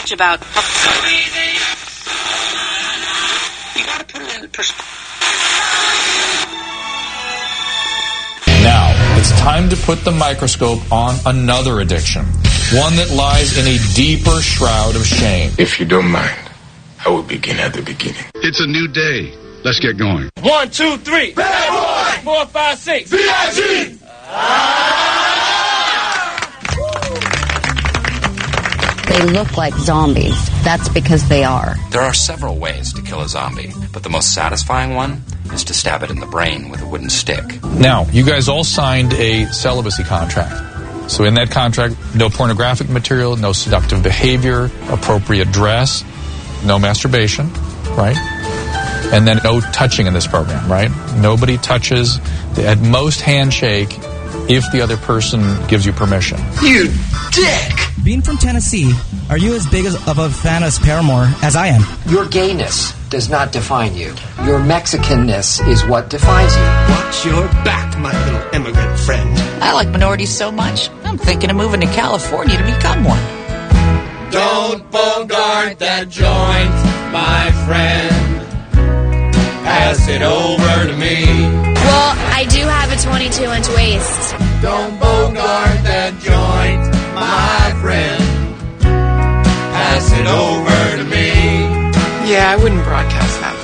much about... You gotta put it in perspective. Now, it's time to put the microscope on another addiction, one that lies in a deeper shroud of shame. If you don't mind, I will begin at the beginning. It's a new day. Let's get going. 1, 2, 3. Bad boy! 4, 5, 6. VIG! They look like zombies. That's because they are. There are several ways to kill a zombie, but the most satisfying one is to stab it in the brain with a wooden stick. Now, you guys all signed a celibacy contract. So in that contract, no pornographic material, no seductive behavior, appropriate dress, no masturbation, right? And then no touching in this program, right? Nobody touches, at most handshake, if the other person gives you permission. You dick! Being from Tennessee, are you as big of a fan of Paramore as I am? Your gayness does not define you. Your Mexicanness is what defines you. Watch your back, my little immigrant friend. I like minorities so much, I'm thinking of moving to California to become one. Don't bogart that joint, my friend. Pass it over to me. Well, I do have a 22-inch waist. Don't bogart that joint, my friend. Pass it over to me. Yeah, I wouldn't broadcast that.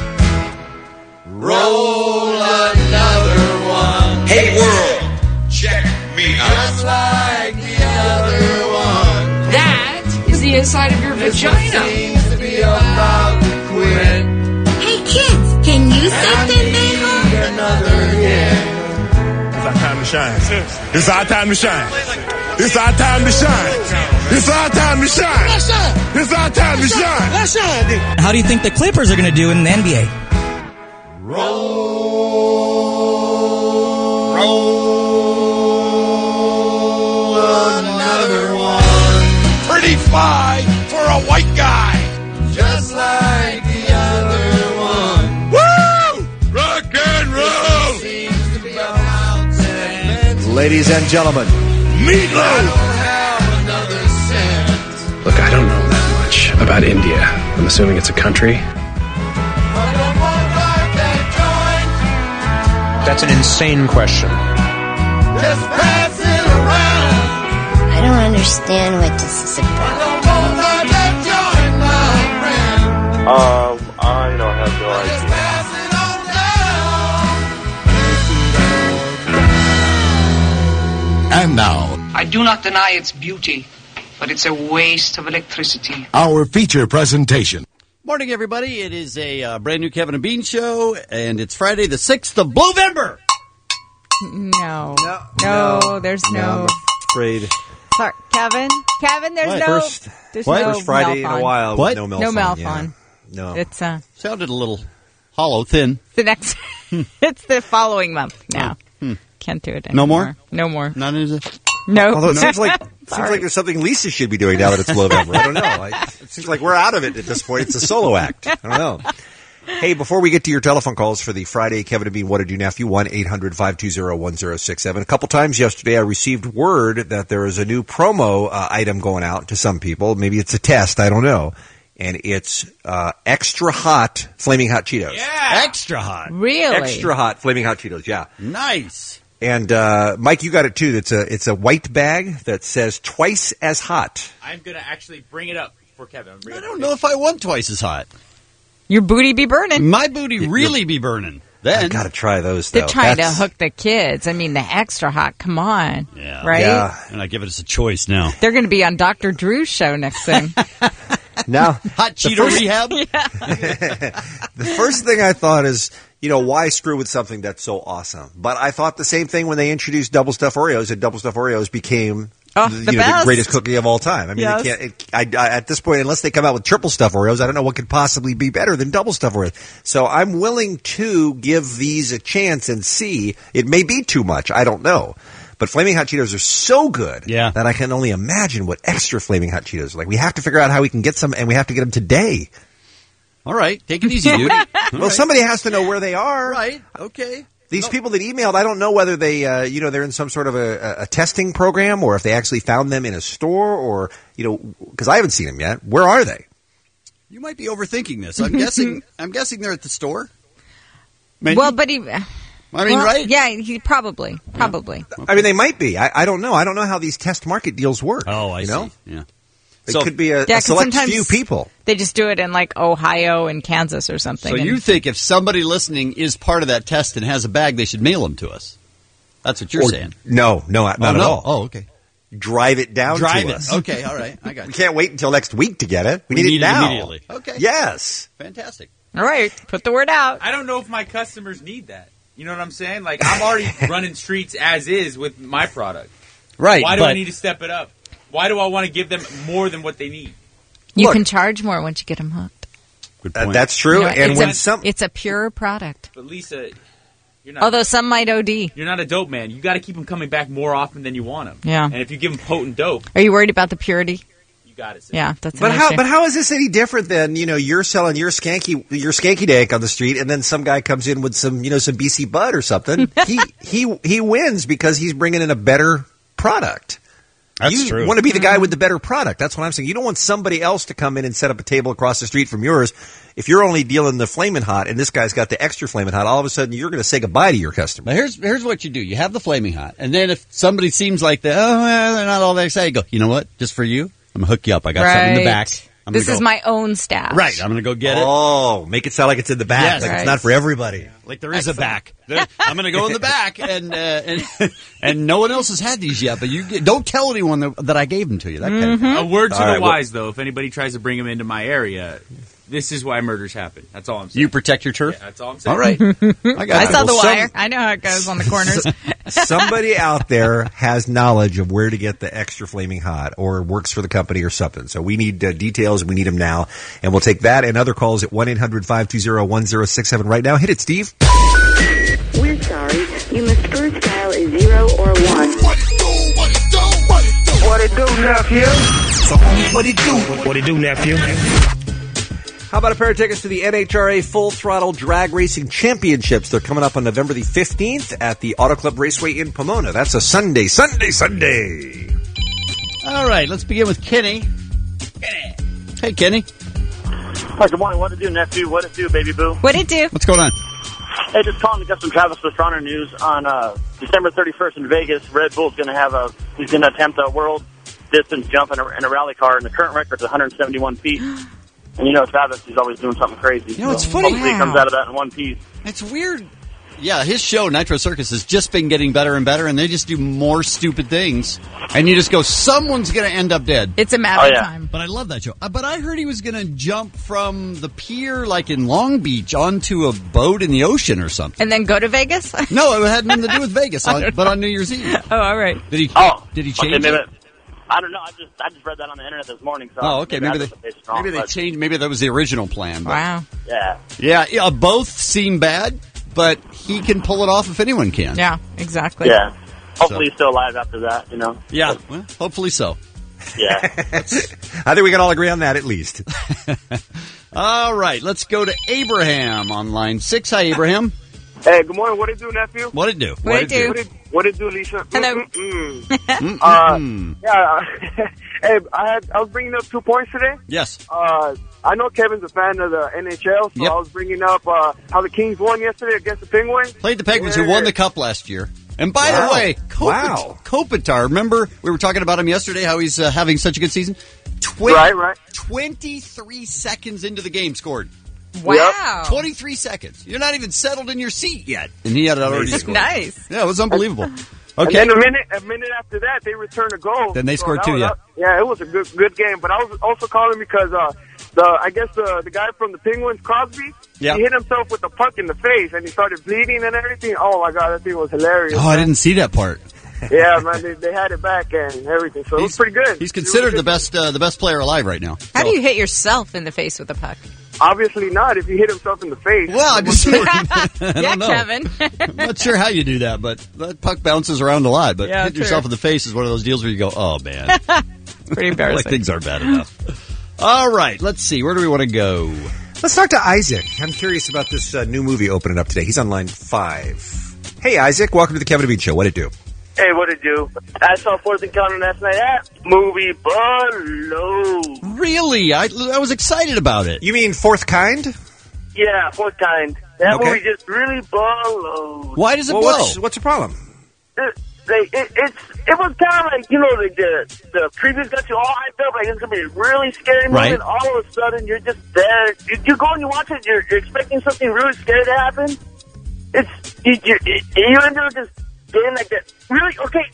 Roll another one. Hey, world, check me out. Just like the other one. That is the inside of your vagina. Seems to be about to quit. Hey, kids, can you say pendejo? Another hit. It's our time to shine. It's our time to shine. It's our time to shine. It's our time to shine. It's our time to shine. Let's shine. How do you think the Clippers are going to do in the NBA? Roll another one. Pretty fly for a white guy. Just like the other one. Woo! Rock and roll. Seems to be about to Ladies and gentlemen, Meatloaf. Look, I don't know that much about India. I'm assuming it's a country. that's an insane question. Just pass it around. I don't understand what this is about. I don't have no idea. And now, I do not deny its beauty, but it's a waste of electricity. our feature presentation. Morning, everybody. It is a brand new Kevin and Bean show, and it's Friday the 6th of Bluevember. No, there's no. I'm afraid. Sorry, Kevin, there's What? no. There's no First Friday in Melphon. a while What? with no Melphon. No Melphon. Yeah. No. It's Sounded a little hollow, thin. the next. It's the following month now. Can't do it anymore. No more? No more. None is it? No. Although it seems like there's something Lisa should be doing now that it's Bluevember. I don't know. It seems like we're out of it at this point. It's a solo act. I don't know. Hey, before we get to your telephone calls for the Friday Kevin and Bean What Did You Nephew, 1-800-520-1067. A couple times yesterday I received word that there is a new promo item going out to some people. Maybe it's a test. I don't know. And it's extra hot Flaming Hot Cheetos. Yeah. Extra hot. Really? Extra hot Flaming Hot Cheetos, yeah. Nice. And Mike, you got it too. It's a white bag that says twice as hot. I'm going to actually bring it up for Kevin. I don't know if I want twice as hot. Your booty be burning. My booty really be burning. Then I've got to try those, though. They're trying to hook the kids. I mean, the extra hot. Come on. Yeah. Right? Yeah. And I give it as a choice now. They're going to be on Dr. Drew's show next thing. Now, Hot Cheeto rehab? the first thing I thought is, why screw with something that's so awesome? But I thought the same thing when they introduced Double Stuffed Oreos, and Double Stuffed Oreos became the greatest cookie of all time. I mean, Yes. at this point, unless they come out with Triple Stuffed Oreos, I don't know what could possibly be better than Double Stuffed Oreos. So I'm willing to give these a chance and see. It may be too much. I don't know. But Flaming Hot Cheetos are so good that I can only imagine what extra Flaming Hot Cheetos are like. We have to figure out how we can get some, and we have to get them today. All right. Take it easy, dude. Well, somebody has to know where they are. Right. Okay. These people that emailed, I don't know whether they, they're in some sort of a testing program or if they actually found them in a store or, because I haven't seen them yet. Where are they? You might be overthinking this. I'm guessing they're at the store. Maybe? Well, but right? Yeah, he probably. I mean, they might be. I don't know. I don't know how these test market deals work. Oh, I see. Yeah. It could be a select few people. They just do it in like Ohio and Kansas or something. So you think if somebody listening is part of that test and has a bag, they should mail them to us? That's what you're saying. No, not at all. Oh, okay. Drive it down to us. Okay, all right. I got you. We can't wait until next week to get it. We need it now. Immediately. Okay. Yes. Fantastic. All right. Put the word out. I don't know if my customers need that. You know what I'm saying? Like, I'm already running streets as is with my product. Right. Why do I need to step it up? Why do I want to give them more than what they need? You can charge more once you get them hooked. Good point. That's true. It's a pure product. But Lisa, you're not. Although some might OD. You're not a dope man. You got to keep them coming back more often than you want them. Yeah. And if you give them potent dope, are you worried about the purity? You got it. Yeah, that's. But how is this any different than you're selling your skanky dank on the street, and then some guy comes in with some some BC Bud or something? he wins because he's bringing in a better product. That's true. You want to be the guy with the better product. That's what I'm saying. You don't want somebody else to come in and set up a table across the street from yours. If you're only dealing the Flamin' Hot and this guy's got the extra Flamin' Hot, all of a sudden you're going to say goodbye to your customer. Now here's what you do. You have the Flaming Hot, and then if somebody seems like they're not all that excited, you go, you know what? Just for you, I'm going to hook you up. I got something in the back. This is my own stash. Right. I'm going to go get it. Oh, make it sound like it's in the back. Yes, It's not for everybody. Like there is a back. I'm going to go in the back, and no one else has had these yet. But don't tell anyone that I gave them to you. That kind of thing. A word to the wise, though. If anybody tries to bring them into my area, this is why murders happen. That's all I'm saying. You protect your turf? Yeah, that's all I'm saying. All right. I saw the wire. I know how it goes on the corners. Somebody out there has knowledge of where to get the extra Flaming Hot or works for the company or something. So we need details. We need them now. And we'll take that and other calls at 1-800-520-1067 right now. Hit it, Steve. We're sorry. You must first dial a 0 or 1. What it do, nephew? So, what it do? What it do, nephew? How about a pair of tickets to the NHRA Full Throttle Drag Racing Championships? They're coming up on November the 15th at the Auto Club Raceway in Pomona. That's a Sunday. All right, let's begin with Kenny. Hey, Kenny. Hi, good morning. What it do, nephew? What it do, baby boo? What it do? What's going on? Hey, just calling to get some Travis Pastrana news on December 31st in Vegas. Red Bull's going to he's going to attempt a world distance jump in a rally car, and the current record is 171 feet. And Travis, he's always doing something crazy. It's funny. Hopefully he comes out of that in one piece. It's weird. Yeah, his show, Nitro Circus, has just been getting better and better, and they just do more stupid things. And you just go, someone's going to end up dead. It's a matter of time. But I love that show. But I heard he was going to jump from the pier, like in Long Beach, onto a boat in the ocean or something. And then go to Vegas? No, it had nothing to do with Vegas, but on New Year's Eve. Oh, all right. Did he change it? I don't know. I just read that on the internet this morning. So okay. Maybe they changed. Maybe that was the original plan. But. Wow. Yeah. Both seem bad, but he can pull it off if anyone can. Yeah, exactly. Yeah. Hopefully he's still alive after that, Yeah, well, hopefully so. Yeah. I think we can all agree on that at least. All right, let's go to Abraham on line 6. Hi, Abraham. Hey, good morning. What it do, nephew? What it do? What it do? What it do, Lisa? Hello. Hey, I was bringing up 2 points today. Yes. I know Kevin's a fan of the NHL, so I was bringing up how the Kings won yesterday against the Penguins. Played the Penguins, who won the Cup last year. And by the way, Kopitar, remember we were talking about him yesterday, how he's having such a good season? 23 seconds into the game scored. Wow. 23 seconds. You're not even settled in your seat yet. And he had it already scored. Nice. Yeah, it was unbelievable. Okay. And then a minute after that, they returned a goal. Then they scored 2, yeah, it was a good game. But I was also calling because the guy from the Penguins, Crosby, he hit himself with the puck in the face, and he started bleeding and everything. Oh, my God, that thing was hilarious. Oh, I didn't see that part. Yeah, man, they had it back and everything, so it was pretty good. He's considered the best player alive right now. How do you hit yourself in the face with a puck? Obviously not if you hit himself in the face. Well, I'm just saying. Yeah, Kevin. I'm not sure how you do that, but that puck bounces around a lot. But hit yourself in the face is one of those deals where you go, oh, man. Pretty embarrassing. Like things aren't bad enough. All right, let's see. Where do we want to go? Let's talk to Isaac. I'm curious about this new movie opening up today. He's on line 5. Hey, Isaac. Welcome to the Kevin and Bean Show. What'd it do? Hey, what it do? I saw Fourth Encounter last night at movie below. Really? I was excited about it. You mean Fourth Kind? Yeah, Fourth Kind. That Okay. movie just really blows. Why does it blow? What's the problem? It was kind of like, you know, like the previews got you all hyped up, like it's gonna be a really scary movie, Right. and all of a sudden you're just there. You go and you watch it, you're expecting something really scary to happen. You end up just getting like that. Really? Okay.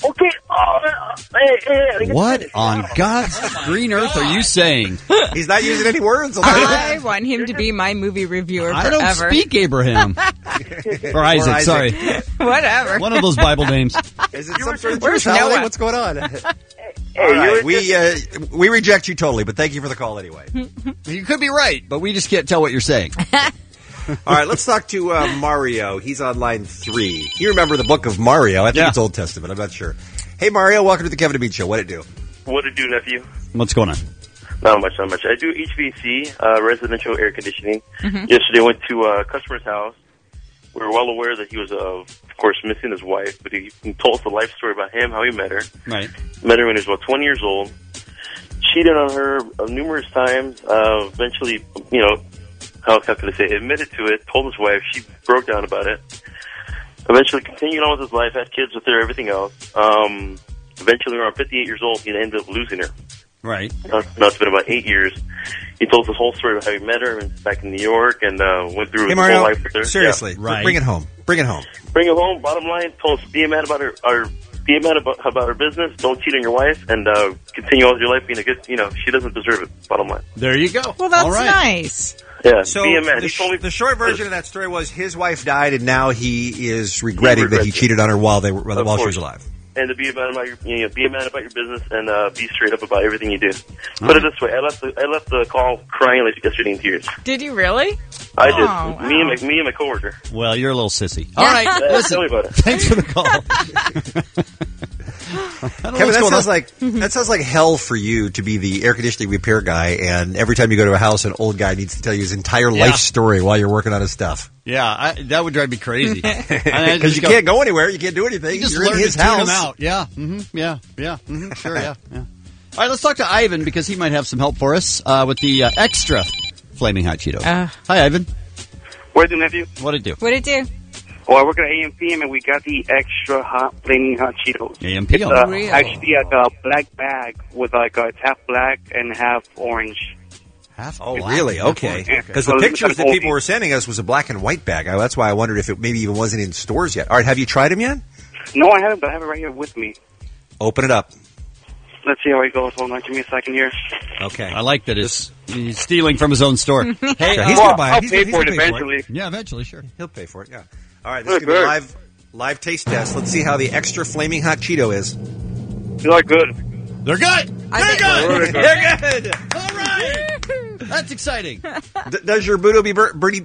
Hey, What on God's green earth are you saying? He's not using any words. I want him to be my movie reviewer forever. I don't speak Abraham. or Isaac, sorry. Whatever. One of those Bible names. Is it some sort of Where's Jewish holiday? Noah? What's going on? Hey, All right, we reject you totally, but thank you for the call anyway. You could be right, but we just can't tell what you're saying. All right, let's talk to Mario. He's on line 3. You remember the book of Mario? I think it's Old Testament. I'm not sure. Hey, Mario, welcome to the Kevin and Bean Show. What'd it do? What it do, nephew? What's going on? Not much. I do HVAC, residential air conditioning. Mm-hmm. Yesterday I went to a customer's house. We were well aware that he was, of course, missing his wife, but he told us a life story about him, how he met her. Right. Met her when he was about 20 years old. Cheated on her numerous times. Eventually, you know, how can I say, admitted to it, told his wife. She broke down about it. Eventually continued on with his life, had kids with her, everything else. Eventually, around 58 years old, he ended up losing her. Right. Now it's been about 8 years. He told us the whole story of how he met her back in New York and went through Hey, his Mario, whole life with her. seriously, Yeah. bring it home. Bring it home. Bring it home. Bottom line, told us be a man about her, be a man about her business. Don't cheat on your wife, and continue on with your life being a good. You know, she doesn't deserve it. Bottom line. There you go. Well, that's All right. nice. Yeah. So be a man. the, He told me the short version of that story was his wife died, and now he is regretting that he cheated on her while she was alive. And to be a man about be a man about your business, and be straight up about everything you do. Put it this way: I left the call crying like yesterday in tears. Did you really? I did. Wow. Me and my coworker. Well, you're a little sissy. All right, Yeah, listen. tell me about it. Thanks for the call. Kevin, that sounds like hell for you to be the air conditioning repair guy, and every time you go to a house, an old guy needs to tell you his entire life story while you're working on his stuff. Yeah, that would drive me crazy. Because you can't go anywhere, you can't do anything. You just You're learn in his to tune house. him out. Yeah, sure, yeah. All right, let's talk to Ivan because he might have some help for us with the extra Flaming Hot Cheetos. Hi, Ivan. What do, nephew? What'd it do? What'd it do? Well, I work at AMPM, and we got the extra hot, flaming hot Cheetos. AMPM? It's Really? actually like a black bag with it's half black and half orange. Oh, really? Okay. Yeah. Because the pictures that people were sending us was a black and white bag. That's why I wondered if it maybe even wasn't in stores yet. All right, have you tried them yet? No, I haven't, but I have it right here with me. Open it up. Let's see how it goes. Hold on, give me a second here. Okay. I like that he's stealing from his own store. Hey, he's going to buy it. I'll He's pay gonna for it pay eventually. Yeah, eventually, sure. He'll pay for it, yeah. All right, this is going to be live taste test. Let's see how the extra Flaming Hot Cheeto is. You are good. They're good. They're good. They're good. All right. That's exciting. Does your booty be burning?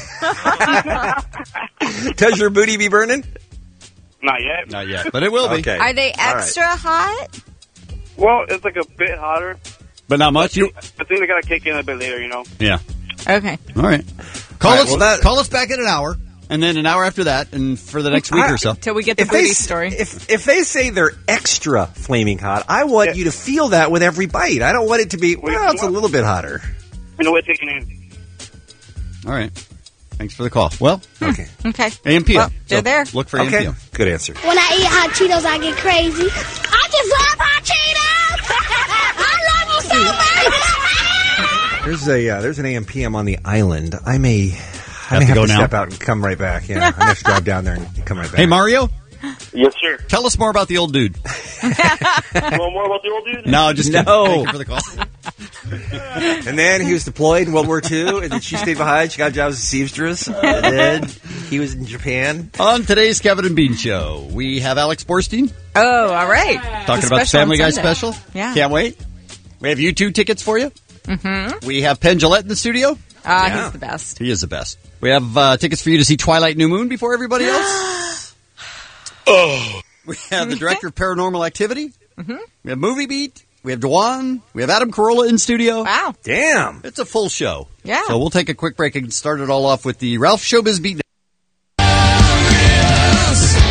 Does your booty be burning? Not yet. Not yet, but it will be. Okay. Are they All right. extra hot? Well, it's like a bit hotter. But not much. I think they got to kick in a bit later, you know? Yeah. Okay. All right. Call All right, us. well, that- Call us back in an hour, and then an hour after that, and for the next week or so. Till we get the If they booty s- story. If they say they're extra flaming hot, I want you to feel that with every bite. I don't want it to be, well, it's a little bit hotter. You know what taking in? All right. Thanks for the call. Well, okay. Okay. AMPM. Well, they're there. Look for Okay. AMPM. Good answer. When I eat hot Cheetos, I get crazy. I just love hot Cheetos! I love them so much! There's an AM/PM on the island. I may have to to go now? step out and come right back. Yeah, I have to drive down there and come right back. Hey, Mario. Yes, sir. Tell us more about the old dude. You want more about the old dude? No, just kidding. No. Thank you for the call. And then he was deployed in World War II, and then she stayed behind. She got jobs as a seamstress, and then he was in Japan. On today's Kevin and Bean Show, we have Alex Borstein Oh, all right. talking The about the special Family on Guy Sunday. special. Yeah. Can't wait. We have U2 tickets for you. Mm-hmm. We have Penn Jillette in the studio. He's the best. He is the best. We have tickets for you to see Twilight New Moon before everybody else. We have the director of Paranormal Activity. Mm-hmm. We have Movie Beat. We have Dewan. We have Adam Carolla in studio. Wow. Damn. It's a full show. Yeah. So we'll take a quick break and start it all off with the Ralph Showbiz Beat.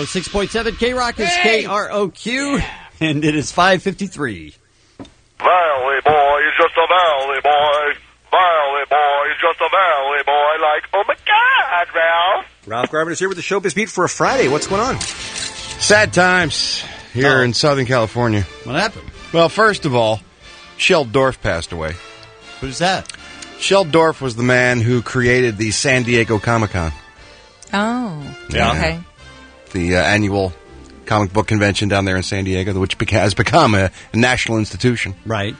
106.7 K-Rock is KROQ, and it is 5:53. Valley boy is just a valley boy. Valley boy is just a valley boy. Like, oh my God, Ralph. Ralph Garman is here with the Showbiz Beat for a Friday. What's going on? Sad times here in Southern California. What happened? Well, first of all, Shel Dorf passed away. Who's that? Shel Dorf was the man who created the San Diego Comic-Con. Oh. Yeah. Okay. The annual comic book convention down there in San Diego, which has become a national institution. Right.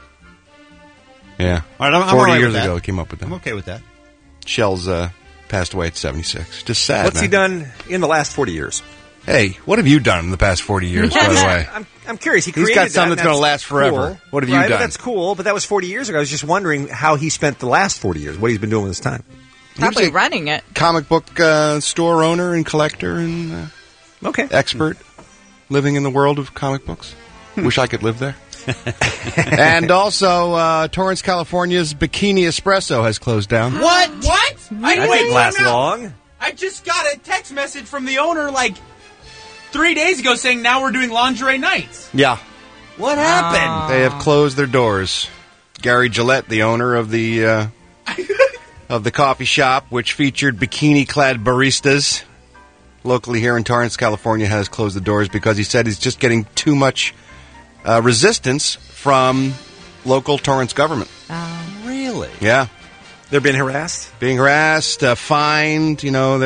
Yeah. All right, I'm 40 all right years with that. ago, he came up with that. I'm okay with that. Shel's passed away at 76. Just sad, What's man. he done in the last 40 years? Hey, what have you done in the past 40 years, by the way? I'm curious. He's got something that's going to last forever. Cool. What have you Right, done? But that's cool, but that was 40 years ago. I was just wondering how he spent the last 40 years, what he's been doing with his time. Probably running it. Comic book store owner and collector and expert living in the world of comic books. Wish I could live there. And also, Torrance, California's Bikini Espresso has closed down. What? That didn't last long. I just got a text message from the owner like 3 days ago saying now we're doing lingerie nights. Yeah. What happened? They have closed their doors. Gary Gillette, the owner of the coffee shop, which featured bikini-clad baristas, locally here in Torrance, California, has closed the doors because he said he's just getting too much resistance from local Torrance government. Really? Yeah. They're being harassed? Being harassed, fined,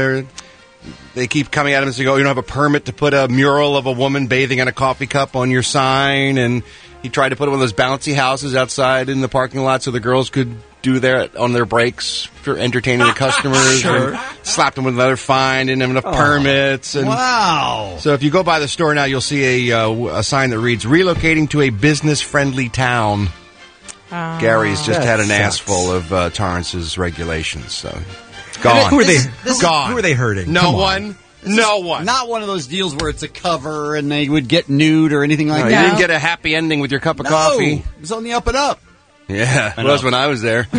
they keep coming at him and saying, you don't have a permit to put a mural of a woman bathing in a coffee cup on your sign, and he tried to put one of those bouncy houses outside in the parking lot so the girls could do that on their breaks for entertaining the customers. Sure. And slapped them with another fine, didn't have enough permits. And wow. So if you go by the store now, you'll see a sign that reads, relocating to a business-friendly town. Gary's just had an ass full of Torrance's regulations, so gone. Who are they? Gone. Who are they hurting? No one. No one. Not one of those deals where it's a cover and they would get nude or anything like No, that. you didn't get a happy ending with your cup of coffee. It was on the up and up. Yeah, it was when I was there.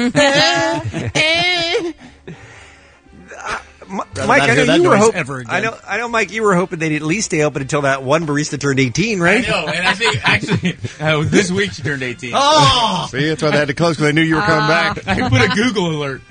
Mike, I know you were hoping. I know, Mike, you were hoping they'd at least stay open until that one barista turned 18, right? I know, and I think actually this week she turned 18. Oh, see, that's why they had to close because they knew you were coming back. I put a Google alert.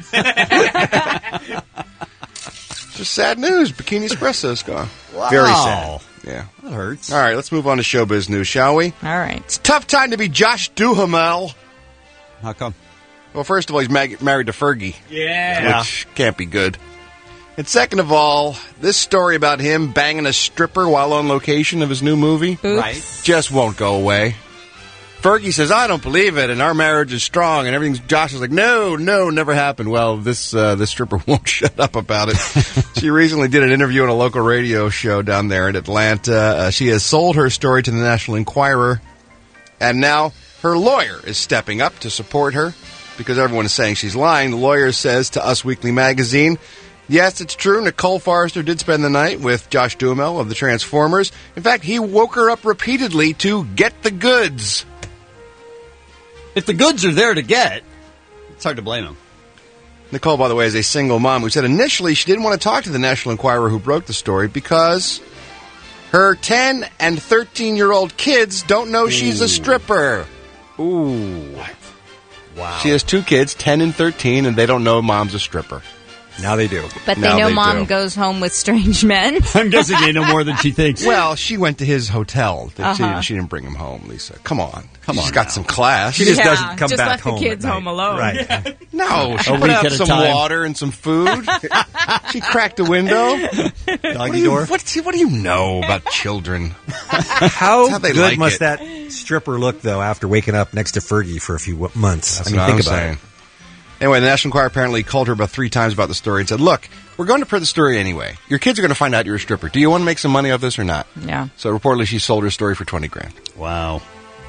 Just sad news. Bikini Espresso's gone. Wow. Very sad. Yeah, that hurts. All right, let's move on to showbiz news, shall we? All right. It's a tough time to be Josh Duhamel. How come? Well, first of all, he's married to Fergie. Yeah. Which can't be good. And second of all, this story about him banging a stripper while on location of his new movie just won't go away. Fergie says, I don't believe it, and our marriage is strong, and everything's... Josh is like, no, never happened. Well, this stripper won't shut up about it. She recently did an interview on a local radio show down there in Atlanta. She has sold her story to the National Enquirer, and now her lawyer is stepping up to support her because everyone is saying she's lying. The lawyer says to Us Weekly magazine, yes, it's true, Nicole Forrester did spend the night with Josh Duhamel of the Transformers. In fact, he woke her up repeatedly to get the goods. If the goods are there to get, it's hard to blame him. Nicole, by the way, is a single mom who said initially she didn't want to talk to the National Enquirer who broke the story because her 10 and 13-year-old kids don't know she's a stripper. Ooh. What? Wow. She has two kids, 10 and 13, and they don't know mom's a stripper. Now they do. But they know mom goes home with strange men. I'm guessing they know more than she thinks. Well, she went to his hotel. She didn't bring him home, Lisa. Come on. She's got some class. She just doesn't come back home. Just left the kids home alone. Right. Yeah. No, she put out some water and some food. She cracked a window. Doggy door. What do you know about children? How they good like must it. that stripper look, though, after waking up next to Fergie for a few months? That's think what about it. Anyway, the National Enquirer apparently called her about 3 times about the story and said, look, we're going to print the story anyway. Your kids are going to find out you're a stripper. Do you want to make some money off this or not? Yeah. So reportedly she sold her story for $20,000. Wow.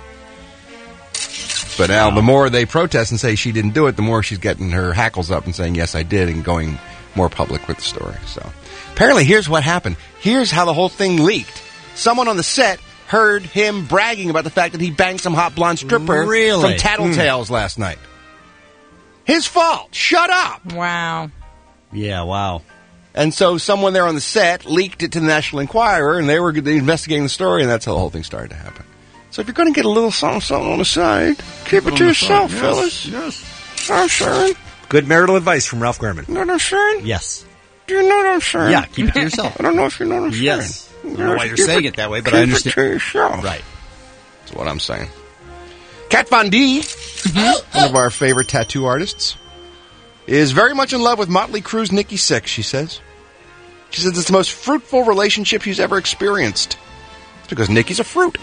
But now the more they protest and say she didn't do it, the more she's getting her hackles up and saying, yes, I did, and going more public with the story. So apparently here's what happened. Here's how the whole thing leaked. Someone on the set heard him bragging about the fact that he banged some hot blonde stripper from Tattletales last night. His fault. Shut up. Wow. Yeah, wow. And so someone there on the set leaked it to the National Enquirer, and they were investigating the story, and that's how the whole thing started to happen. So if you're going to get a little something on the side, keep it to yourself, fellas. Yes. I'm saying. Good marital advice from Ralph Garman. You know what I'm saying? Yes. Do you know what I'm saying? Yeah, keep it to yourself. I don't know if you know what I'm saying. Yes. I don't know why you're saying it that way, but I understand. Keep it to yourself. Right. That's what I'm saying. Kat Von D, one of our favorite tattoo artists, is very much in love with Motley Crue's Nikki Sixx, she says. She says it's the most fruitful relationship she's ever experienced. It's because Nikki's a fruit.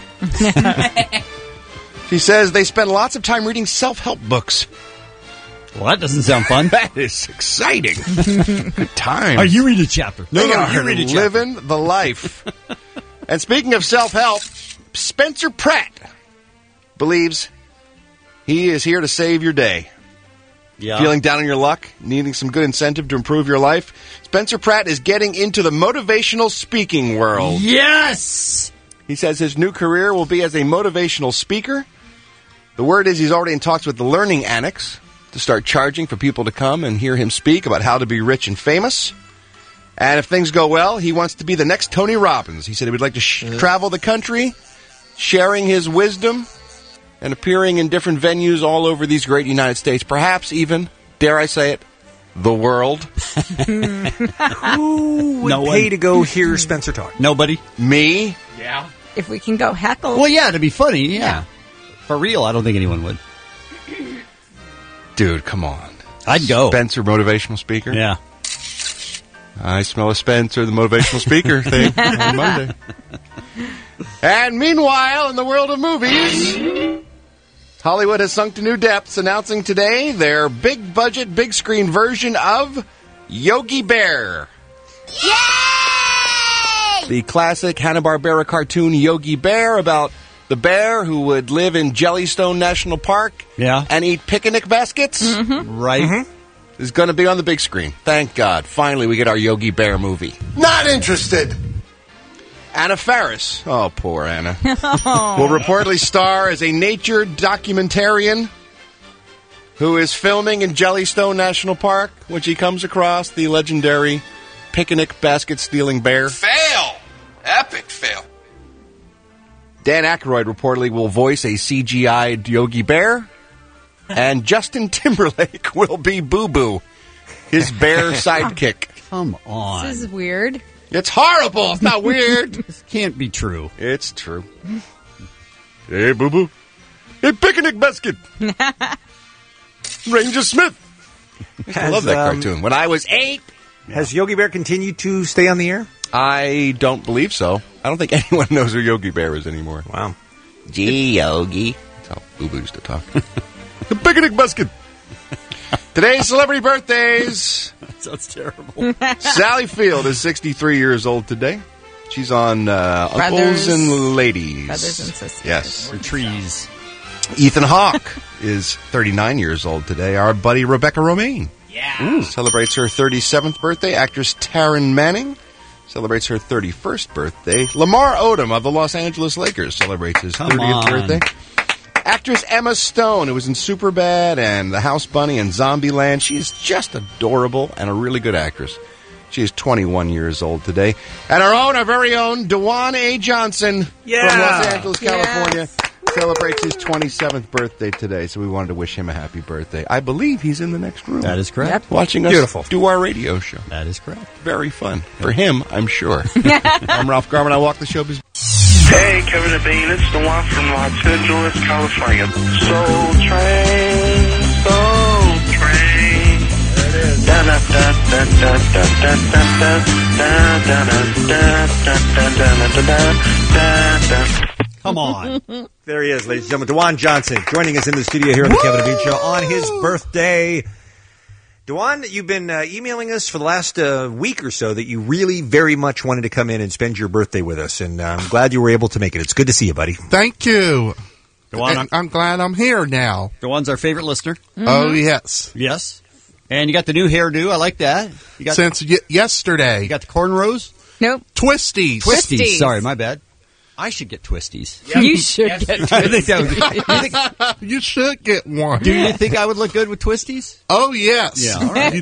She says they spend lots of time reading self-help books. Well, that doesn't sound fun. That is exciting. Good time. Oh, you read a chapter. No, you are read a chapter. living the life. And speaking of self-help, Spencer Pratt believes he is here to save your day. Yeah. Feeling down on your luck, needing some good incentive to improve your life? Spencer Pratt is getting into the motivational speaking world. Yes! He says his new career will be as a motivational speaker. The word is he's already in talks with the Learning Annex to start charging for people to come and hear him speak about how to be rich and famous. And if things go well, he wants to be the next Tony Robbins. He said he would like to travel the country, sharing his wisdom, and appearing in different venues all over these great United States. Perhaps even, dare I say it, the world. Who would pay to go hear Spencer talk? Nobody. Me? Yeah. If we can go heckle. Well, yeah, to be funny, yeah. For real, I don't think anyone would. Dude, come on. I'd go. Spencer, motivational speaker? Yeah. I smell a Spencer, the motivational speaker thing on Monday. And meanwhile, in the world of movies, Hollywood has sunk to new depths, announcing today their big-budget, big-screen version of Yogi Bear. Yay! The classic Hanna-Barbera cartoon Yogi Bear about the bear who would live in Jellystone National Park and eat picnic baskets. Right. Is going to be on the big screen. Thank God. Finally, we get our Yogi Bear movie. Not interested. Anna Faris. Oh, poor Anna. Will reportedly star as a nature documentarian who is filming in Jellystone National Park when she comes across the legendary picnic basket-stealing bear. Fail! Epic fail. Dan Aykroyd reportedly will voice a CGI'd Yogi Bear. And Justin Timberlake will be Boo Boo, his bear sidekick. Come on. This is weird. It's horrible. It's not weird. This can't be true. It's true. Hey, Boo Boo. Hey, picnic basket. Ranger Smith. I love that cartoon. When I was 8. Has Yogi Bear continued to stay on the air? I don't believe so. I don't think anyone knows who Yogi Bear is anymore. Wow. Gee, Yogi. That's how Boo Boo used to talk. The picnic basket. Today's celebrity birthdays. That sounds terrible. Sally Field is 63 years old today. She's on Uncles and Ladies. Brothers and Sisters. Yes. Or Trees. Ethan Hawke is 39 years old today. Our buddy Rebecca Romaine. Yeah. Celebrates her 37th birthday. Actress Taryn Manning celebrates her 31st birthday. Lamar Odom of the Los Angeles Lakers celebrates his 30th birthday. Actress Emma Stone, who was in Superbad and The House Bunny and Zombieland. She's just adorable and a really good actress. She is 21 years old today. And our very own, Dewan A. Johnson from Los Angeles, California, celebrates his 27th birthday today. So we wanted to wish him a happy birthday. I believe he's in the next room. That is correct. Yep. Watching us do our radio show. That is correct. Very fun. For him, I'm sure. I'm Ralph Garman. I walk the showbiz. Hey, Kevin and Bean, it's the one from Los Angeles, California. Soul Train, Soul Train. There it is. Come on. There he is, ladies and gentlemen. Dewan Johnson joining us in the studio here on the Kevin and Bean Show on his birthday. Dewan, you've been emailing us for the last week or so that you really very much wanted to come in and spend your birthday with us, and I'm glad you were able to make it. It's good to see you, buddy. Thank you. Dewan, I'm glad I'm here now. Dewan's our favorite listener. Mm-hmm. Oh, yes. Yes. And you got the new hairdo. I like that. You got Since yesterday. You got the cornrows? Nope. Twisties. Twisties. Sorry, my bad. I should get twisties. Yep. You should get twisties. I think that would, you should get one. Do you think I would look good with twisties? Oh, yes. Yeah, all right. You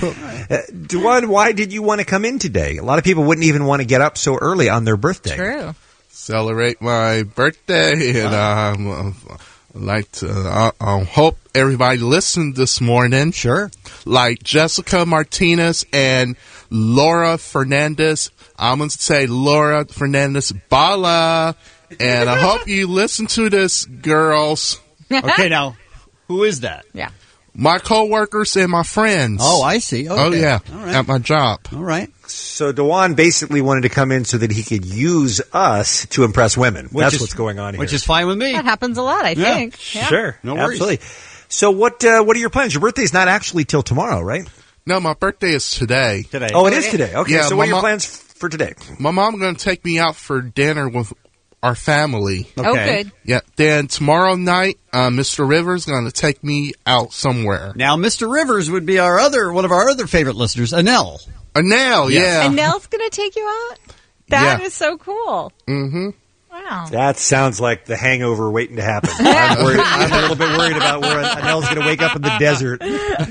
do. Duan, why did you want to come in today? A lot of people wouldn't even want to get up so early on their birthday. True. Celebrate my birthday, and like to hope everybody listened this morning. Sure. Like Jessica Martinez and Laura Fernandez. I'm going to say Laura Fernandez Bala. And I hope you listen to this, girls. Okay, now, who is that? Yeah. My coworkers and my friends. Oh, I see. Okay. Oh, yeah. All right. At my job. All right. So Dewan basically wanted to come in so that he could use us to impress women. That's what's going on here. Which is fine with me. That happens a lot, I think. Yeah. Sure. No worries. Absolutely. So what are your plans? Your birthday's not actually till tomorrow, right? No, my birthday is today. Oh, it is today. Okay, Yeah, so what are your plans for today? My mom's going to take me out for dinner with our family. Okay. Oh, good. Yeah. Then tomorrow night, Mr. Rivers going to take me out somewhere. Now, Mr. Rivers would be one of our other favorite listeners, Anel. Anel, yeah. Anel's going to take you out? That is so cool. Mm-hmm. Wow. That sounds like the hangover waiting to happen. I'm a little bit worried about where Anel's going to wake up in the desert.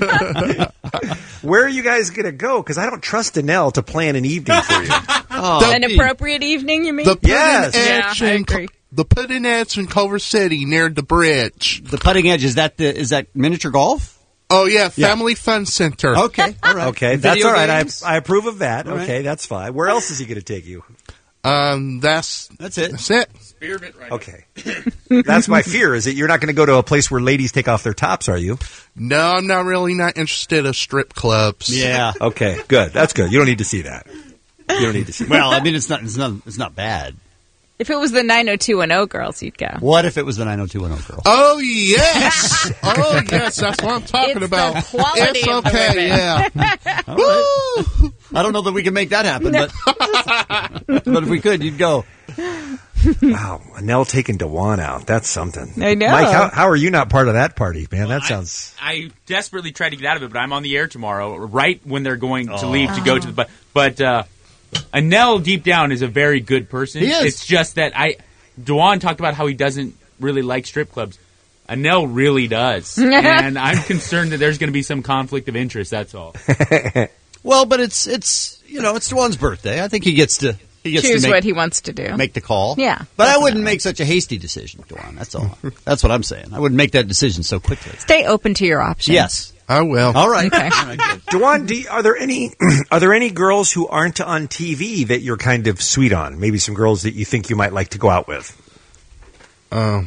Where are you guys going to go? Because I don't trust Anel to plan an evening for you. An appropriate evening, you mean? The Yes. Edge I agree. The Pudding Edge in Culver City near the bridge. The Putting Edge, is that miniature golf? Oh, yeah, Family Fun Center. Okay, all right. Okay, that's Video all right. games? I approve of that. All right. Okay, that's fine. Where else is he going to take you? That's it. That's it. Spearmint right Okay. That's my fear, is that you're not going to go to a place where ladies take off their tops, are you? No, I'm not interested in strip clubs. Yeah. Okay, good. That's good. You don't need to see that. You don't need to see that. Well, I mean, it's not bad. If it was the 90210 girls, you'd go. What if it was the 90210 girl? Oh, yes. Oh, yes. That's what I'm talking about. The quality it's of the okay, women. yeah. Right. I don't know that we can make that happen, but if we could, you'd go. Wow, Anel taking Dewan out. That's something. I know. Mike, how are you not part of that party, man? That sounds... I desperately tried to get out of it, but I'm on the air tomorrow, right when they're going to leave to go to the... But Anel, deep down, is a very good person. He is. It's just that Dewan talked about how he doesn't really like strip clubs. Anel really does. And I'm concerned that there's going to be some conflict of interest, that's all. Well, but it's Dewan's birthday. I think he gets to choose what he wants to do. Make the call. Yeah. But I wouldn't make such a hasty decision, Dewan. That's all. That's what I'm saying. I wouldn't make that decision so quickly. Stay open to your options. Yes. I will. All right. Okay. All right, good. Dewan, are there any girls who aren't on TV that you're kind of sweet on? Maybe some girls that you think you might like to go out with? I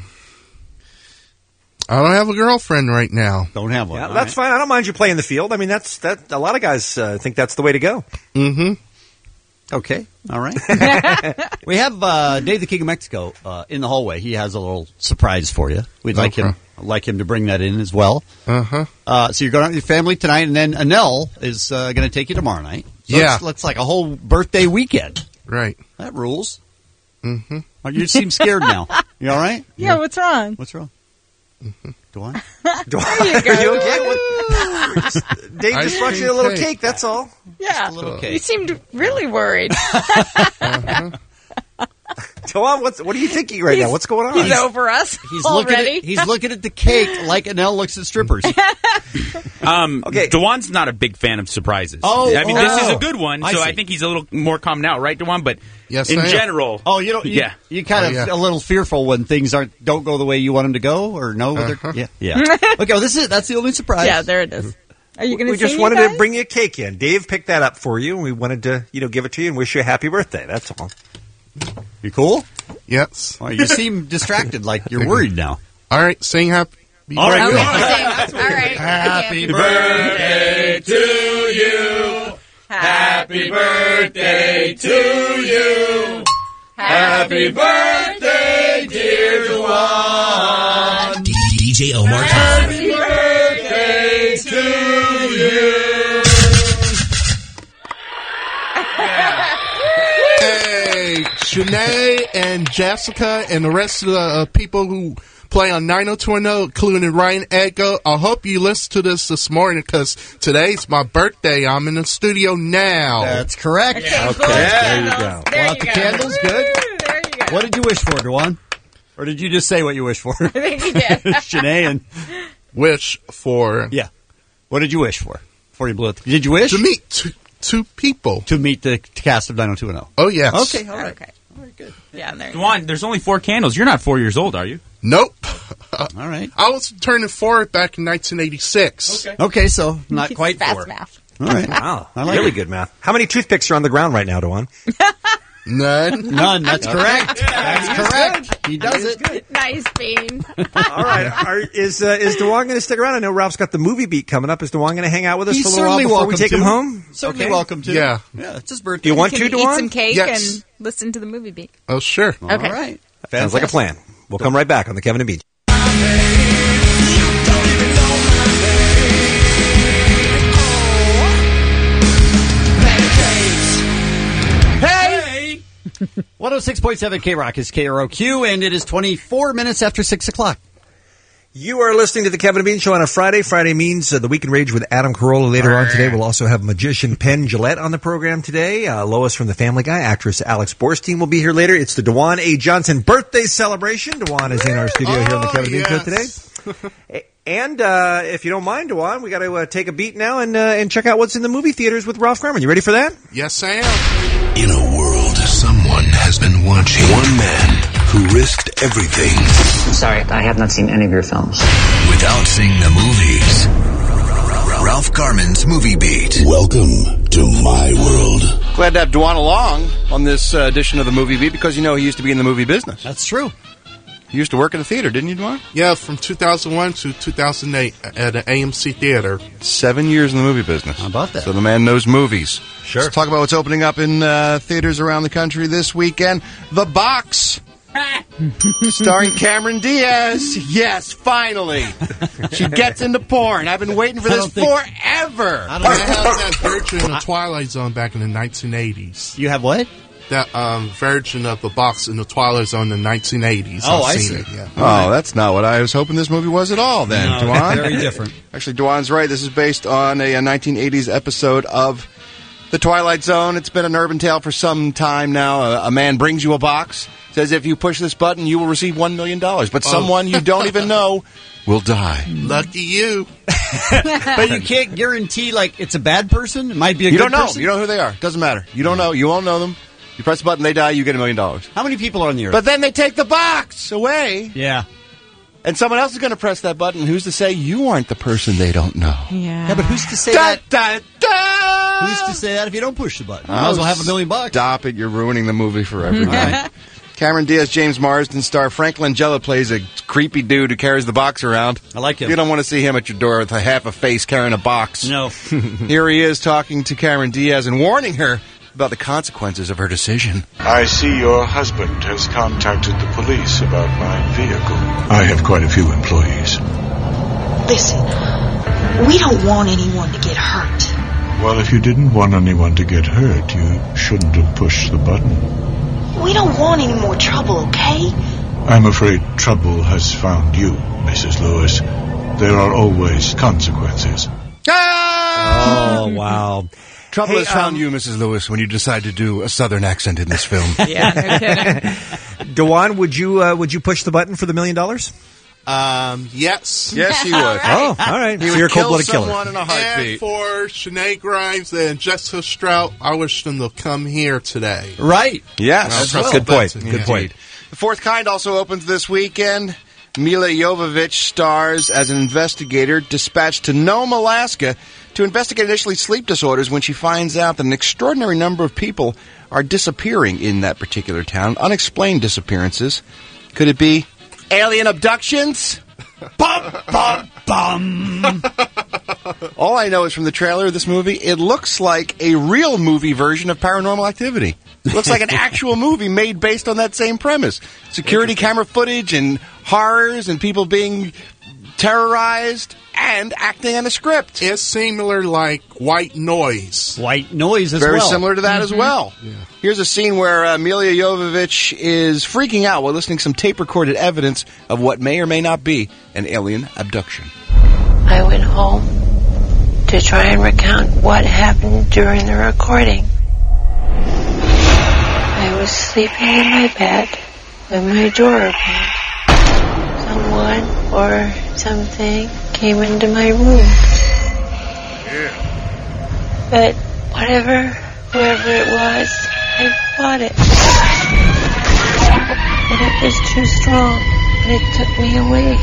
don't have a girlfriend right now. Don't have one. Yeah, that's fine. I don't mind you playing the field. I mean, that a lot of guys think that's the way to go. Mm-hmm. Okay. All right. We have Dave the King of Mexico in the hallway. He has a little surprise for you. We'd like him to bring that in as well. Uh-huh. So you're going out with your family tonight, and then Anel is going to take you tomorrow night. So yeah. It's like a whole birthday weekend. Right. That rules. Mm-hmm. You seem scared now. You all right? Yeah, what's wrong? What's wrong? Dewan? Are you okay? Dave just brought you a little cake, that's all. Yeah. Just a little cake. You seemed really worried. Dewan, what are you thinking right now? What's going on? He's over us already. He's looking at the cake like Anel looks at strippers. Okay. Dewan's not a big fan of surprises. I mean, this is a good one, so I think he's a little more calm now, right, Dewan? But yes, in general... Oh, you kind of a little fearful when things don't go the way you want them to go, or no? Yeah. Okay, well, that's the only surprise. Yeah, there it is. Are you going to We just wanted to bring you a cake in. Dave picked that up for you, and we wanted to, give it to you and wish you a happy birthday. That's all. You cool? Yes. Well, you seem distracted, like you're worried now. All right, sing happy. All right, Okay, good. all right. Happy birthday to you. Happy birthday to you. Happy birthday, dear Dewan. DJ Omar. Happy birthday to you. Hey, Shanae and Jessica and the rest of the people who play on 90210, including Ryan Edgar. I hope you listen to this morning because today's my birthday. I'm in the studio now. That's correct. Okay, there you go. There Out the candles, good. There you go. What did you wish for, Dewan? Or did you just say what you wished for? I think he did. Shanae and... Wish for... Yeah. What did you wish for? Before you blew it. Did you wish? To meet two people. To meet the cast of 90210. Oh, yes. Okay, all right. Okay. All right, good. Yeah, there. Dewan, there's only 4 candles. You're not 4 years old, are you? Nope. All right. I was turning 4 back in 1986. Okay, so not quite fast 4. math. All right. Wow. I like Really it. good math. How many toothpicks are on the ground right now, Dewan? None. That's correct. That's correct. He does it. Nice, Bean. All right. Is Dewan going to stick around? I know Ralph's got the movie beat coming up. Is Dewan going to hang out with us He's for a little while certainly before we welcome take to. him home? Certainly Okay. welcome to. Yeah. Yeah, it's his birthday. Do you want Can to, eat Dewan? some cake Yes. and listen to the movie beat. Oh, sure. All Okay. right. Sounds like a plan. We'll come right back on the Kevin and Bean. Hey! 106.7 K-Rock is KROQ, and it is 24 minutes after 6 o'clock. You are listening to the Kevin and Bean Show on a Friday. Friday means the Week in Rage with Adam Carolla later on today. We'll also have magician Penn Jillette on the program today. Lois from The Family Guy, actress Alex Borstein will be here later. It's the Dewan A. Johnson birthday celebration. Dewan is in our studio here on the Kevin and Bean Show today. And if you don't mind, Dewan, we got to take a beat now and check out what's in the movie theaters with Ralph Garman. You ready for that? Yes, I am. In a world, someone has been watching. One man who risked everything Sorry, I have not seen any of your films. without seeing the movies. Ralph Garman's Movie Beat. Welcome to my world. Glad to have Dewan along on this edition of the Movie Beat because, he used to be in the movie business. That's true. You used to work in a theater, didn't you, Dewan? Yeah, from 2001 to 2008 at an AMC theater. 7 years in the movie business. How about that? So the man knows movies. Sure. Let's talk about what's opening up in theaters around the country this weekend. The Box. Starring Cameron Diaz. Yes, finally. She gets into porn. I've been waiting for this forever. I have that version of Twilight Zone back in the 1980s. You have what? That version of The Box in the Twilight Zone in the 1980s. Oh, I've I seen see. it, yeah. Oh, that's not what I was hoping this movie was at all then, No, Dewan. very different. Actually, Dewan's right. This is based on a 1980s episode of The Twilight Zone. It's been an urban tale for some time now. A man brings you a box, says if you push this button, you will receive $1 million. But someone you don't even know will die. Lucky you. But you can't guarantee, it's a bad person? It might be a You good don't know. person? You don't know who they are. Doesn't matter. You don't know. You won't know them. You press the button, they die, you get $1 million. How many people are on the earth? But then they take the box away. Yeah. And someone else is going to press that button. Who's to say you aren't the person they don't know? Yeah. But who's to say Da, that? da, da! Who's to say that if you don't push the button? You might as well have $1 million. Stop it. You're ruining the movie for everyone. Cameron Diaz, James Marsden star. Frank Langella plays a creepy dude who carries the box around. I like him. You don't want to see him at your door with half a face carrying a box. No. Here he is talking to Cameron Diaz and warning her about the consequences of her decision. I see your husband has contacted the police about my vehicle. I have quite a few employees. Listen, we don't want anyone to get hurt. Well, if you didn't want anyone to get hurt, you shouldn't have pushed the button. We don't want any more trouble, okay? I'm afraid trouble has found you, Mrs. Lewis. There are always consequences. Oh, wow. Trouble has found you, Mrs. Lewis, when you decide to do a southern accent in this film. Yeah, no kidding. Dewan, would you push the button for the $1 million? Yes. Yes, he would. Oh, all right. He So would you're a kill cold-blooded killer. someone in a And heartbeat. for Shanae Grimes and Jessica Strout, I wish them to come here today. Right. Yes. That's good point. Good Indeed. point. The Fourth Kind also opens this weekend. Mila Jovovich stars as an investigator dispatched to Nome, Alaska, to investigate initially sleep disorders when she finds out that an extraordinary number of people are disappearing in that particular town. Unexplained disappearances. Could it be alien abductions? Bum, bum, bum. All I know is from the trailer of this movie, it looks like a real movie version of Paranormal Activity. It looks like an actual movie made based on that same premise. Security camera footage and horrors and people being terrorized and acting on a script. It's similar like White Noise. White Noise as Very well. similar to that as well. Yeah. Here's a scene where Amelia Jovovich is freaking out while listening to some tape-recorded evidence of what may or may not be an alien abduction. I went home to try and recount what happened during the recording. I was sleeping in my bed when my door opened. Someone or something came into my room. Yeah. But whoever it was, I fought it. But it was too strong, and it took me away.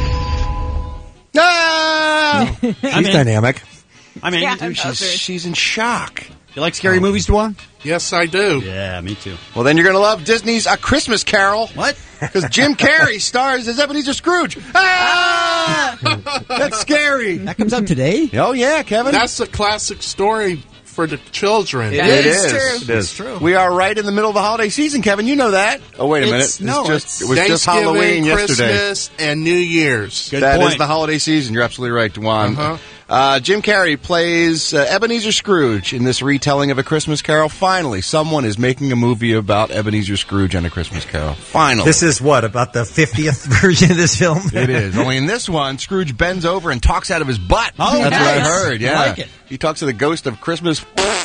Ah! She's dynamic. I mean, Yeah. She's in shock. you like scary movies, Dwan? Yes, I do. Yeah, me too. Well, then you're going to love Disney's A Christmas Carol. What? Because Jim Carrey stars as Ebenezer Scrooge. Ah! That's scary. That comes out today? Oh, yeah, Kevin. That's a classic story for the children. It is. It is true. We are right in the middle of the holiday season, Kevin. You know that. Oh, wait a minute. No, it was just Halloween yesterday. Christmas, and New Year's. That is the holiday season. You're absolutely right, Dwan. Jim Carrey plays Ebenezer Scrooge in this retelling of A Christmas Carol. Finally, someone is making a movie about Ebenezer Scrooge and A Christmas Carol. Finally. This is what, about the 50th version of this film? It is. Only in this one, Scrooge bends over and talks out of his butt. Oh, that's nice. what I heard. Yeah, I like it. He talks to the ghost of Christmas.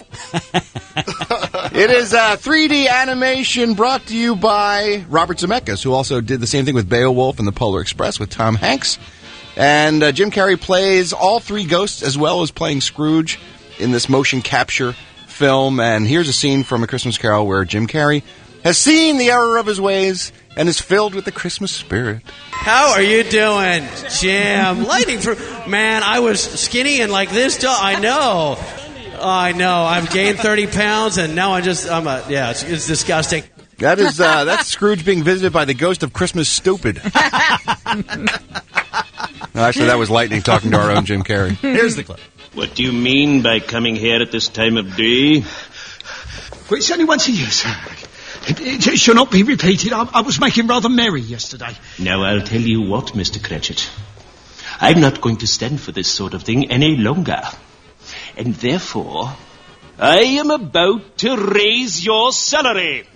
It is 3D animation brought to you by Robert Zemeckis, who also did the same thing with Beowulf and the Polar Express with Tom Hanks. And Jim Carrey plays all three ghosts as well as playing Scrooge in this motion capture film. And here's a scene from A Christmas Carol where Jim Carrey has seen the error of his ways and is filled with the Christmas spirit. How are you doing, Jim? Lightning for man, I was skinny and like this. I know. I've gained 30 pounds and now it's disgusting. That is that's Scrooge being visited by the ghost of Christmas stupid. No, actually, that was Lightning talking to our own Jim Carrey. Here's the clip. What do you mean by coming here at this time of day? Well, it's only once a year, sir. It should not be repeated. I was making rather merry yesterday. Now, I'll tell you what, Mr. Cratchit. I'm not going to stand for this sort of thing any longer. And therefore, I am about to raise your salary.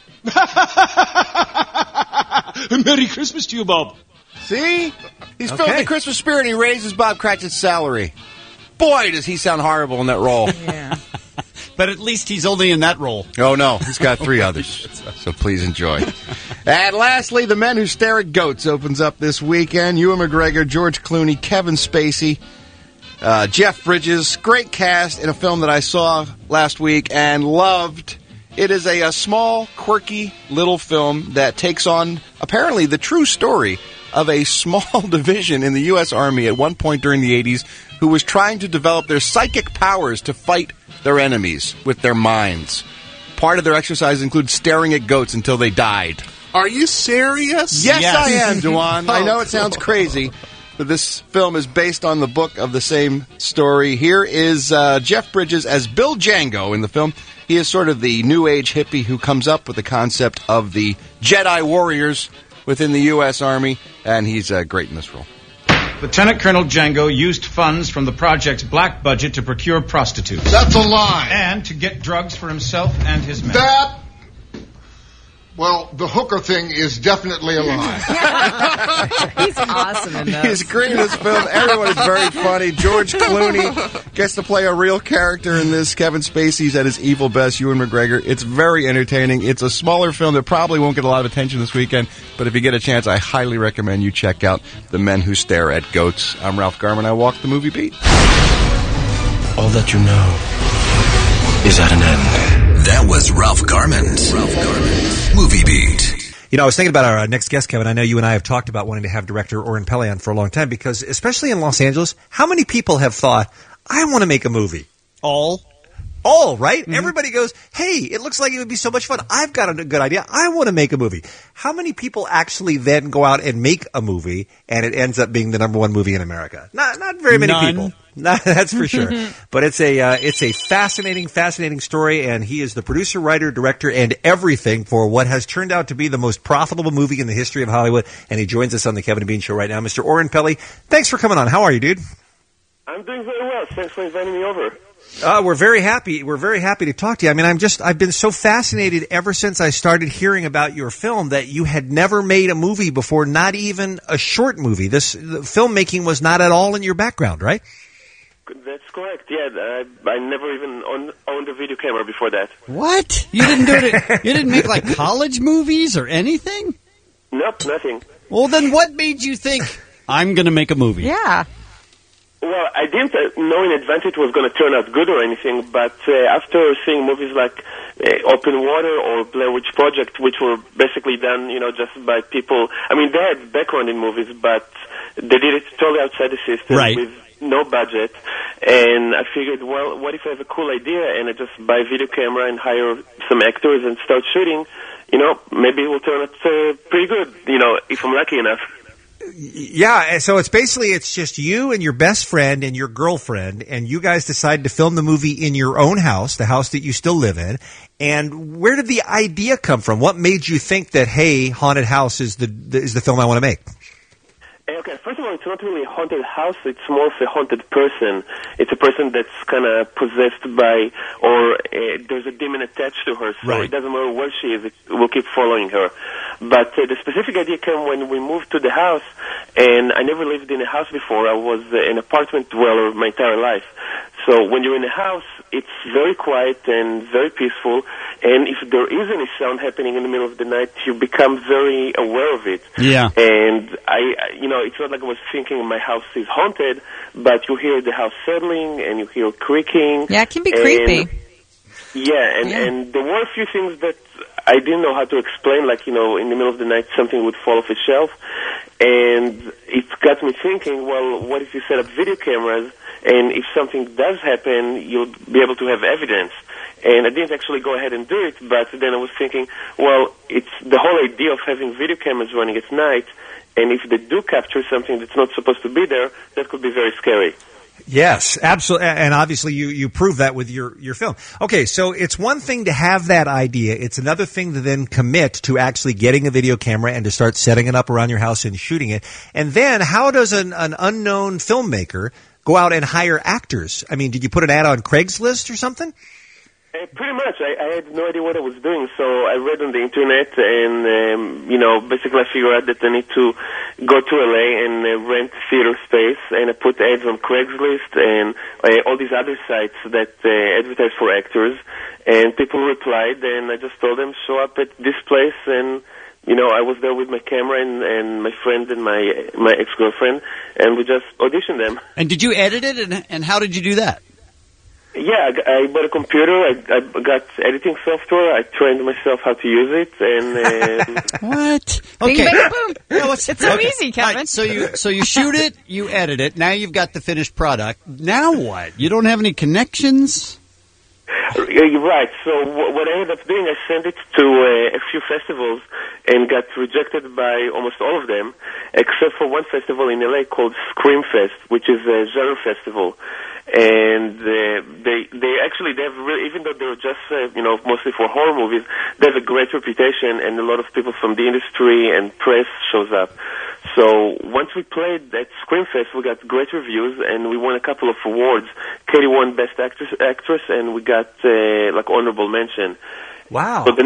Merry Christmas to you, Bob. See? He's filled with the Christmas spirit and he raises Bob Cratchit's salary. Boy, does he sound horrible in that role. Yeah. But at least he's only in that role. Oh, no. He's got three others. So please enjoy. And lastly, The Men Who Stare at Goats opens up this weekend. Ewan McGregor, George Clooney, Kevin Spacey, Jeff Bridges. Great cast in a film that I saw last week and loved. It is a small, quirky little film that takes on, apparently, the true story of a small division in the U.S. Army at one point during the 80s who was trying to develop their psychic powers to fight their enemies with their minds. Part of their exercise includes staring at goats until they died. Are you serious? Yes. I am, Dwan. I know it sounds crazy, but this film is based on the book of the same story. Here is Jeff Bridges as Bill Django in the film. He is sort of the new age hippie who comes up with the concept of the Jedi warriors within the U.S. Army, and he's great in this role. Lieutenant Colonel Django used funds from the project's black budget to procure prostitutes. That's a lie. And to get drugs for himself and his men. Well, the hooker thing is definitely a lie. He's awesome in this. He's great in this film. Everyone is very funny. George Clooney gets to play a real character in this. Kevin Spacey's at his evil best. Ewan McGregor. It's very entertaining. It's a smaller film that probably won't get a lot of attention this weekend, but if you get a chance, I highly recommend you check out The Men Who Stare at Goats. I'm Ralph Garman. I walk the movie beat. All that you know is at an end. That was Ralph Garman's Movie Beat. You know, I was thinking about our next guest, Kevin. I know you and I have talked about wanting to have director Oren Peli on for a long time because, especially in Los Angeles, how many people have thought, I want to make a movie? All, right? Mm-hmm. Everybody goes, hey, it looks like it would be so much fun. I've got a good idea. I want to make a movie. How many people actually then go out and make a movie and it ends up being the number one movie in America? Not very many people. That's for sure. But it's a fascinating story, and he is the producer, writer, director, and everything for what has turned out to be the most profitable movie in the history of Hollywood. And he joins us on the Kevin and Bean Show right now. Mr. Oren Peli, thanks for coming on. How are you, dude? I'm doing very well. Thanks for inviting me over. We're very happy. We're very happy to talk to you. I mean, I've been so fascinated ever since I started hearing about your film that you had never made a movie before, not even a short movie. The filmmaking was not at all in your background, right? That's correct. Yeah, I never even owned a video camera before that. What? You didn't do it? You didn't make like college movies or anything? Nope, nothing. Well, then what made you think, I'm going to make a movie? Yeah. Well, I didn't know in advance it was going to turn out good or anything, but after seeing movies like Open Water or Blair Witch Project, which were basically done, just by people, I mean, they had background in movies, but they did it totally outside the system with no budget, and I figured, well, what if I have a cool idea and I just buy a video camera and hire some actors and start shooting, maybe it will turn out pretty good, if I'm lucky enough. Yeah, so it's just you and your best friend and your girlfriend, and you guys decided to film the movie in your own house, the house that you still live in. And where did the idea come from? What made you think that, hey, haunted house is the film I want to make? Okay, first of all, it's not really a haunted house, it's more of a haunted person. It's a person that's kind of possessed by, or there's a demon attached to her, so it doesn't matter where she is, it will keep following her. But the specific idea came when we moved to the house, and I never lived in a house before. I was an apartment dweller my entire life. So when you're in a house, it's very quiet and very peaceful, and if there is any sound happening in the middle of the night, you become very aware of it. Yeah. And it's not like I was thinking my house is haunted, but you hear the house settling, and you hear creaking. Yeah, it can be creepy. Yeah, and there were a few things that I didn't know how to explain, like, in the middle of the night something would fall off a shelf, and it got me thinking, well, what if you set up video cameras, and if something does happen, you'll be able to have evidence. And I didn't actually go ahead and do it, but then I was thinking, well, it's the whole idea of having video cameras running at night, and if they do capture something that's not supposed to be there, that could be very scary. Yes, absolutely, and obviously you prove that with your film. Okay, so it's one thing to have that idea. It's another thing to then commit to actually getting a video camera and to start setting it up around your house and shooting it. And then how does an unknown filmmaker go out and hire actors? I mean, did you put an ad on Craigslist or something? Pretty much. I had no idea what I was doing, so I read on the internet, and basically I figured out that I need to go to LA and rent theater space, and I put ads on Craigslist and all these other sites that advertise for actors, and people replied, and I just told them, show up at this place, and I was there with my camera and my friend and my ex-girlfriend, and we just auditioned them. And did you edit it, and how did you do that? Yeah, I bought a computer, I got editing software, I trained myself how to use it, and... What? Okay. Bing, bang, boom. No, it's so easy, Kevin. Right, so you shoot it, you edit it, now you've got the finished product. Now what? You don't have any connections? You're right. So what I ended up doing, I sent it to a few festivals and got rejected by almost all of them, except for one festival in LA called Screamfest, which is a genre festival. And they have really, even though they're just mostly for horror movies, they have a great reputation, and a lot of people from the industry and press shows up. So once we played at Screamfest, we got great reviews, and we won a couple of awards. Katie won Best Actress, and we got honorable mention. Wow! So the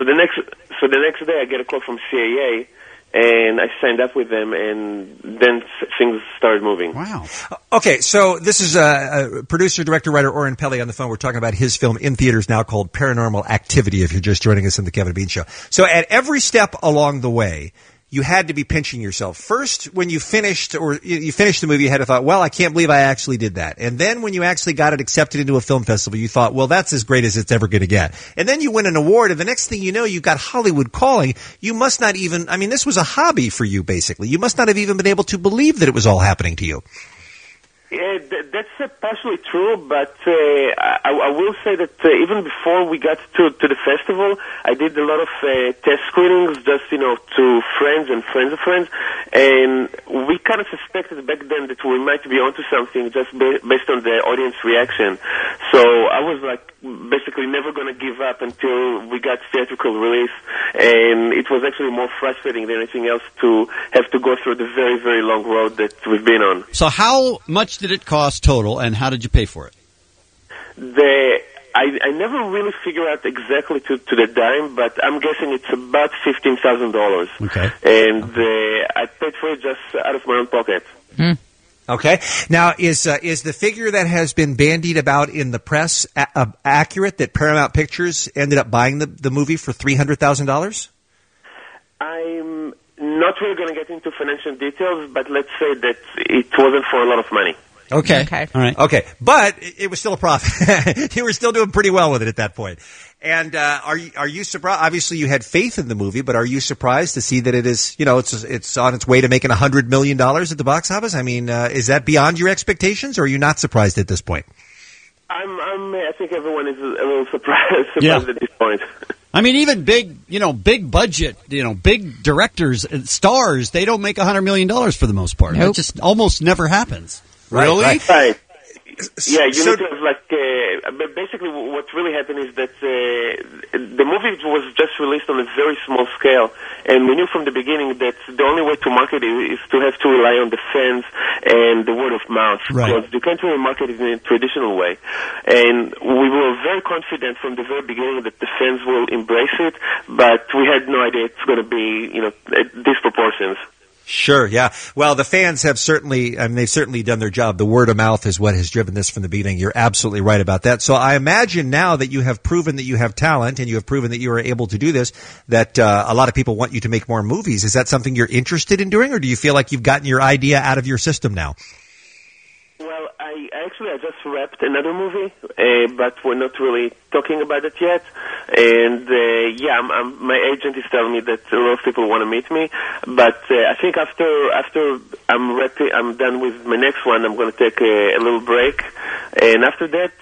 next day, I get a call from CAA. And I signed up with them, and then things started moving. Wow. Okay, so this is producer, director, writer Oren Peli on the phone. We're talking about his film in theaters now called Paranormal Activity, if you're just joining us in the Kevin Bean Show. So at every step along the way, you had to be pinching yourself. First, when you finished the movie, you had to thought, well, I can't believe I actually did that. And then when you actually got it accepted into a film festival, you thought, well, that's as great as it's ever going to get. And then you win an award, and the next thing you know, you got Hollywood calling. You must not even, this was a hobby for you, basically. You must not have even been able to believe that it was all happening to you. Yeah, that's partially true, but I will say that even before we got to the festival, I did a lot of test screenings just, to friends and friends of friends, and we kind of suspected back then that we might be onto something just based on the audience reaction. So I was basically never going to give up until we got theatrical release, and it was actually more frustrating than anything else to have to go through the very, very long road that we've been on. So how much did it cost total, and how did you pay for it? I never really figured out exactly to the dime, but I'm guessing it's about $15,000. Okay. And I paid for it just out of my own pocket. Okay. Now, is the figure that has been bandied about in the press accurate, that Paramount Pictures ended up buying the movie for $300,000? I'm not really going to get into financial details, but let's say that it wasn't for a lot of money. Okay. All right. Okay. But it was still a profit. You were still doing pretty well with it at that point. And are you surprised? Obviously, you had faith in the movie, but are you surprised to see that it is, it's on its way to making $100 million at the box office? I mean, is that beyond your expectations, or are you not surprised at this point? I think everyone is a little surprised at this point. I mean, even big budget, big directors, stars, they don't make $100 million for the most part. Nope. It just almost never happens. Really? Right. Yeah, you need to have basically what really happened is that the movie was just released on a very small scale, and we knew from the beginning that the only way to market it is to have to rely on the fans and the word of mouth, because you can't really market it in a traditional way. And we were very confident from the very beginning that the fans will embrace it, but we had no idea it's going to be, these proportions. Sure, yeah. Well, the fans have they've certainly done their job. The word of mouth is what has driven this from the beginning. You're absolutely right about that. So I imagine now that you have proven that you have talent and you have proven that you are able to do this, that a lot of people want you to make more movies. Is that something you're interested in doing, or do you feel like you've gotten your idea out of your system now? Well, I just wrapped another movie, but we're not really talking about it yet. And my agent is telling me that a lot of people want to meet me. But I think after I'm done with my next one, I'm going to take a little break. And after that,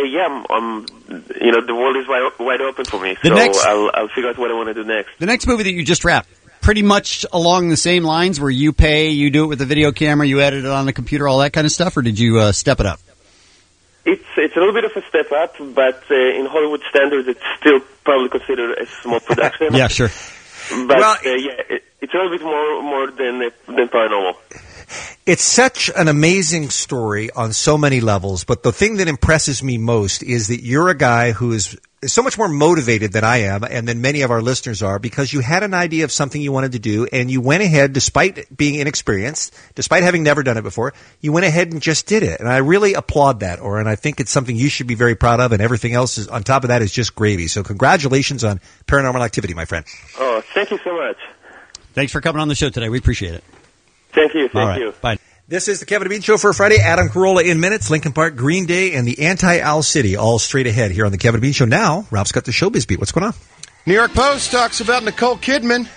the world is wide open for me. I'll figure out what I want to do next. The next movie that you just wrapped, pretty much along the same lines, where you do it with a video camera, you edit it on the computer, all that kind of stuff, or did you step it up? It's a little bit of a step up, but in Hollywood standards, it's still probably considered a small production. Yeah, sure. But it's a little bit more than paranormal. It's such an amazing story on so many levels, but the thing that impresses me most is that you're a guy who is so much more motivated than I am, and than many of our listeners are, because you had an idea of something you wanted to do, and you went ahead, despite being inexperienced, despite having never done it before, you went ahead and just did it. And I really applaud that, and I think it's something you should be very proud of, and everything else is on top of that is just gravy. So congratulations on Paranormal Activity, my friend. Oh, thank you so much. Thanks for coming on the show today. We appreciate it. Thank you. Thank you. Bye. This is the Kevin and Bean Show for Friday. Adam Carolla in minutes, Lincoln Park, Green Day, and the Anti-Owl City all straight ahead here on the Kevin and Bean Show. Now, Ralph's got the showbiz beat. What's going on? New York Post talks about Nicole Kidman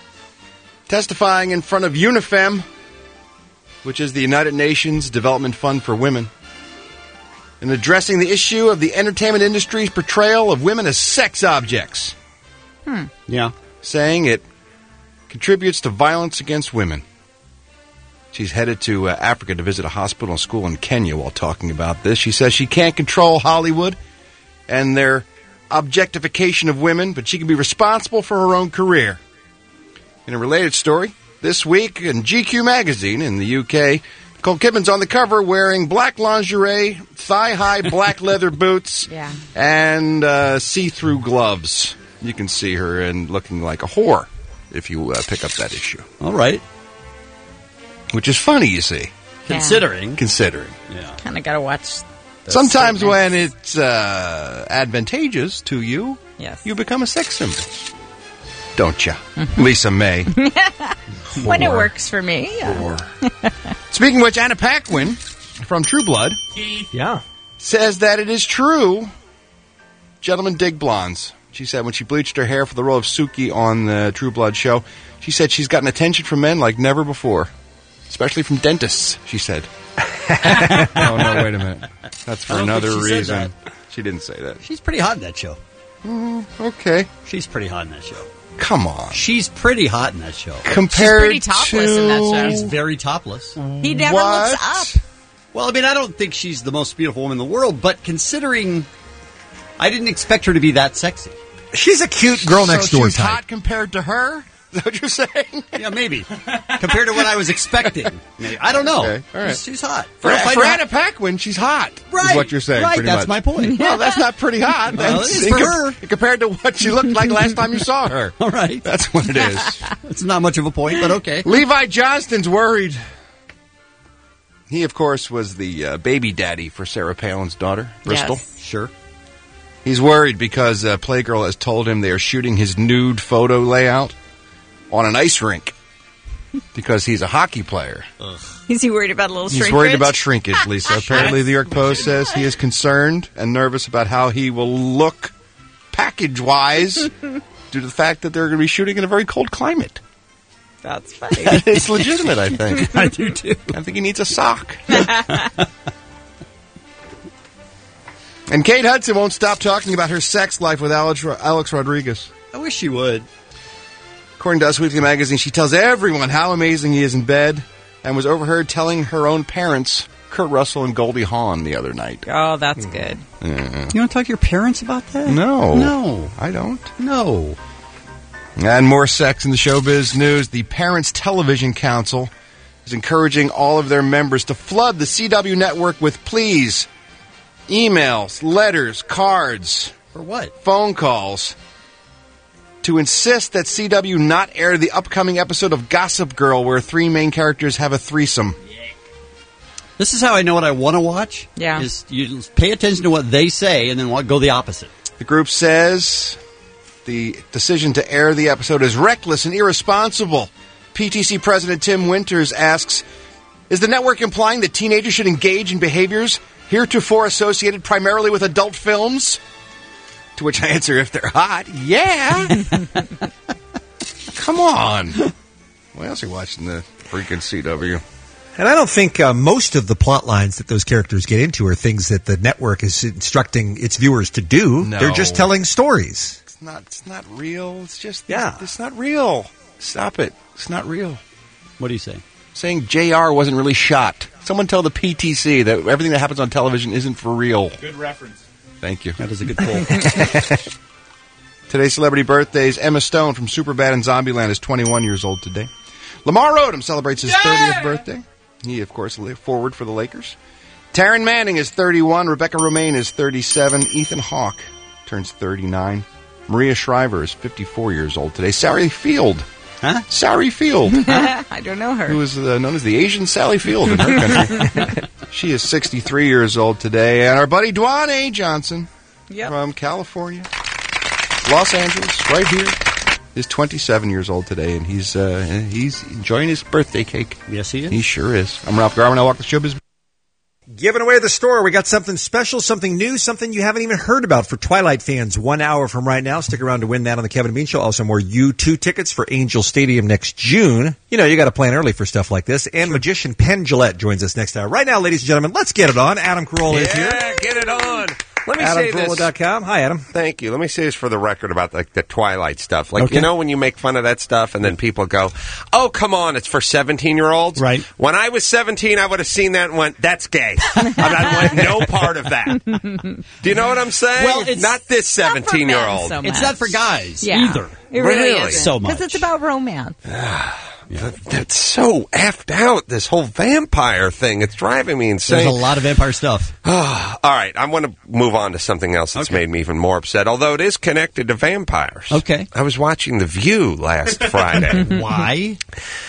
testifying in front of UNIFEM, which is the United Nations Development Fund for Women, and addressing the issue of the entertainment industry's portrayal of women as sex objects. Yeah. Saying it contributes to violence against women. She's headed to Africa to visit a hospital and school in Kenya while talking about this. She says she can't control Hollywood and their objectification of women, but she can be responsible for her own career. In a related story, this week in GQ magazine in the UK, Nicole Kidman's on the cover wearing black lingerie, thigh-high black leather boots, and see-through gloves. You can see her and looking like a whore if you pick up that issue. All right. Which is funny, you see. Considering. Yeah. Kind of got to watch. Sometimes when it's advantageous to you, you become a sex symbol. Don't you? Lisa May. When it works for me. Speaking of which, Anna Paquin from True Blood says that it is true gentlemen dig blondes. She said when she bleached her hair for the role of Suki on the True Blood show, she said she's gotten attention from men like never before. Especially from dentists, she said. Oh, no, wait a minute. That's for another reason. She didn't say that. She's pretty hot in that show. Okay. She's pretty hot in that show. Come on. She's pretty hot in that show. Compared She's pretty topless in that show. She's very topless. He never looks up. Well, I mean, I don't think she's the most beautiful woman in the world, but considering I didn't expect her to be that sexy. She's a cute girl next door she's type. Hot compared to her? Is that what you're saying? Yeah, maybe. Compared to what I was expecting. Maybe. I don't know. Okay. All right. She's hot. For Anna Paquin, she's hot. Right. Is what you're saying, right, pretty that's much. my point. Well, that's not pretty hot. Well, That's it is for her. Compared to what she looked like last time you saw her. All right. That's what it is. It's not much of a point, but okay. Levi Johnston's worried. He, of course, was the baby daddy for Sarah Palin's daughter, Bristol. Yes. Sure. He's worried because Playgirl has told him they are shooting his nude photo layout on an ice rink. because he's a hockey player. Is he worried about a little shrinkage? He's worried about shrinkage, Lisa. Apparently, the New York Post says he is concerned and nervous about how he will look package-wise due to the fact that they're going to be shooting in a very cold climate. That's funny. It's legitimate, I think. I do, too. I think he needs a sock. And Kate Hudson won't stop talking about her sex life with Alex Rodriguez. I wish she would. According to Us Weekly Magazine, she tells everyone how amazing he is in bed and was overheard telling her own parents, Kurt Russell and Goldie Hawn, the other night. Oh, that's good. You want to talk to your parents about that? No, I don't. No. And more sex in the showbiz news. The Parents Television Council is encouraging all of their members to flood the CW network with pleas, emails, letters, cards. For what? Phone calls. To insist that CW not air the upcoming episode of Gossip Girl where 3 main characters have a threesome. This is how I know what I want to watch. Yeah. Is you pay attention to what they say and then go the opposite. The group says the decision to air the episode is reckless and irresponsible. PTC President Tim Winters asks, is the network implying that teenagers should engage in behaviors heretofore associated primarily with adult films? To which I answer, if they're hot, yeah. Come on. What else are you watching the freaking CW? And I don't think most of the plot lines that those characters get into are things that the network is instructing its viewers to do. No. They're just telling stories. It's not real. It's just, it's not real. Stop it. It's not real. What do you say? Saying JR wasn't really shot. Someone tell the PTC that everything that happens on television isn't for real. Good reference. Thank you. That is a good poll. Today's celebrity birthdays. Emma Stone from Superbad and Zombieland is 21 years old today. Lamar Odom celebrates his 30th birthday. He, of course, forward for the Lakers. Taryn Manning is 31. Rebecca Romaine is 37. Ethan Hawke turns 39. Maria Shriver is 54 years old today. Sally Field. Huh? Sally Field. I don't know her. Who is known as the Asian Sally Field in her country. She is 63 years old today. And our buddy Dwayne A. Johnson from California, Los Angeles, right here, is 27 years old today. And he's enjoying his birthday cake. Yes, he is. He sure is. I'm Ralph Garman. I walk the showbiz. Giving away the store, we got something special, something new, something you haven't even heard about for Twilight fans 1 hour from right now. Stick around to win that on the Kevin and Bean Show. Also more U2 tickets for Angel Stadium next June. You know, you got to plan early for stuff like this. And magician Penn Jillette joins us next hour. Right now, ladies and gentlemen, let's get it on. Adam Carolla is here. Yeah, get it on. Let me say this. AdamCarolla.com. Hi, Adam. Thank you. Let me say this for the record about the Twilight stuff. You know when you make fun of that stuff and then people go, oh, come on, it's for 17-year-olds? Right. When I was 17, I would have seen that and went, that's gay. I want no part of that. Do you know what I'm saying? Well, it's not this 17-year-old. so It's not for guys It either. really Really? isn't. So much. Because it's about romance. That's so effed out, this whole vampire thing. It's driving me insane. There's a lot of vampire stuff. All right, I want to move on to something else that's made me even more upset, although it is connected to vampires. Okay. I was watching The View last Friday. Why?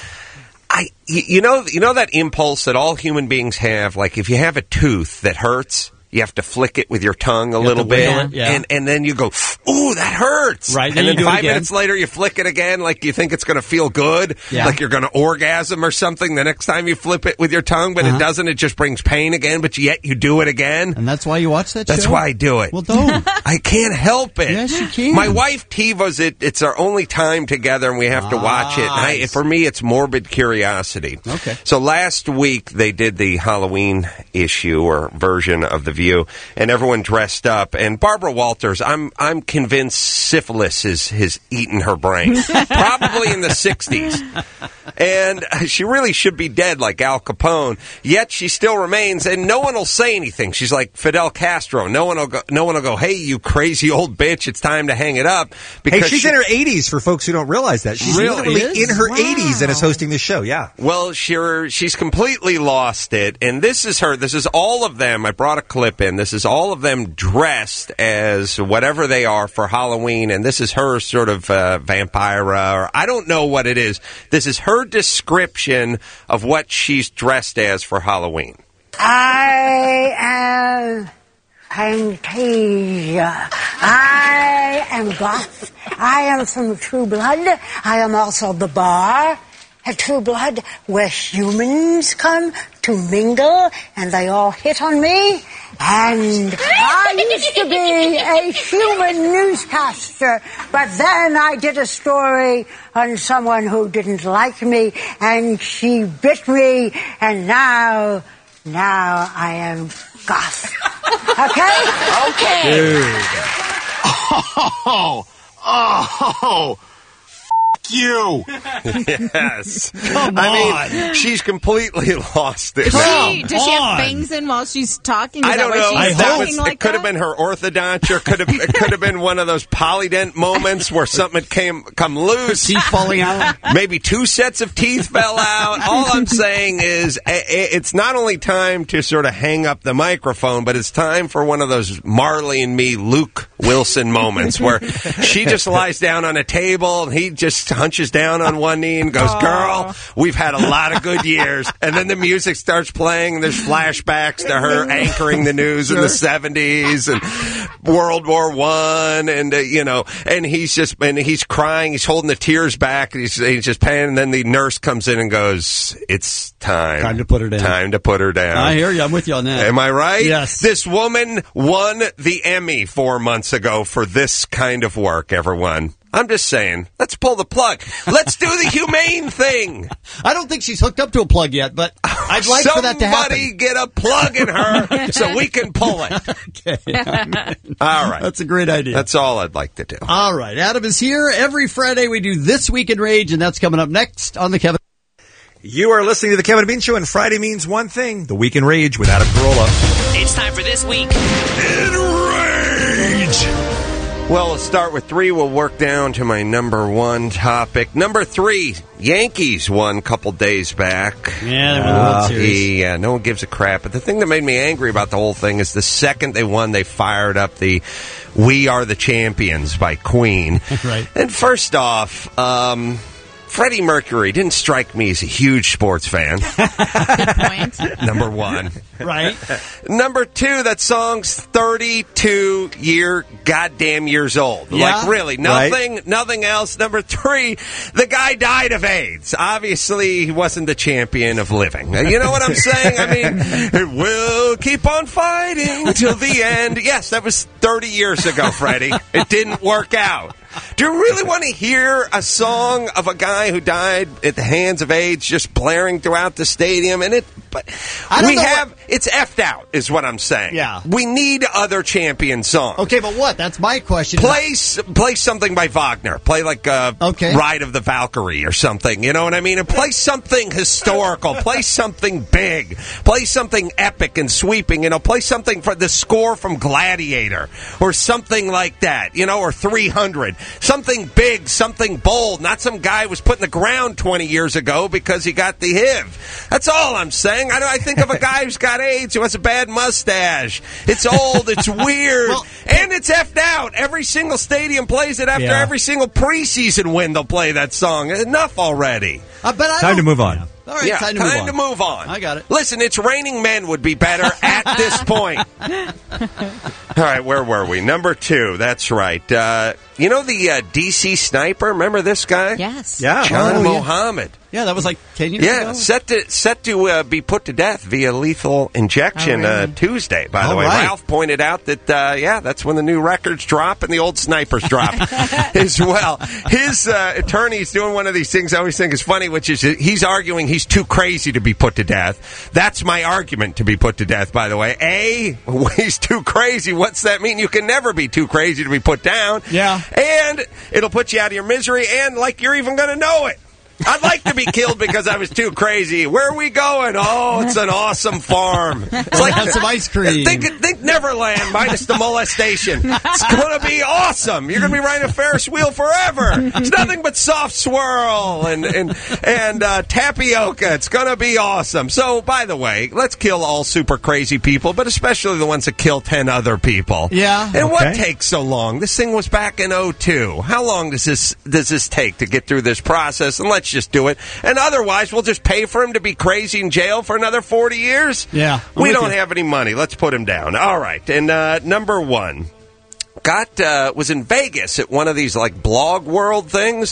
You know that impulse that all human beings have, like if you have a tooth that hurts, you have to flick it with your tongue a little bit, and then you go, ooh, that hurts. Right, and then you do it 5 again. minutes later, you flick it again, like you think it's going to feel good, like you're going to orgasm or something the next time you flip it with your tongue, but it doesn't. It just brings pain again, but yet you do it again. And that's why you watch that show? That's why I do it. Well, don't. I can't help it. Yes, you can. My wife TiVo's it. It's our only time together, and we have to watch it. And for me, it's morbid curiosity. Okay. So last week, they did the Halloween issue or version of The View, and everyone dressed up. And Barbara Walters, I'm convinced syphilis has eaten her brain. Probably in the 60s. And she really should be dead like Al Capone. Yet she still remains, and no one will say anything. She's like Fidel Castro. No one will go, hey, you crazy old bitch, it's time to hang it up. Because she's in her 80s, for folks who don't realize that. She's literally in her 80s and is hosting this show, Well, she's completely lost it, and this is her. This is all of them. I brought a clip in. This is all of them dressed as whatever they are for Halloween, and this is her sort of vampira, or I don't know what it is. This is her description of what she's dressed as for Halloween. I am Fantasia. I am goth. I am from True Blood. I am also the Bar. at True Blood, where humans come to mingle, and they all hit on me. And I used to be a human newscaster, but then I did a story on someone who didn't like me, and she bit me, and now I am goth. Okay? Okay. Dude. Oh, you. Yes. Come I mean, she's completely lost it. Does she have bangs in while she's talking? Is I don't that know. why she's talking like it could have been her orthodontia. It could have been one of those Polydent moments where something had come loose. Teeth falling out. Maybe 2 sets of teeth fell out. All I'm saying is it's not only time to sort of hang up the microphone, but it's time for one of those Marley and me, Luke Wilson moments where she just lies down on a table and he just hunches down on one knee and goes, "Girl, we've had a lot of good years." And then the music starts playing and there's flashbacks to her anchoring the news in the 70s and World War I, and and he's crying, he's holding the tears back, and he's just paying, and then the nurse comes in and goes, "It's time to put her down. Time to put her down." I hear you. I'm with you on that. Am I right? Yes. This woman won the Emmy 4 months ago for this kind of work, everyone. I'm just saying, let's pull the plug. Let's do the humane thing. I don't think she's hooked up to a plug yet, but I'd like for that to happen. Somebody get a plug in her so we can pull it. Okay. All right. That's a great idea. That's all I'd like to do. All right. Adam is here. Every Friday we do This Week in Rage, and that's coming up next on the Kevin. You are listening to the Kevin and Bean Show, and Friday means one thing: The Week in Rage with Adam Carolla. It's time for This Week in Rage. Well, let's start with 3. We'll work down to my number 1 topic. Number 3, Yankees won a couple days back. Yeah, they won the World Series. Yeah, no one gives a crap. But the thing that made me angry about the whole thing is the second they won, they fired up the "We Are the Champions" by Queen. Right. And first off, Freddie Mercury didn't strike me as a huge sports fan. Good point. Number 1. Right. Number 2, that song's 32 goddamn years old. Yeah. Like, really, nothing else. Number 3, the guy died of AIDS. Obviously, he wasn't the champion of living. You know what I'm saying? I mean, we'll keep on fighting till the end. Yes, that was 30 years ago, Freddie. It didn't work out. Do you really want to hear a song of a guy who died at the hands of AIDS just blaring throughout the stadium? And it's effed out, is what I'm saying. Yeah. We need other champion songs. Okay, but what? That's my question. Play something by Wagner. Play like Ride of the Valkyrie or something. You know what I mean? And play something historical. Play something big. Play something epic and sweeping. Play something for the score from Gladiator or something like that. Or 300. Something big, something bold. Not some guy who was put in the ground 20 years ago because he got the HIV. That's all I'm saying. I think of a guy who's got AIDS who has a bad mustache. It's old. It's weird. And it's effed out. Every single stadium plays it after every single preseason win. They'll play that song. Enough already. Time to move on. All right, time to move on. I got it. Listen, It's Raining Men would be better at this point. All right, where were we? Number 2, that's right. You know the DC sniper? Remember this guy? Yes. Yeah. John Mohammed. Yeah, that was like 10 years ago. Set to be put to death via lethal injection Tuesday, by the way. Right. Ralph pointed out that, that's when the new records drop and the old snipers drop as well. His attorney's doing one of these things I always think is funny, which is he's arguing he's too crazy to be put to death. That's my argument to be put to death, by the way. He's too crazy. What's that mean? You can never be too crazy to be put down. Yeah. And it'll put you out of your misery, and like you're even going to know it. I'd like to be killed because I was too crazy. Where are we going? Oh, it's an awesome farm. It's like have some ice cream. Think Neverland minus the molestation. It's going to be awesome. You're going to be riding a Ferris wheel forever. It's nothing but soft swirl and tapioca. It's going to be awesome. So, by the way, let's kill all super crazy people, but especially the ones that kill 10 other people. Yeah. And what takes so long? This thing was back in 2002. How long does this take to get through this process? And let's just do it. And otherwise, we'll just pay for him to be crazy in jail for another 40 years? Yeah. We don't have any money. Let's put him down. All right. And number 1. Was in Vegas at one of these like blog world things.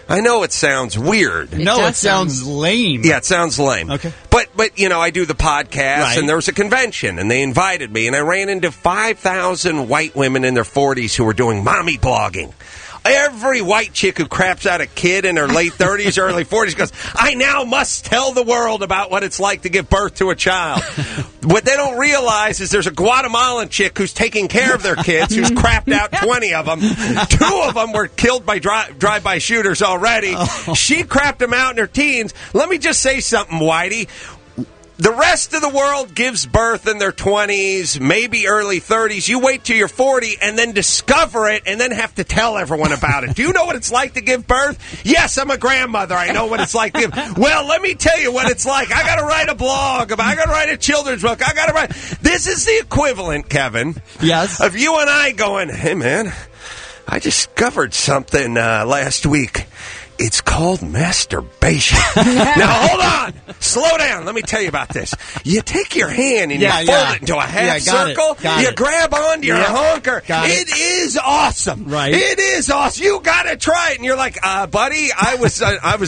I know it sounds weird. It sounds lame. Yeah, it sounds lame. Okay. But I do the podcast, Right. and there was a convention, and they invited me, and I ran into 5,000 white women in their 40s who were doing mommy blogging. Every white chick who craps out a kid in her late 30s, early 40s goes, I now must tell the world about what it's like to give birth to a child. What they don't realize is there's a Guatemalan chick who's taking care of their kids who's crapped out 20 of them. 2 of them were killed by drive-by shooters already. She crapped them out in her teens. Let me just say something, Whitey. The rest of the world gives birth in their 20s, maybe early 30s. You wait till you're 40 and then discover it and then have to tell everyone about it. Do you know what it's like to give birth? Yes, I'm a grandmother. I know what it's like to give. Well, let me tell you what it's like. I got to write a blog about. I got to write a children's book. I got to write. This is the equivalent, Kevin. Yes. Of you and I going, hey, man, I discovered something last week. It's called masturbation. Now, hold on. Slow down. Let me tell you about this. You take your hand and you fold it into a half circle. You grab onto your honker. It is awesome. Right. It is awesome. You got to try it. And you're like, buddy, I was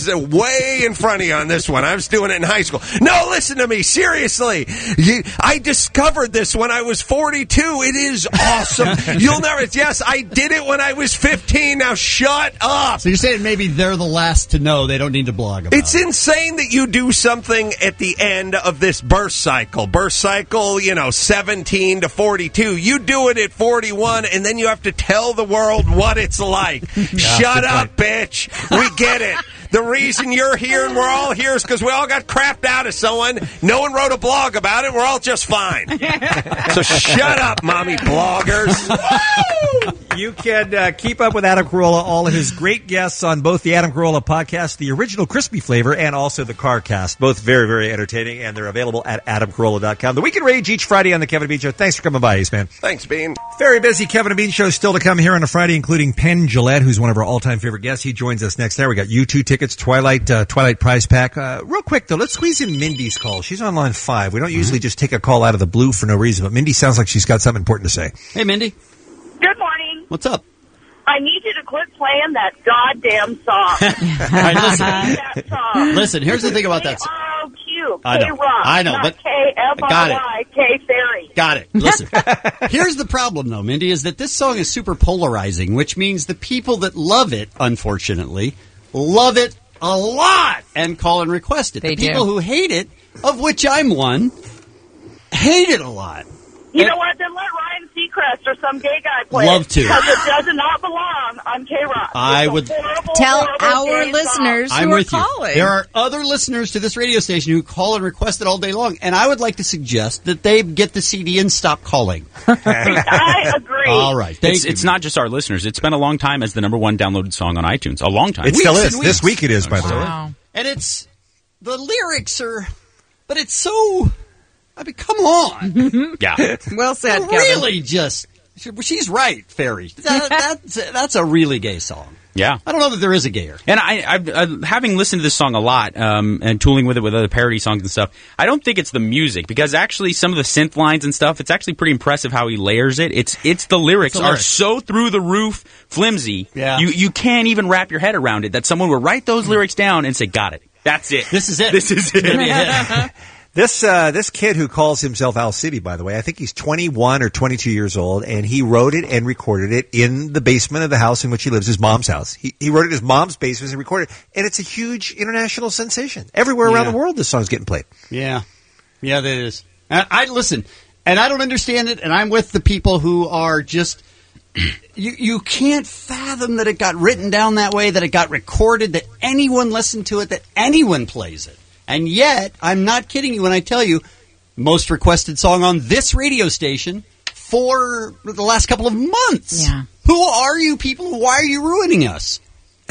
way in front of you on this one. I was doing it in high school. No, listen to me. Seriously. I discovered this when I was 42. It is awesome. You'll never. Yes, I did it when I was 15. Now shut up. So you're saying maybe they're the last to know, they don't need to blog about It's insane that you do something at the end of this birth cycle. Birth cycle, 17 to 42. You do it at 41, and then you have to tell the world what it's like. Shut up, bitch. We get it. The reason you're here and we're all here is because we all got crapped out of someone. No one wrote a blog about it. We're all just fine. So shut up, mommy bloggers. You can keep up with Adam Carolla, all of his great guests on both the Adam Carolla podcast, the original crispy flavor, and also the CarCast. Both very, very entertaining, and they're available at adamcarolla.com. The Weekend Rage each Friday on the Kevin and Bean Show. Thanks for coming by, Ace Man. Thanks, Bean. Very busy Kevin and Bean Show still to come here on a Friday, including Penn Jillette, who's one of our all-time favorite guests. He joins us next hour. We got U2 tickets, Twilight prize pack. Real quick, though, let's squeeze in Mindy's call. She's on line 5. We don't usually just take a call out of the blue for no reason, but Mindy sounds like she's got something important to say. Hey, Mindy. Good morning. What's up? I need you to quit playing that goddamn song. All right, listen, here's the thing about that song. K-R-O-Q. I know. K-Rock. I know, not but- K-F-R-Y. K-Ferry. Got it. Listen, here's the problem, though, Mindy, is that this song is super polarizing, which means the people that love it, unfortunately, love it a lot and call and request it. They the people do. who hate it, of which I'm one, hate it a lot. You know what? Then let Ryan Seacrest or some gay guy play Love it. to. Because it does not belong on K-Rock. I It's a would- horrible, Tell horrible our gay listeners song. I'm who are with you. calling. There are other listeners to this radio station who call and request it all day long, and I would like to suggest that they get the CD and stop calling. I agree. All right. It's not just our listeners. It's been a long time as the #1 downloaded song on iTunes. A long time. It still Weeks is. and This weeks. week it is, by the way. Wow. And it's, the lyrics are, but it's so, I mean, come on. Yeah. Well said, Kevin. Really just, she's right, Ferry. That's a really gay song. Yeah. I don't know that there is a gayer. And I've having listened to this song a lot and tooling with it with other parody songs and stuff, I don't think it's the music, because actually some of the synth lines and stuff, it's actually pretty impressive how he layers it. It's the lyrics are so through the roof flimsy. Yeah. You can't even wrap your head around it that someone would write those lyrics down and say, got it. That's it. This is it. This is it. It's gonna be a hit. This kid who calls himself Al City, by the way, I think he's 21 or 22 years old, and he wrote it and recorded it in the basement of the house in which he lives, his mom's house. He wrote it in his mom's basement and recorded it, and it's a huge international sensation. Everywhere around the world, this song's getting played. Yeah. Yeah, that is. And I listen, and I don't understand it, and I'm with the people who are just, you can't fathom that it got written down that way, that it got recorded, that anyone listened to it, that anyone plays it. And yet, I'm not kidding you when I tell you, most requested song on this radio station for the last couple of months. Yeah. Who are you people? Why are you ruining us?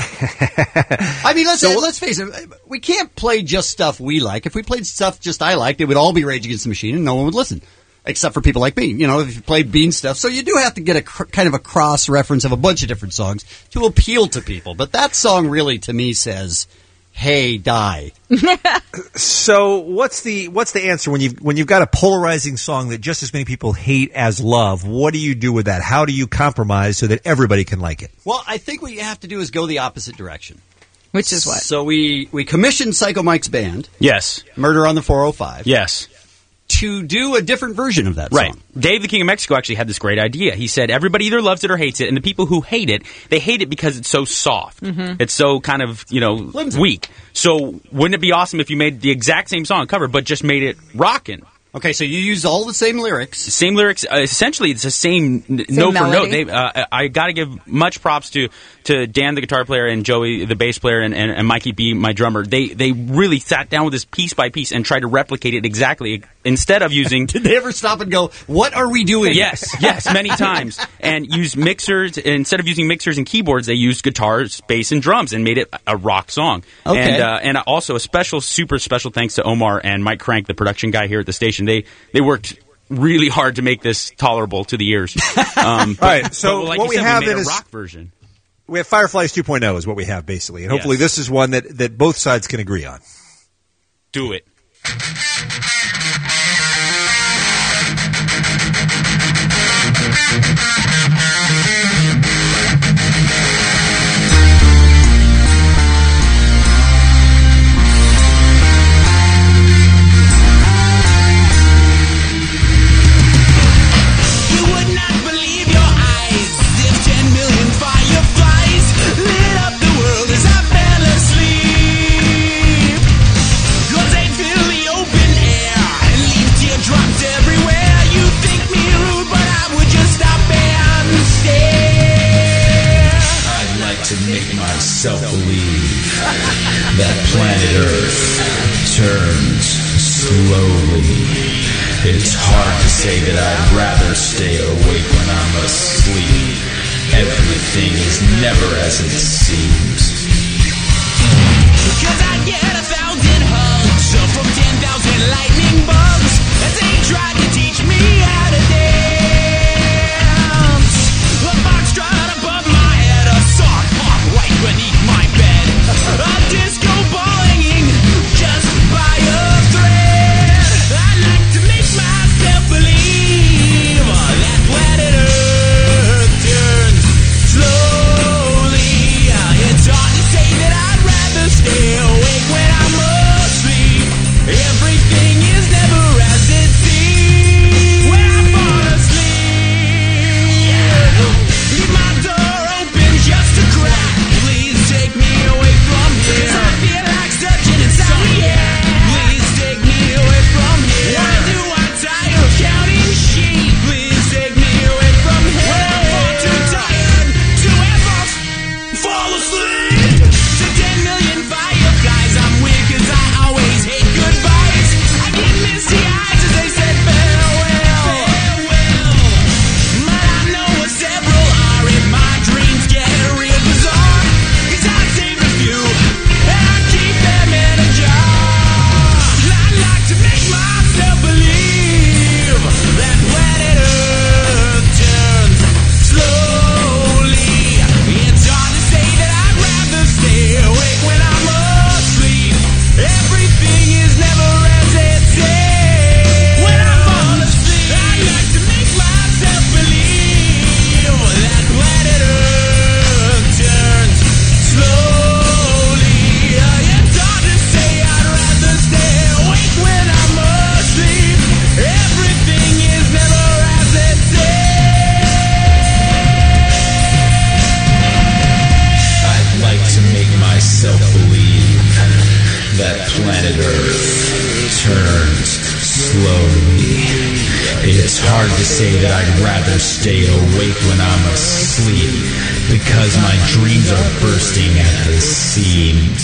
I mean, let's face it. We can't play just stuff we like. If we played stuff just I liked, it would all be Rage Against the Machine and no one would listen. Except for people like me. You know, if you played Bean stuff. So you do have to get a kind of a cross-reference of a bunch of different songs to appeal to people. But that song really, to me, says, hey, die. So what's the answer when you've got a polarizing song that just as many people hate as love? What do you do with that? How do you compromise so that everybody can like it? Well, I think what you have to do is go the opposite direction. Which is what? So we commissioned Psycho Mike's band. Yes. Murder on the 405. Yes. To do a different version of that Right. song. Dave the King of Mexico actually had this great idea. He said everybody either loves it or hates it, and the people who hate it, they hate it because it's so soft. It's so kind of, weak. So wouldn't it be awesome if you made the exact same song cover, but just made it rockin'? Okay, so you used all the same lyrics. Same lyrics. Essentially, it's the same note for note. melody. I got to give much props to Dan, the guitar player, and Joey, the bass player, and Mikey B, my drummer. They really sat down with this piece by piece and tried to replicate it exactly. Instead of using... Did they ever stop and go, what are we doing? Yes, many times. And used mixers. Instead of using mixers and keyboards, they used guitars, bass, and drums and made it a rock song. Okay. And also a super special thanks to Omar and Mike Crank, the production guy here at the station. They worked really hard to make this tolerable to the ears. All right, so but like what you we said, have we made a is rock version. we have Fireflies 2.0 is what we have basically, and hopefully Yes. this is one that both sides can agree on. Do it. You would not believe your eyes if 10 million fireflies lit up the world as I fell asleep. 'Cause they fill the open air and leave teardrops everywhere. You think me rude, but I would just stop and stare. I'd like to make myself believe that planet Earth turns slowly. It's hard to say that I'd rather stay awake when I'm asleep. Everything is never as it seems. 'Cause I get 1,000 hugs from 10,000 lightning bugs as they tried to teach me how to dance. A foxtrot above my head, a sock pop right beneath my bed, a disco ball hanging just by a thread. I like to make myself believe that planet Earth turns slowly. It's hard to say that I'd rather stay awake when I'm asleep. Everything is never as it seems. When I fall asleep, leave my door open just a crack. Please take me away from here. 'Cause I feel like such an insomniac. Please take me away from here. Why do I tire of counting sheep? Please take me away from here. When I'm far too tired to ever fall asleep. To 10 million fireflies, I'm weird 'cause I always hate goodbyes. I get misty eyes as they said farewell. But I know what several are if my dreams get real bizarre. 'Cause I saved a few and I keep them in a jar. I'd like to make myself believe that planet Earth turns slowly. It's hard to say that I'd rather stay awake when I'm asleep. Everything is never as it seems. When I fall asleep, I'd like to make myself believe that planet Earth turns slowly. It's hard to say I'd rather stay awake when I'm asleep. Everything is never as it I'd like to make myself believe that planet Earth turns slowly. It's hard to say that I'd rather stay awake when I'm asleep because my dreams are bursting at the seams.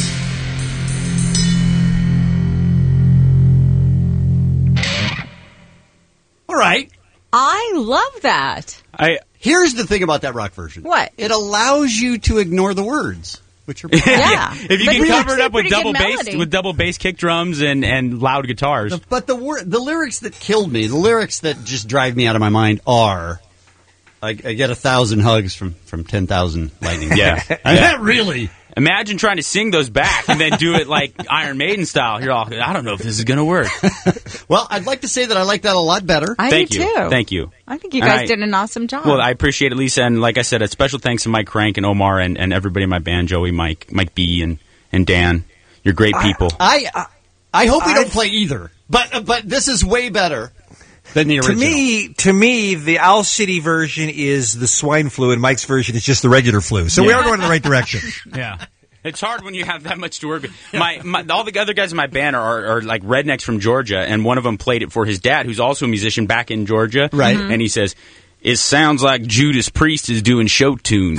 All right. I love that. Here's the thing about that rock version. What? It allows you to ignore the words, which are Yeah. If you But can it's cover it actually up with pretty double good bass melody. kick drums and loud guitars. But the lyrics that killed me, the lyrics that just drive me out of my mind are, I get 1,000 hugs from 10,000 lightning. Yeah. And that really. Imagine trying to sing those back and then do it like Iron Maiden style. You're all, I don't know if this is going to work. Well, I'd like to say that I like that a lot better. I Thank do you. too. Thank you. I think you And guys did an awesome job. Well, I appreciate it, Lisa. And like I said, a special thanks to Mike Crank and Omar and everybody in my band, Joey, Mike B, and and Dan. You're great people. I hope we don't play either. But this is way better than the original. To me, the Owl City version is the swine flu, and Mike's version is just the regular flu. So we are going in the right direction. Yeah. It's hard when you have that much to work with. All the other guys in my band are like rednecks from Georgia, and one of them played it for his dad, who's also a musician back in Georgia. Right. And he says, "It sounds like Judas Priest is doing show tunes."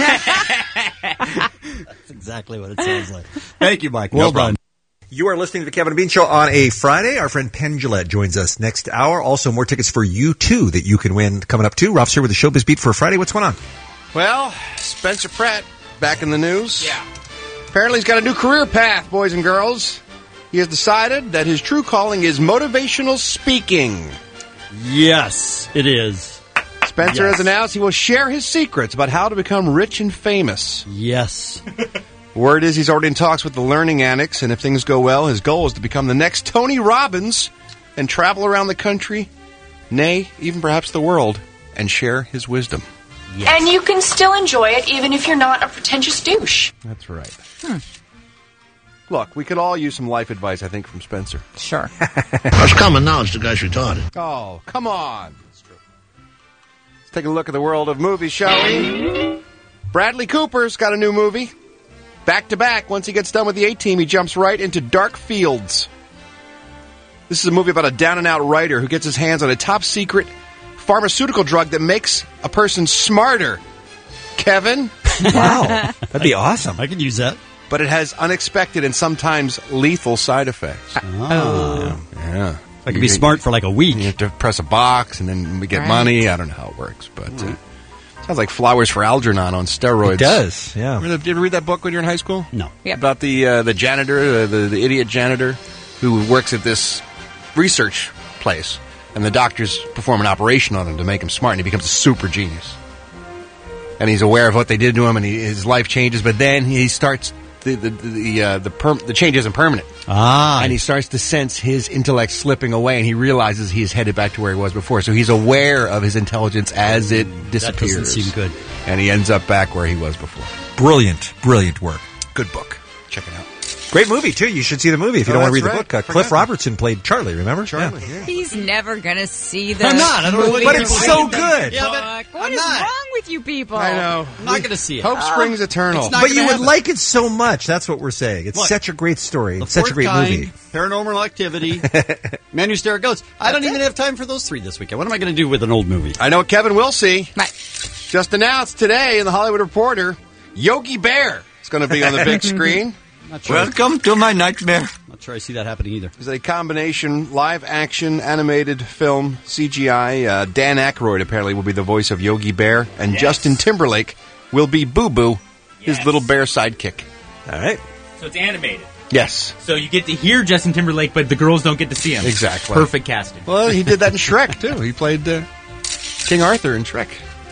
That's exactly what it sounds like. Thank you, Mike. Well done. You are listening to the Kevin and Bean Show on a Friday. Our friend Penn Jillette joins us next hour. Also, more tickets for U2 that you can win coming up, too. Ralph's here with the Showbiz Beat for Friday. What's going on? Well, Spencer Pratt back in the news. Yeah. Apparently he's got a new career path, boys and girls. He has decided that his true calling is motivational speaking. Yes, it is. Spencer has announced he will share his secrets about how to become rich and famous. Yes. Word is he's already in talks with the Learning Annex, and if things go well, his goal is to become the next Tony Robbins and travel around the country, nay, even perhaps the world, and share his wisdom. Yes. And you can still enjoy it even if you're not a pretentious douche. That's right. Look, we could all use some life advice, I think, from Spencer. Sure. That's common knowledge the guy's retarded. Oh, come on. That's true. Let's take a look at the world of movies, shall we? Bradley Cooper's got a new movie. Back to back, once he gets done with the A-Team, he jumps right into Dark Fields. This is a movie about a down-and-out writer who gets his hands on a top-secret pharmaceutical drug that makes a person smarter. Kevin? Wow. That'd be awesome. I could use that. But it has unexpected and sometimes lethal side effects. Oh. Yeah. I could be smart for like a week. You have to press a box and then we get money. I don't know how it works, but sounds like Flowers for Algernon on steroids. It does, yeah. Did you ever read that book when you were in high school? No. Yep. About the janitor, the idiot janitor who works at this research place, and the doctors perform an operation on him to make him smart, and he becomes a super genius. And he's aware of what they did to him, and his life changes. But then he starts the change isn't permanent. And he starts to sense his intellect slipping away, and he realizes he is headed back to where he was before. So he's aware of his intelligence as it disappears. That doesn't seem good. And he ends up back where he was before. Brilliant work. Good book. Check it out. Great movie, too. You should see the movie if you don't want to read the book. Cliff Robertson played Charlie, remember? Charlie, yeah. He's never going to see the I'm not. I don't know what But it's so good. Yeah, but What is wrong with you people? I know. I'm not going to see it. Hope springs eternal. But you would like it so much. That's what we're saying. It's such a great story. It's such a great movie. Paranormal Activity, Man Who Stare at Goats. I don't even have time for those three this weekend. What am I going to do with an old movie? I know what Kevin will see. Right. Just announced today in the Hollywood Reporter, Yogi Bear is going to be on the big screen. Welcome to my nightmare. Not sure I see that happening either. It's a combination live-action animated film, CGI. Dan Aykroyd apparently will be the voice of Yogi Bear, and Justin Timberlake will be Boo Boo, his little bear sidekick. All right. So it's animated. Yes. So you get to hear Justin Timberlake, but the girls don't get to see him. Exactly. Perfect casting. Well, he did that in Shrek, too. He played King Arthur in Shrek.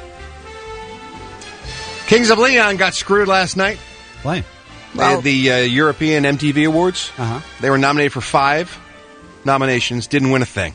Kings of Leon got screwed last night. Why? They had the European MTV Awards. Uh-huh. They were nominated for 5 nominations, didn't win a thing.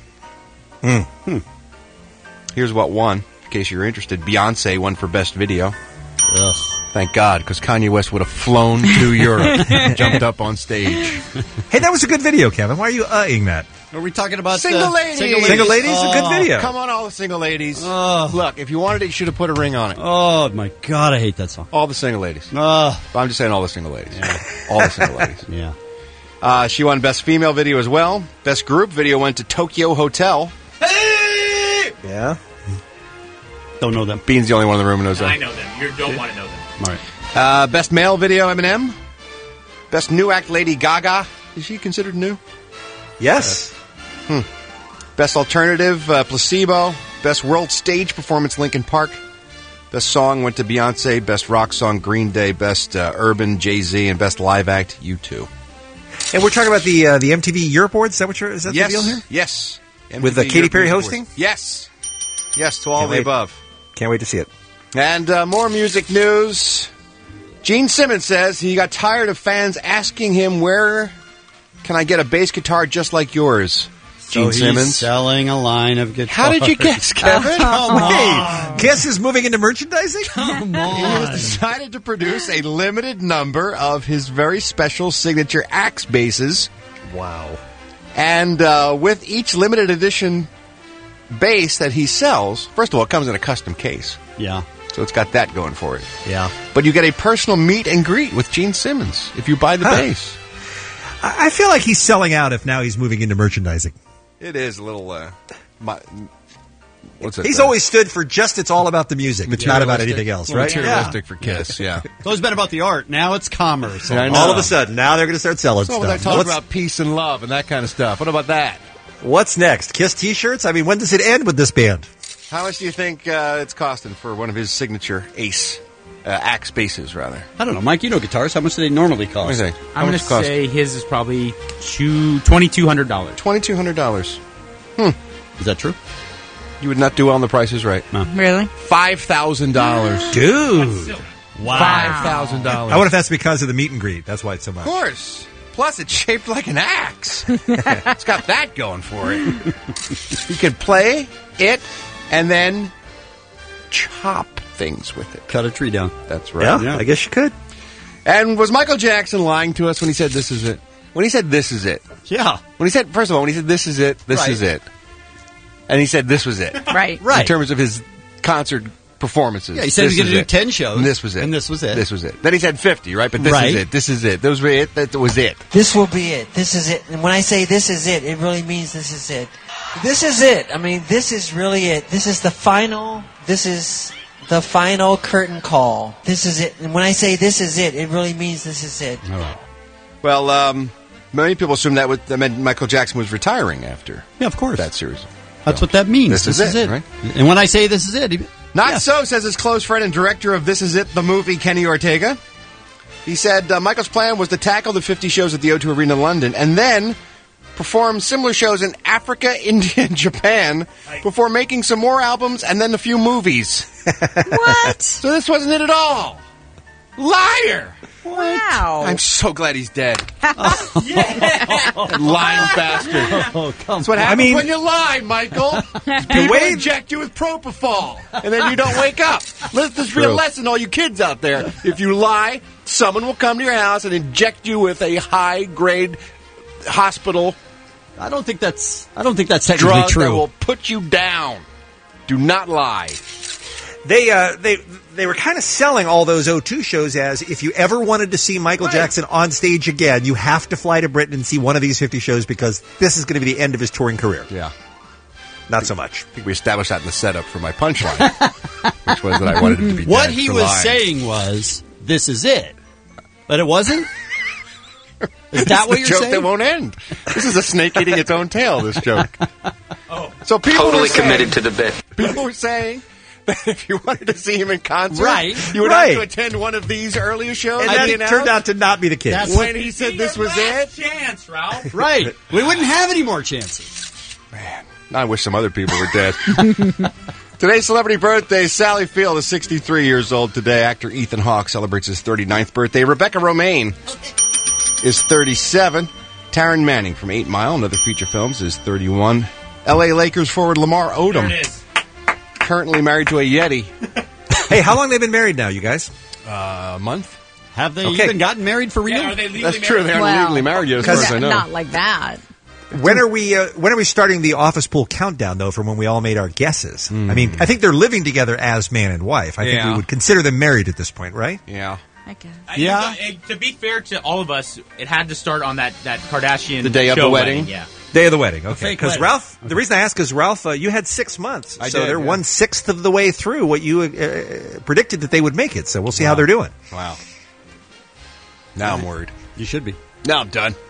Here's what won, in case you're interested. Beyonce won for Best Video. Ugh. Thank God, because Kanye West would have flown to Europe and jumped up on stage. Hey, that was a good video, Kevin. Why are you ing that? Are we talking about Single ladies? Single ladies? A good video. Come on, all the single ladies. Look, if you wanted it, you should have put a ring on it. Oh, my God, I hate that song. All the single ladies. I'm just saying all the single ladies. Yeah. All the single ladies. Yeah. She won Best Female Video as well. Best Group Video went to Tokyo Hotel. Hey! Yeah. Don't know them. Bean's the only one in the room who knows them. I know them. You don't want to know them. All right. Best Male Video, Eminem. Best New Act, Lady Gaga. Is she considered new? Yes. Best Alternative, Placebo. Best World Stage Performance, Linkin Park. Best Song went to Beyonce. Best Rock Song, Green Day. Best Urban, Jay-Z. And Best Live Act, U2. And we're talking about the MTV Europe Awards. Is that what is that the deal here? Yes. With Katy Perry hosting? Yes. Yes, to all the above. Can't wait to see it. And more music news. Gene Simmons says he got tired of fans asking him, where can I get a bass guitar just like yours? Gene he's Simmons. selling a line of guitars. How did you guess, Kevin? Come on. Kiss is moving into merchandising? Come He has decided to produce a limited number of his very special signature axe bases. Wow. And with each limited edition bass that he sells, first of all, it comes in a custom case. Yeah. So it's got that going for it. Yeah. But you get a personal meet and greet with Gene Simmons if you buy the bass. I feel like he's selling out if now he's moving into merchandising. It is a little... what's it? He's always stood for just it's all about the music. It's not about anything else, right? Materialistic for Kiss, yeah. It's always been about the art. Now it's commerce. Yeah, I know. All of a sudden, now they're going to start selling So stuff. they're talking about peace and love and that kind of stuff. What about that? What's next? Kiss T-shirts? I mean, when does it end with this band? How much do you think it's costing for one of his signature axe bases, rather? I don't know. Mike, you know guitars. How much do they normally cost? What do you think? I'm going to say his is probably $2,200. $2,200. Is that true? You would not do well on the prices right. No. Really? $5,000. Dude. Wow. $5,000. I wonder if that's because of the meet and greet. That's why it's so much. Of course. Plus, it's shaped like an axe. It's got that going for it. You can play it and then chop things with it. Cut a tree down. That's right. Yeah, I guess you could. And was Michael Jackson lying to us when he said this is it? When he said this is it? Yeah. When he said, first of all, when he said this is it, this is it. And he said this was it. Right. In terms of his concert performances. Yeah, he said he was going to do 10 shows. And this was it. And this was it. This was it. Then he said 50, right? But this Right. is it. This is it. Those were it. That was it. This will be it. This is it. And when I say this is it, it really means this is it. This is it. I mean, this is really it. This is the final curtain call. This is it. And when I say this is it, it really means this is it. All right. Well, many people assume that meant Michael Jackson was retiring after Yeah, of course. that series. That's what that means. This is it, right? And when I say this is it, Not so, says his close friend and director of This Is It, the movie, Kenny Ortega. He said Michael's plan was to tackle the 50 shows at the O2 Arena in London and then perform similar shows in Africa, India, and Japan before making some more albums and then a few movies. What? So this wasn't it at all. Liar! Wow. I'm so glad he's dead. Lying bastard. Oh, come That's what happens when you lie, Michael. People inject you with propofol, and then you don't wake up. Let this be a lesson, all you kids out there. If you lie, someone will come to your house and inject you with a high-grade hospital I don't think that's technically drug true. that will put you down. Do not lie. They were kind of selling all those O2 shows as if you ever wanted to see Michael Jackson on stage again, you have to fly to Britain and see one of these 50 shows because this is going to be the end of his touring career. Yeah. Not so much. I think we established that in the setup for my punchline, which was that I wanted him to be What dead he for was lying. saying was, this is it. But it wasn't? Is that what the you're joke saying? that won't end. This is a snake eating its own tail, this joke. So people Totally were saying, committed to the bit. People were saying that if you wanted to see him in concert, Right. you would Right. have to attend one of these earlier shows. And that he that announced. turned out to not be the case. That's when he said this was it. Chance, Ralph. Right. We wouldn't have any more chances. I wish some other people were dead. Today's celebrity birthday, Sally Field is 63 years old today. Actor Ethan Hawke celebrates his 39th birthday. Rebecca Romaine is 37. Taryn Manning from 8 Mile and other feature films is 31. L.A. Lakers forward Lamar Odom, There it is. currently married to a Yeti. Hey, how long have they been married now, you guys? A month? Have they Okay. even gotten married for real? Yeah, are they legally That's true. They aren't Well, legally married yet, as far as I know. Not like that. When are we starting the office pool countdown, though, from when we all made our guesses? I mean, I think they're living together as man and wife. I think Yeah. we would consider them married at this point, right? Yeah. I guess. Yeah. To be fair to all of us, it had to start on that Kardashian The day of show the wedding? Yeah. Day of the wedding, okay. fake Because wedding. Ralph, the reason I ask is, Ralph, you had 6 months. I so did, they're yeah. 1/6 of the way through what you predicted that they would make it. So we'll see how they're doing. Wow. Now I'm worried. You should be. Now I'm done.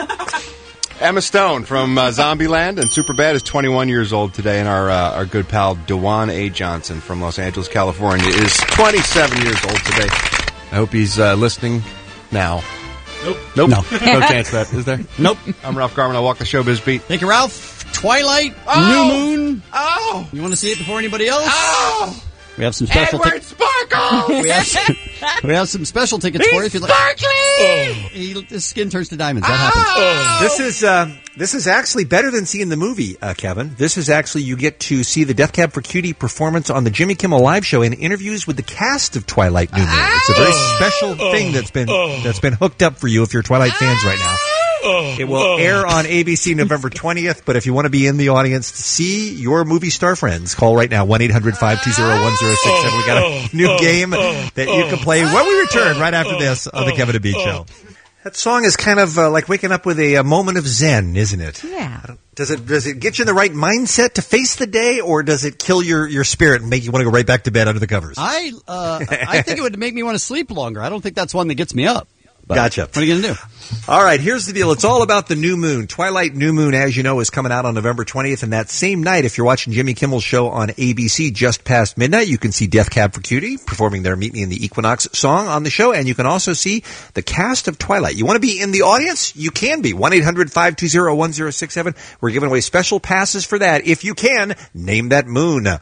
Emma Stone from Zombieland and Superbad is 21 years old today, and our good pal Dewan A. Johnson from Los Angeles, California is 27 years old today. I hope he's listening now. Nope. No chance of that, is there? Nope. I'm Ralph Garman. I'll walk the showbiz beat. Thank you, Ralph. Twilight, Oh! New Moon. Oh! You want to see it before anybody else? Oh! We have some special Edward Sparkle! we have some special tickets for you if you'd like. Sparkly! His skin turns to diamonds. That happens. This is actually better than seeing the movie, Kevin. This is actually, you get to see the Death Cab for Cutie performance on the Jimmy Kimmel Live Show and interviews with the cast of Twilight New Moon. It's a very special thing that's been hooked up for you if you're Twilight fans right now. It will air on ABC November 20th, but if you want to be in the audience to see your movie star friends, call right now, 1-800-520-1067. We got a new game that you can play when we return right after this on the Kevin and Bean Show. That song is kind of like waking up with a moment of zen, isn't it? Yeah. Does it get you in the right mindset to face the day, or does it kill your spirit and make you want to go right back to bed under the covers? I think it would make me want to sleep longer. I don't think that's one that gets me up. But Gotcha. What are you going to do? All right, here's the deal. It's all about the new moon. Twilight New Moon, as you know, is coming out on November 20th. And that same night, if you're watching Jimmy Kimmel's show on ABC just past midnight, you can see Death Cab for Cutie performing their Meet Me in the Equinox song on the show. And you can also see the cast of Twilight. You want to be in the audience? You can be. 1-800-520-1067. We're giving away special passes for that. If you can, name that moon. Name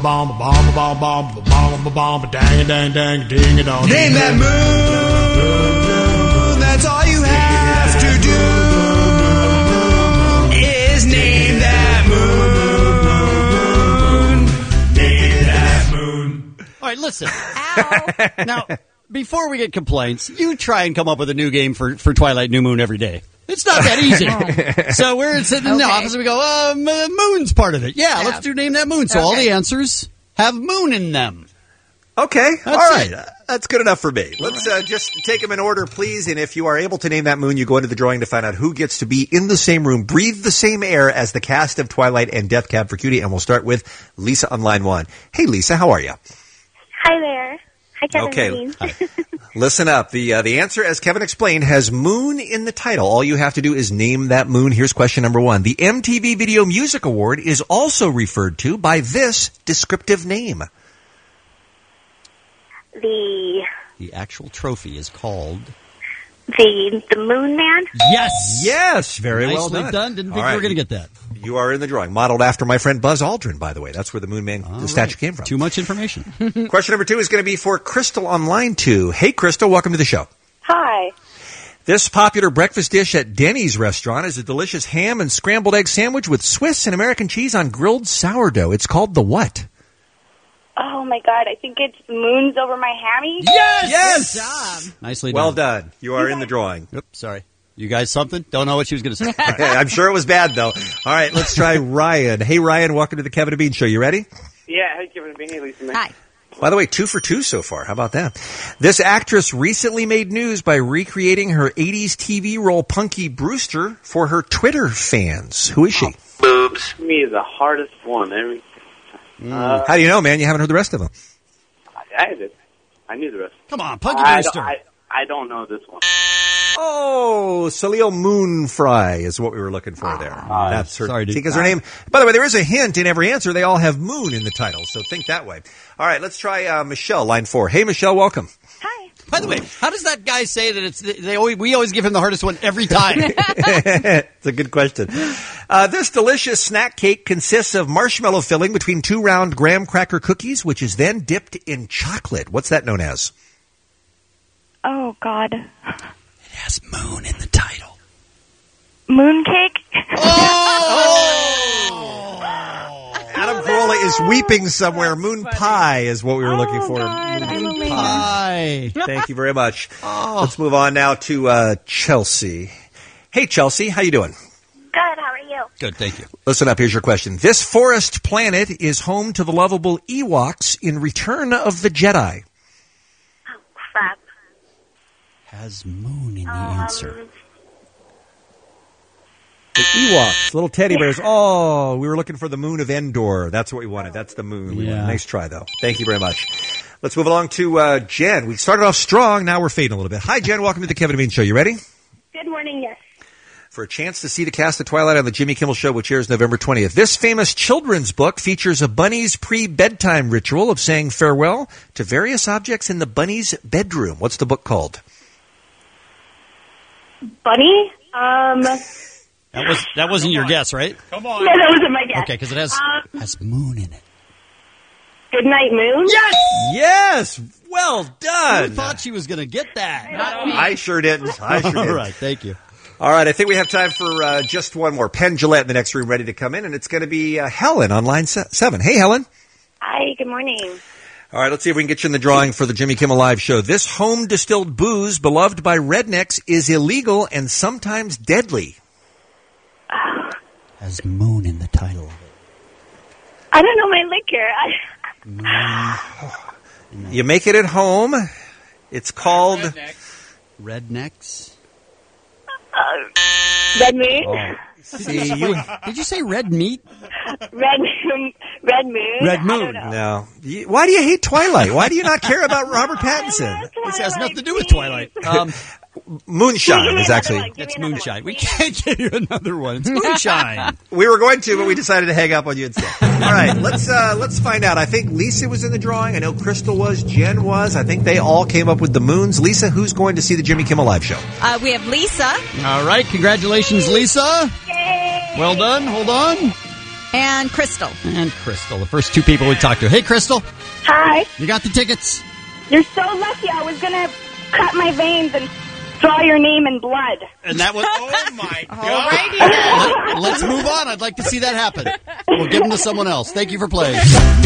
that moon. That's all you have to do is name that moon. Name that moon. All right, listen. Now, before we get complaints, you try and come up with a new game for Twilight New Moon every day. It's not that easy. So we're sitting in the office and we go, moon's part of it. Yeah, let's do name that moon. So all the answers have moon in them. Okay. That's all right. it. That's good enough for me. Let's just take them in order, please. And if you are able to name that moon, you go into the drawing to find out who gets to be in the same room, breathe the same air as the cast of Twilight and Death Cab for Cutie. And we'll start with Lisa on line one. Hey, Lisa, how are you? Hi there. Hi, Kevin. Okay. Listen up. The answer, as Kevin explained, has moon in the title. All you have to do is name that moon. Here's question number one. The MTV Video Music Award is also referred to by this descriptive name. The actual trophy is called the Moon Man. Yes. Yes. Very well Nicely done. Didn't think All we were right. going to get that. You are in the drawing. Modeled after my friend Buzz Aldrin, by the way. That's where the Moon Man the statue came from. Too much information. Question number two is going to be for Crystal on line two. Hey, Crystal. Welcome to the show. Hi. This popular breakfast dish at Denny's restaurant is a delicious ham and scrambled egg sandwich with Swiss and American cheese on grilled sourdough. It's called the what? Oh, my God. I think it's Moons Over My Hammy. Yes! Good job. Nicely Well done. done. You are in the drawing. Oops, sorry. You guys something? Don't know what she was going to say. I'm sure it was bad, though. All right, let's try Ryan. Hey, Ryan, welcome to the Kevin and Bean Show. You ready? Yeah, hey, Kevin and Bean. Hey, Lisa. Hi. By the way, 2 for 2 so far. How about that? This actress recently made news by recreating her 80s TV role Punky Brewster for her Twitter fans. Who is she? Boobs. Me is the hardest one. How do you know, man? You haven't heard the rest of them. I did. I knew the rest. Come on, Punky Brewster. I don't know this one. Oh, Salil Moonfry is what we were looking for there. That's her. Sorry, dude. Because her name. By the way, there is a hint in every answer. They all have moon in the title, so think that way. All right, let's try Michelle, line 4. Hey, Michelle, welcome. By the way, how does that guy say that it's we always give him the hardest one every time? It's a good question. This delicious snack cake consists of marshmallow filling between 2 round graham cracker cookies, which is then dipped in chocolate. What's that known as? Oh, God. It has moon in the title. Mooncake? Adam Carolla is weeping somewhere. Moon pie is what we were looking for. Moon pie. Thank you very much. Let's move on now to Chelsea. Hey, Chelsea, how you doing? Good, how are you? Good, thank you. Listen up, here's your question. This forest planet is home to the lovable Ewoks in Return of the Jedi. Oh, crap. Has moon in the answer. The Ewoks, little teddy bears. Oh, we were looking for the moon of Endor. That's what we wanted. That's the moon. Yeah. Nice try, though. Thank you very much. Let's move along to Jen. We started off strong. Now we're fading a little bit. Hi, Jen. Welcome to the Kevin and Bean Show. You ready? Good morning, yes. For a chance to see the cast of Twilight on the Jimmy Kimmel Show, which airs November 20th. This famous children's book features a bunny's pre-bedtime ritual of saying farewell to various objects in the bunny's bedroom. What's the book called? Bunny? That wasn't your guess, right? Come on. No, that wasn't my guess. Okay, because it has moon in it. Goodnight Moon? Yes! Yes! Well done. Who thought she was going to get that? I sure didn't. I sure didn't. All right, thank you. All right, I think we have time for just one more. Penn Jillette in the next room ready to come in, and it's going to be Helen on line 7. Hey, Helen. Hi, good morning. All right, let's see if we can get you in the drawing for the Jimmy Kimmel Live show. This home-distilled booze, beloved by rednecks, is illegal and sometimes deadly. Has moon in the title of it. I don't know my liquor. You make it at home. It's called... Rednecks? Red Moon? Oh. See, Did you say red meat? Red Moon? Red I Moon. don't know. No. Why do you hate Twilight? Why do you not care about Robert Pattinson? This has nothing to do with Twilight. Moonshine is actually... It's moonshine. We can't give you another one. It's moonshine. We were going to, but we decided to hang up on you instead. All right, let's find out. I think Lisa was in the drawing. I know Crystal was. Jen was. I think they all came up with the moons. Lisa, who's going to see the Jimmy Kimmel Live show? We have Lisa. All right, congratulations, Lisa. Yay! Well done. Hold on. And Crystal. And Crystal, the first two people we talked to. Hey, Crystal. Hi. You got the tickets. You're so lucky. I was going to cut my veins and draw your name in blood. And that was... Oh, my God. Let's move on. I'd like to see that happen. We'll give them to someone else. Thank you for playing.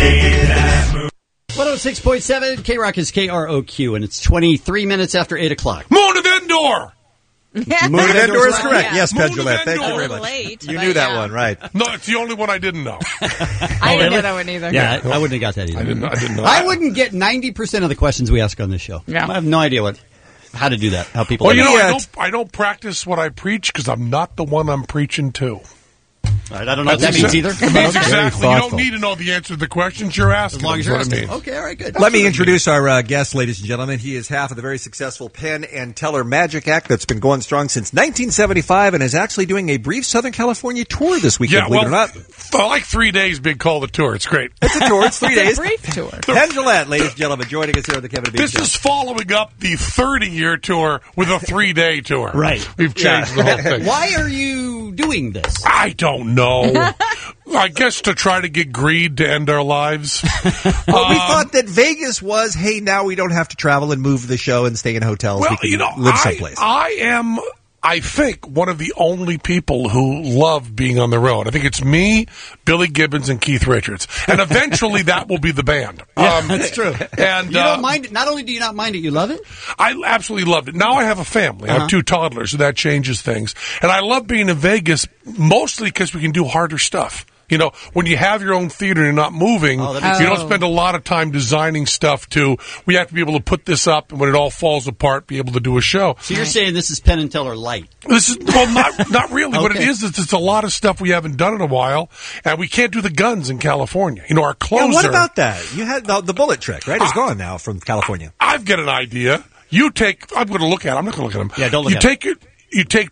106.7 K-Rock is KROQ, and it's 23 minutes after 8 o'clock. Moon of Endor! Moon of Endor is correct. Yeah. Yes, Penn Moon of Jillette. Thank you Endor. very much. Late, You but knew that yeah. one, right? No, it's the only one I didn't know. I didn't know that one either. Yeah, I wouldn't have got that either. I didn't know. I wouldn't get 90% of the questions we ask on this show. Yeah. I have no idea how to do that, how people... Well, you know, Yeah. I don't practice what I preach because I'm not the one I'm preaching to. All right, I don't know what that means either. It means Okay. exactly. You don't need to know the answer to the questions you're asking. As long as is you're what it asking. means. Okay, all right, good. Let me introduce our guest, ladies and gentlemen. He is half of the very successful Penn and Teller Magic Act that's been going strong since 1975 and is actually doing a brief Southern California tour this weekend, Yeah, believe well, it or not. I like 3 days being called a tour. It's great. It's a tour. It's 3 days. Brief tour. Penn Jillette, ladies and gentlemen, joining us here on the Kevin and Bean This Show. is following up the 30-year tour with a 3-day tour. Right. We've changed the whole thing. Why are you doing this? I don't know. I guess to try to get greed to end our lives. Well, we thought that Vegas was, hey, now we don't have to travel and move the show and stay in hotels. Well, we can you know, live someplace. I am, I think, one of the only people who love being on the road. I think it's me, Billy Gibbons, and Keith Richards. And eventually that will be the band. That's true. And You don't mind it. Not only do you not mind it, you love it? I absolutely loved it. Now I have a family. I have 2 toddlers, so that changes things. And I love being in Vegas mostly because we can do harder stuff. You know, when you have your own theater and you're not moving, you don't spend a lot of time designing stuff we have to be able to put this up, and when it all falls apart, be able to do a show. So you're saying this is Penn and Teller light? This is, well, not really. What it Okay. is it's a lot of stuff we haven't done in a while, and we can't do the guns in California. You know, our closer... Yeah, what about that? You had the bullet trick, right? It's gone now from California. I've got an idea. I'm going to look at it. I'm not going to look at them. Yeah, don't look at it. You take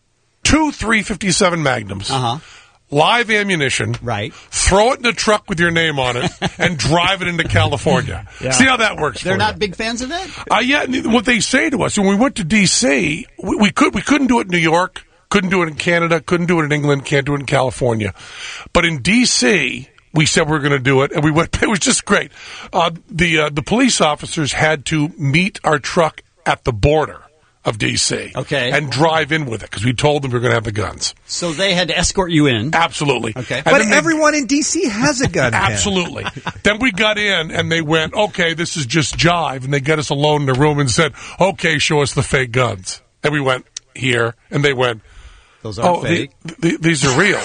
2 357 Magnums. Live ammunition, right? Throw it in the truck with your name on it, and drive it into California. Yeah. See how that works. They're for not you. big fans of that? Yeah. What they say to us when we went to D.C., we couldn't do it in New York, couldn't do it in Canada, couldn't do it in England, can't do it in California, but in D.C. we said we were going to do it, and we went. It was just great. The police officers had to meet our truck at the border of D.C. Okay. And drive in with it because we told them we were going to have the guns. So they had to escort you in. Absolutely. Okay. And But then everyone in D.C. has a gun. Penn. Absolutely. Then we got in and they went, okay, this is just jive. And they got us alone in the room and said, okay, show us the fake guns. And we went, here. And they went, those aren't fake. These are real.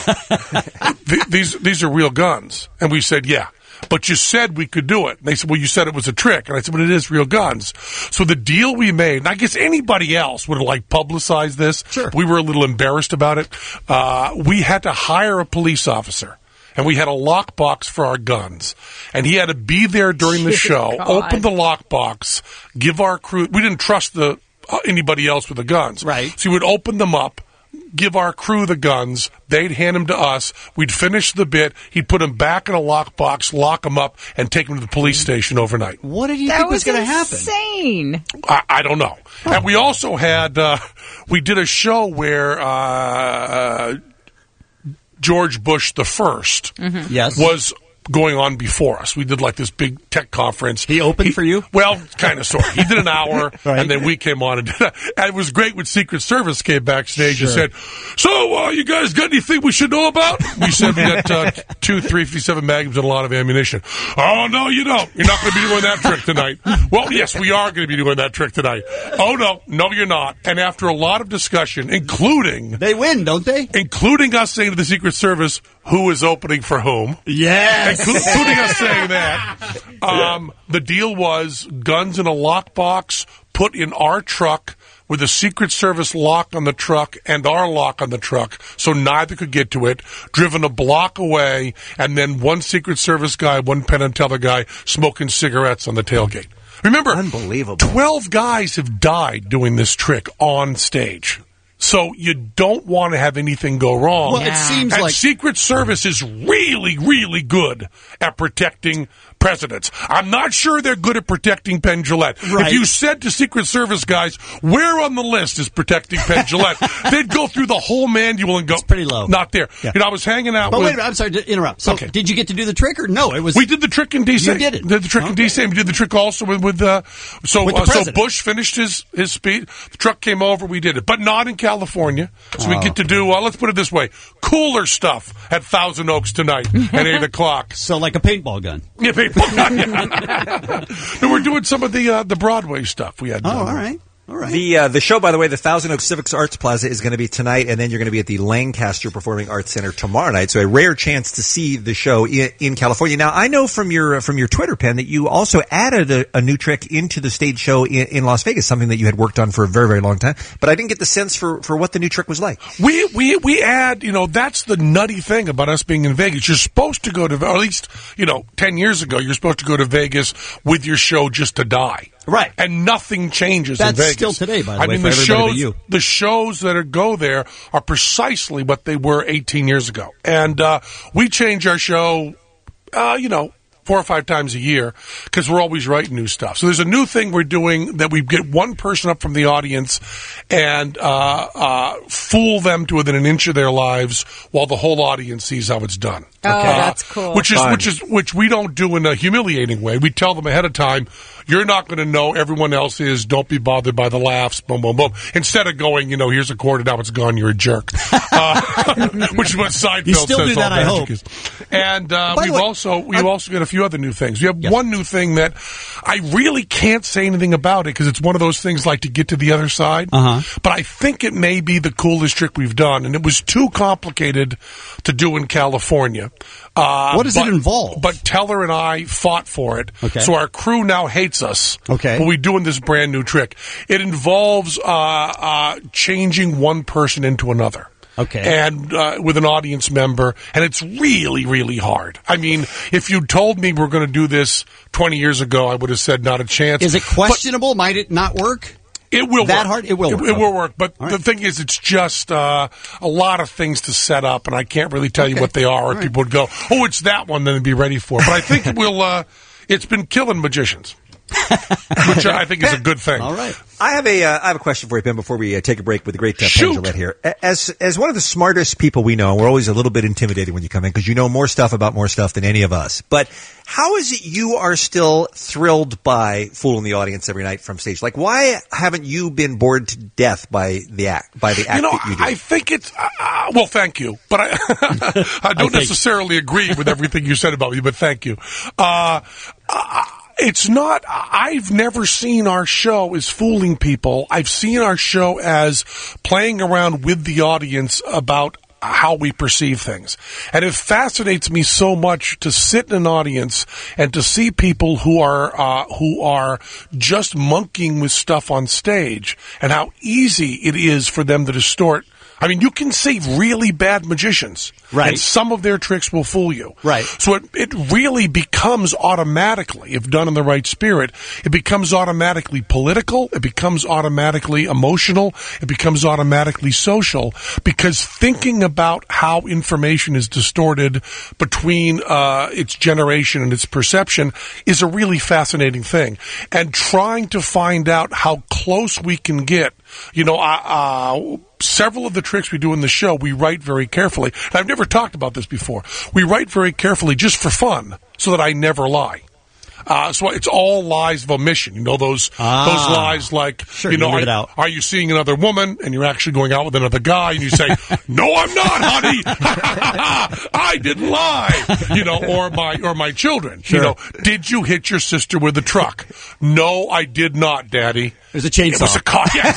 These are real guns. And we said, yeah. But you said we could do it. And they said, well, you said it was a trick. And I said, but it is real guns. So the deal we made, and I guess anybody else would have publicized this. Sure. We were a little embarrassed about it. We had to hire a police officer. And we had a lockbox for our guns. And he had to be there during the show, open the lockbox, give our crew, we didn't trust anybody else with the guns. Right. So he would open them up, give our crew the guns, they'd hand them to us, we'd finish the bit, he'd put them back in a lockbox, lock them up, and take them to the police station overnight. What did you think was going to happen? Insane. I don't know. And we also had, we did a show where George Bush the First Yes. was going on before us. We did like this big tech conference. He opened for you? Well, kind of, sort of. He did an hour, Right. and then we came on and did it. And it was great when Secret Service came backstage and said, "So, you guys got anything we should know about?" We said we got 2 357 magnums and a lot of ammunition. "Oh, no, you don't. You're not going to be doing that trick tonight." "Well, yes, we are going to be doing that trick tonight." "Oh, no, you're not." And after a lot of discussion, including... They win, don't they? Including us saying to the Secret Service, who is opening for whom. Yes. Including us saying that. The deal was guns in a lockbox put in our truck with a Secret Service lock on the truck and our lock on the truck, so neither could get to it, driven a block away, and then one Secret Service guy, one Penn and Teller guy, smoking cigarettes on the tailgate. Remember, unbelievable. 12 guys have died doing this trick on stage. So you don't want to have anything go wrong. Well, it seems and like Secret Service is really, really good at protecting presidents. I'm not sure they're good at protecting Penn Jillette. Right. If you said to Secret Service guys, where on the list is protecting Penn Jillette, they'd go through the whole manual and go, it's pretty low. Not there. Yeah. You know, I was hanging out But with... wait a minute, I'm sorry to interrupt. So, Okay. did you get to do the trick or no? It was. We did the trick in D.C. You did it. Did the trick in D.C. And we did the trick also with the so president. Bush finished his speech. The truck came over. We did it, but not in California. So we get to do. Let's put it this way: cooler stuff at Thousand Oaks tonight at 8 o'clock. So like a paintball gun. Yeah, paintball gun. No, we're doing some of the Broadway stuff we had. Oh, done. all right. All right. The show, by the way, the Thousand Oaks Civic Arts Plaza is going to be tonight, and then you're going to be at the Lancaster Performing Arts Center tomorrow night. So a rare chance to see the show in California. Now, I know from your Twitter, Penn, that you also added a new trick into the stage show in Las Vegas, something that you had worked on for a very, very long time. But I didn't get the sense for what the new trick was like. We add, that's the nutty thing about us being in Vegas. You're supposed to go to, or at least, 10 years ago, you're supposed to go to Vegas with your show just to die. Right. And nothing changes That's in Vegas. still today, by the way, I mean, for everybody but you. The shows that go there are precisely what they were 18 years ago. And we change our show, 4 or 5 times a year because we're always writing new stuff. So there's a new thing we're doing that we get one person up from the audience and fool them to within an inch of their lives while the whole audience sees how it's done. Oh, that's cool. Which we don't do in a humiliating way. We tell them ahead of time, you're not going to know, everyone else is, don't be bothered by the laughs, boom, boom, boom. Instead of going, here's a quarter, now it's gone, you're a jerk. Which is what Seinfeld You still says do that, all I magic hope. is. And we've way, also got a few other new things. We have one new thing that I really can't say anything about it because it's one of those things like to get to the other side. But I think it may be the coolest trick we've done, and it was too complicated to do in California. What does it involve? But Teller and I fought for it. Okay. So our crew now hates us. Okay. But we're doing this brand new trick. It involves changing one person into another. Okay. And with an audience member, and it's really, really hard. I mean, if you told me we're going to do this 20 years ago, I would have said not a chance. Is it questionable? Might it not work? It will that work. hard? It will work. It will work. But All the right. thing is, it's just a lot of things to set up, and I can't really tell you what they are, or people would go, oh, it's that one, then be ready for it. But I think it will, it's been killing magicians. Which I think is a good thing. All right. I have a question for you, Ben, before we take a break with the great Penn Shoot. Jillette here. As one of the smartest people we know, we're always a little bit intimidated when you come in because you know more stuff about more stuff than any of us. But how is it you are still thrilled by fooling the audience every night from stage? Like, why haven't you been bored to death by the act that you do? I think it's well, thank you, but I don't necessarily agree with everything you said about me. But thank you. It's not, I've never seen our show as fooling people. I've seen our show as playing around with the audience about how we perceive things. And it fascinates me so much to sit in an audience and to see people who are just monkeying with stuff on stage and how easy it is for them to distort. I mean, you can see really bad magicians. Right. And some of their tricks will fool you. Right. So it really becomes automatically, if done in the right spirit, it becomes automatically political, it becomes automatically emotional, it becomes automatically social, because thinking about how information is distorted between its generation and its perception is a really fascinating thing. And trying to find out how close we can get, several of the tricks we do in the show, we write very carefully. And I've never talked about this before. We write very carefully just for fun, so that I never lie. So it's all lies of omission. You know, those lies like, Sure, you know, leave it out. are you seeing another woman and you're actually going out with another guy and you say, no, I'm not, honey. I didn't lie. You know, or my children. Sure. You know, did you hit your sister with a truck? No, I did not, Daddy. It was a chainsaw. It was a car. Yeah,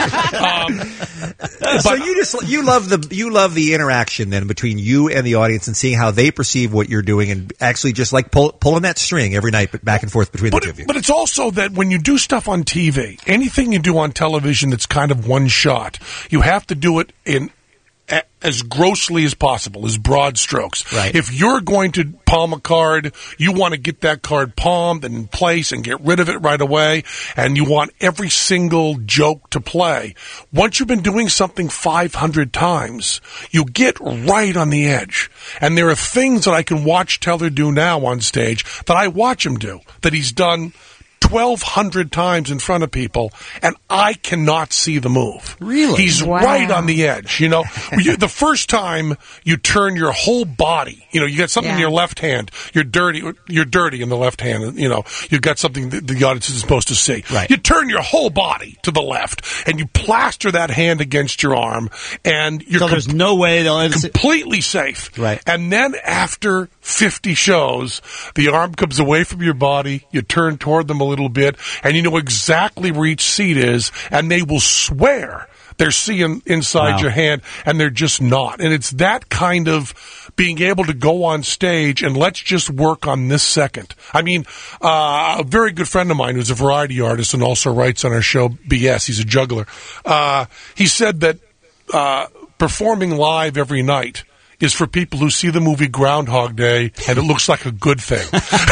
exactly. So you love the interaction then between you and the audience and seeing how they perceive what you're doing and actually just like pulling that string every night back and forth between the two of you. But it's also that when you do stuff on TV, anything you do on television that's kind of one shot, you have to do it in as grossly as possible, as broad strokes. Right. If you're going to palm a card, you want to get that card palmed and in place and get rid of it right away, and you want every single joke to play. Once you've been doing something 500 times, you get right on the edge. And there are things that I can watch Teller do now on stage that I watch him do, that he's done 1,200 times in front of people, and I cannot see the move. Really? He's Wow. right on the edge. You know, the first time you turn your whole body, you know, you got something in your left hand, you're dirty in the left hand, you know, you've got something that the audience is supposed to see. Right. You turn your whole body to the left, and you plaster that hand against your arm, and you're there's no way they'll ever completely safe. Right. And then after 50 shows, the arm comes away from your body, you turn toward them a little bit, and you know exactly where each seat is, and they will swear they're seeing inside your hand, and they're just not. And it's that kind of being able to go on stage and let's just work on this second. I mean, a very good friend of mine who's a variety artist and also writes on our show, BS, he's a juggler, he said that performing live every night is for people who see the movie Groundhog Day and it looks like a good thing.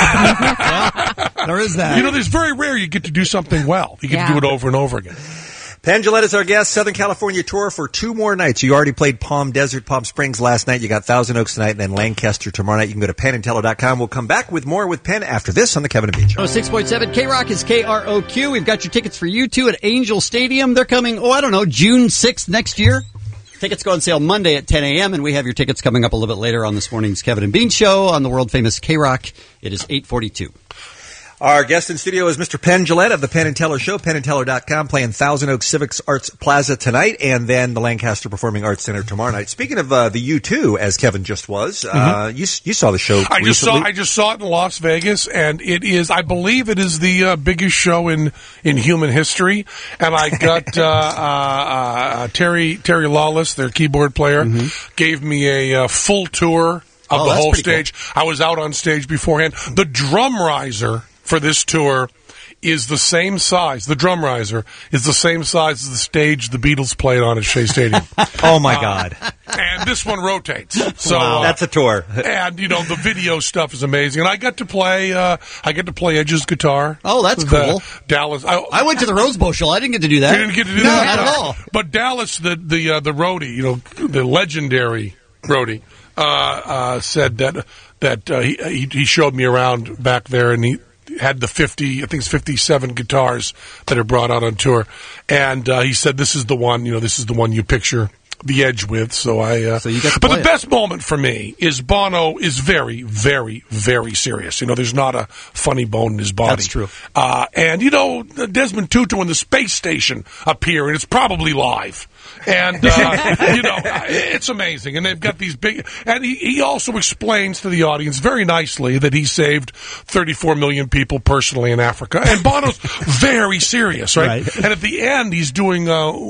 There is that. You know, there's very rare you get to do something well. You get to do it over and over again. Penn Jillette is our guest. Southern California tour for 2 more nights. You already played Palm Desert, Palm Springs last night. You got Thousand Oaks tonight and then Lancaster tomorrow night. You can go to PennandTeller.com. We'll come back with more with Penn after this on the Kevin and Bean Show. 6.7 K-Rock is KROQ. We've got your tickets for you two at Angel Stadium. They're coming, June 6th next year. Tickets go on sale Monday at 10 a.m., and we have your tickets coming up a little bit later on this morning's Kevin and Bean Show on the world-famous K-Rock. It is 8:42. Our guest in studio is Mr. Penn Jillette of the Penn and Teller Show, PennandTeller.com, playing Thousand Oaks Civic Arts Plaza tonight, and then the Lancaster Performing Arts Center tomorrow night. Speaking of the U2, as Kevin just was, you saw the show recently. I just saw it in Las Vegas, and it is, I believe it is the biggest show in human history. And I got Terry Lawless, their keyboard player, gave me a full tour of the whole stage. Cool. I was out on stage beforehand. The drum riser for this tour is the same size. The drum riser is the same size as the stage the Beatles played on at Shea Stadium. Oh my God! And this one rotates. So wow. That's a tour. And you know the video stuff is amazing. And I got to play. Edge's guitar. Oh, that's cool. Dallas. I went to the Rose Bowl show. I didn't get to do that. You didn't get to do that? No, not at all. But Dallas, the roadie, you know, the legendary roadie, said that he showed me around back there, and he had the 57 guitars that are brought out on tour, and he said this is the one you picture the Edge with. So you got to play the best moment for me is Bono is very, very, very serious. You know, there's not a funny bone in his body. That's true. And you know, Desmond Tutu and the space station appear, and it's probably live. And, you know, it's amazing. And they've got these big... And he also explains to the audience very nicely that he saved 34 million people personally in Africa. And Bono's very serious, right? And at the end, he's doing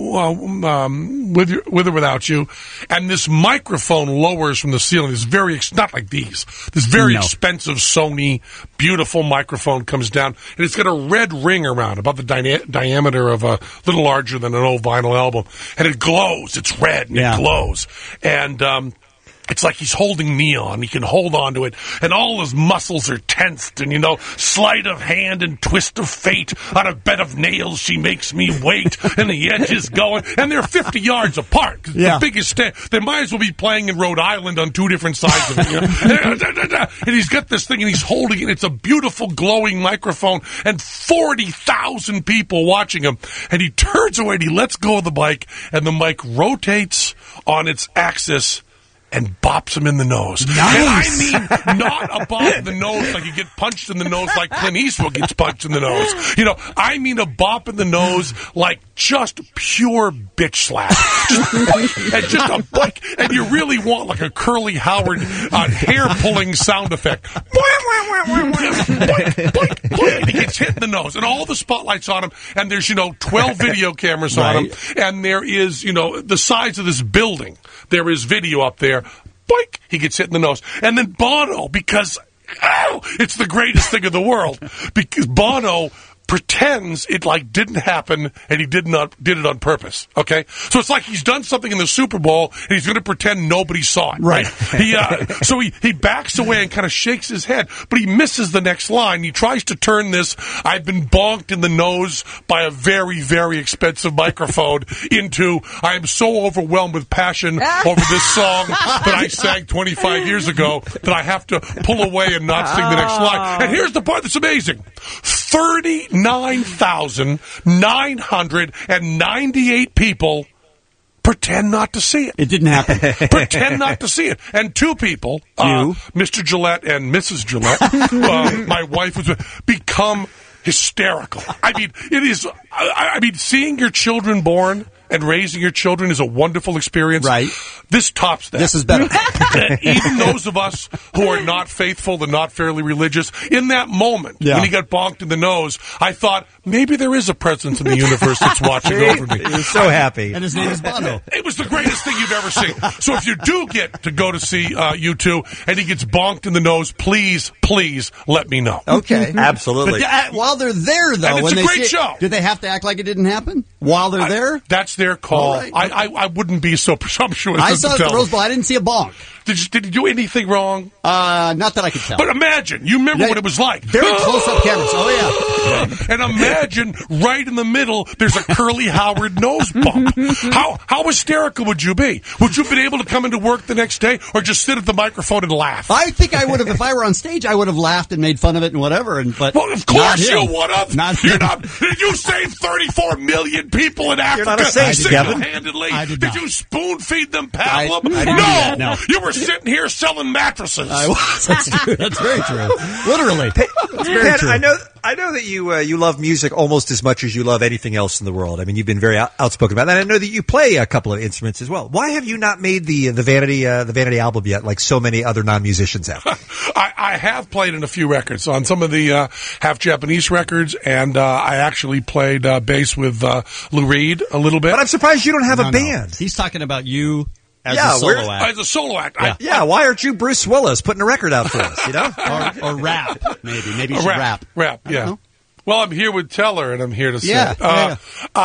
With or Without You. And this microphone lowers from the ceiling. This very... Not like these. This very expensive Sony beautiful microphone comes down. And it's got a red ring around, about the diameter of a little larger than an old vinyl album. And it glows. It's red and it glows. And It's like he's holding neon. He can hold on to it, and all his muscles are tensed. And, sleight of hand and twist of fate. On a bed of nails, she makes me wait. And the edge is going. And they're 50 yards apart. The biggest stand. They might as well be playing in Rhode Island on two different sides of it. And he's got this thing, and he's holding it. It's a beautiful, glowing microphone, and 40,000 people watching him. And he turns away, and he lets go of the mic, and the mic rotates on its axis and bops him in the nose. Nice. And I mean, not a bop in the nose like you get punched in the nose like Clint Eastwood gets punched in the nose. I mean a bop in the nose like just pure bitch slap. And just a bike. And you really want like a Curly Howard hair-pulling sound effect. And he gets hit in the nose. And all the spotlights on him. And there's, 12 video cameras on him. And there is, the size of this building. There is video up there. Boink! He gets hit in the nose. And then Bono, because it's the greatest thing in the world. Because Bono pretends it didn't happen, and he did it on purpose. Okay, so it's like he's done something in the Super Bowl, and he's going to pretend nobody saw it. Right. So he backs away and kind of shakes his head, but he misses the next line. He tries to turn this "I've been bonked in the nose by a very, very expensive microphone" into "I am so overwhelmed with passion over this song that I sang 25 years ago that I have to pull away and not sing the next line." And here's the part that's amazing. 39,998 people pretend not to see it. It didn't happen. Pretend not to see it. And two people, Mr. Gillette and Mrs. Gillette, my wife, become hysterical. I mean, it is. Seeing your children born and raising your children is a wonderful experience. Right. This tops that. This is better. Even those of us who are not faithful and not fairly religious, in that moment, when he got bonked in the nose, I thought, maybe there is a presence in the universe that's watching over me. He was so happy. And his name is Bono. It was the greatest thing you've ever seen. So if you do get to go to see U2 and he gets bonked in the nose, please let me know. Okay. Absolutely. But while they're there, though, and it's a great show. Do they have to act like it didn't happen while they're there? That's their call. Right. I wouldn't be so presumptuous. I saw it at the Rose Bowl. I didn't see a bonk. Did you do anything wrong? Not that I could tell. But imagine, you remember what it was like. Very close-up cameras. Oh, yeah. And imagine right in the middle, there's a Curly Howard nose bump. How hysterical would you be? Would you have been able to come into work the next day or just sit at the microphone and laugh? I think I would have, if I were on stage, I would have laughed and made fun of it and whatever. But well, of course you would have. Did Did you save 34 million people in Africa single-handedly? Did you spoon-feed them pablum? No. You were sitting here selling mattresses. I was. That's true. That's very true. Literally. That's very Pat, true. I know that you love music almost as much as you love anything else in the world. I mean, you've been very outspoken about that. I know that you play a couple of instruments as well. Why have you not made the Vanity album yet, like so many other non-musicians have? I have played in a few records, on some of the half Japanese records, and I actually played bass with Lou Reed a little bit. But I'm surprised you don't have a band. He's talking about you. As a solo act. As a solo act. Why aren't you Bruce Willis putting a record out for us, or rap, maybe. Maybe you should rap. Rap, yeah. Well, I'm here with Teller, and I'm here to sing. Yeah.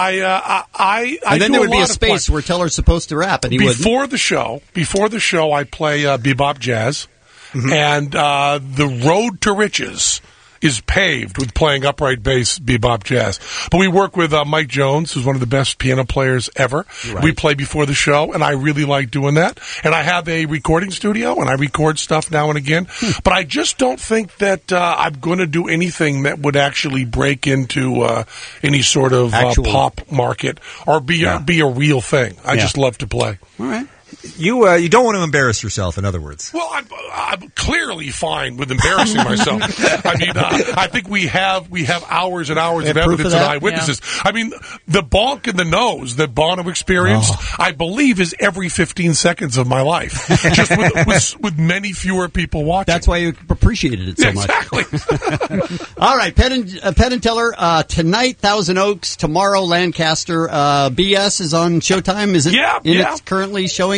And then there would be a space where Teller's supposed to rap, and he wouldn't. Before the show, I play bebop jazz, and the road to riches is paved with playing upright bass bebop jazz. But we work with Mike Jones, who's one of the best piano players ever. Right. We play before the show, and I really like doing that. And I have a recording studio, and I record stuff now and again. But I just don't think that I'm going to do anything that would actually break into any sort of pop market or be a real thing. I just love to play. All right. You don't want to embarrass yourself, in other words. Well, I'm clearly fine with embarrassing myself. I mean, I think we have hours and hours of evidence and eyewitnesses. Yeah. I mean, the bonk in the nose that Bono experienced, I believe, is every 15 seconds of my life, just with many fewer people watching. That's why you appreciated it so much. Exactly. All right, Penn and Teller, tonight, Thousand Oaks, tomorrow, Lancaster. BS is on Showtime. Is it? Yeah. It's currently showing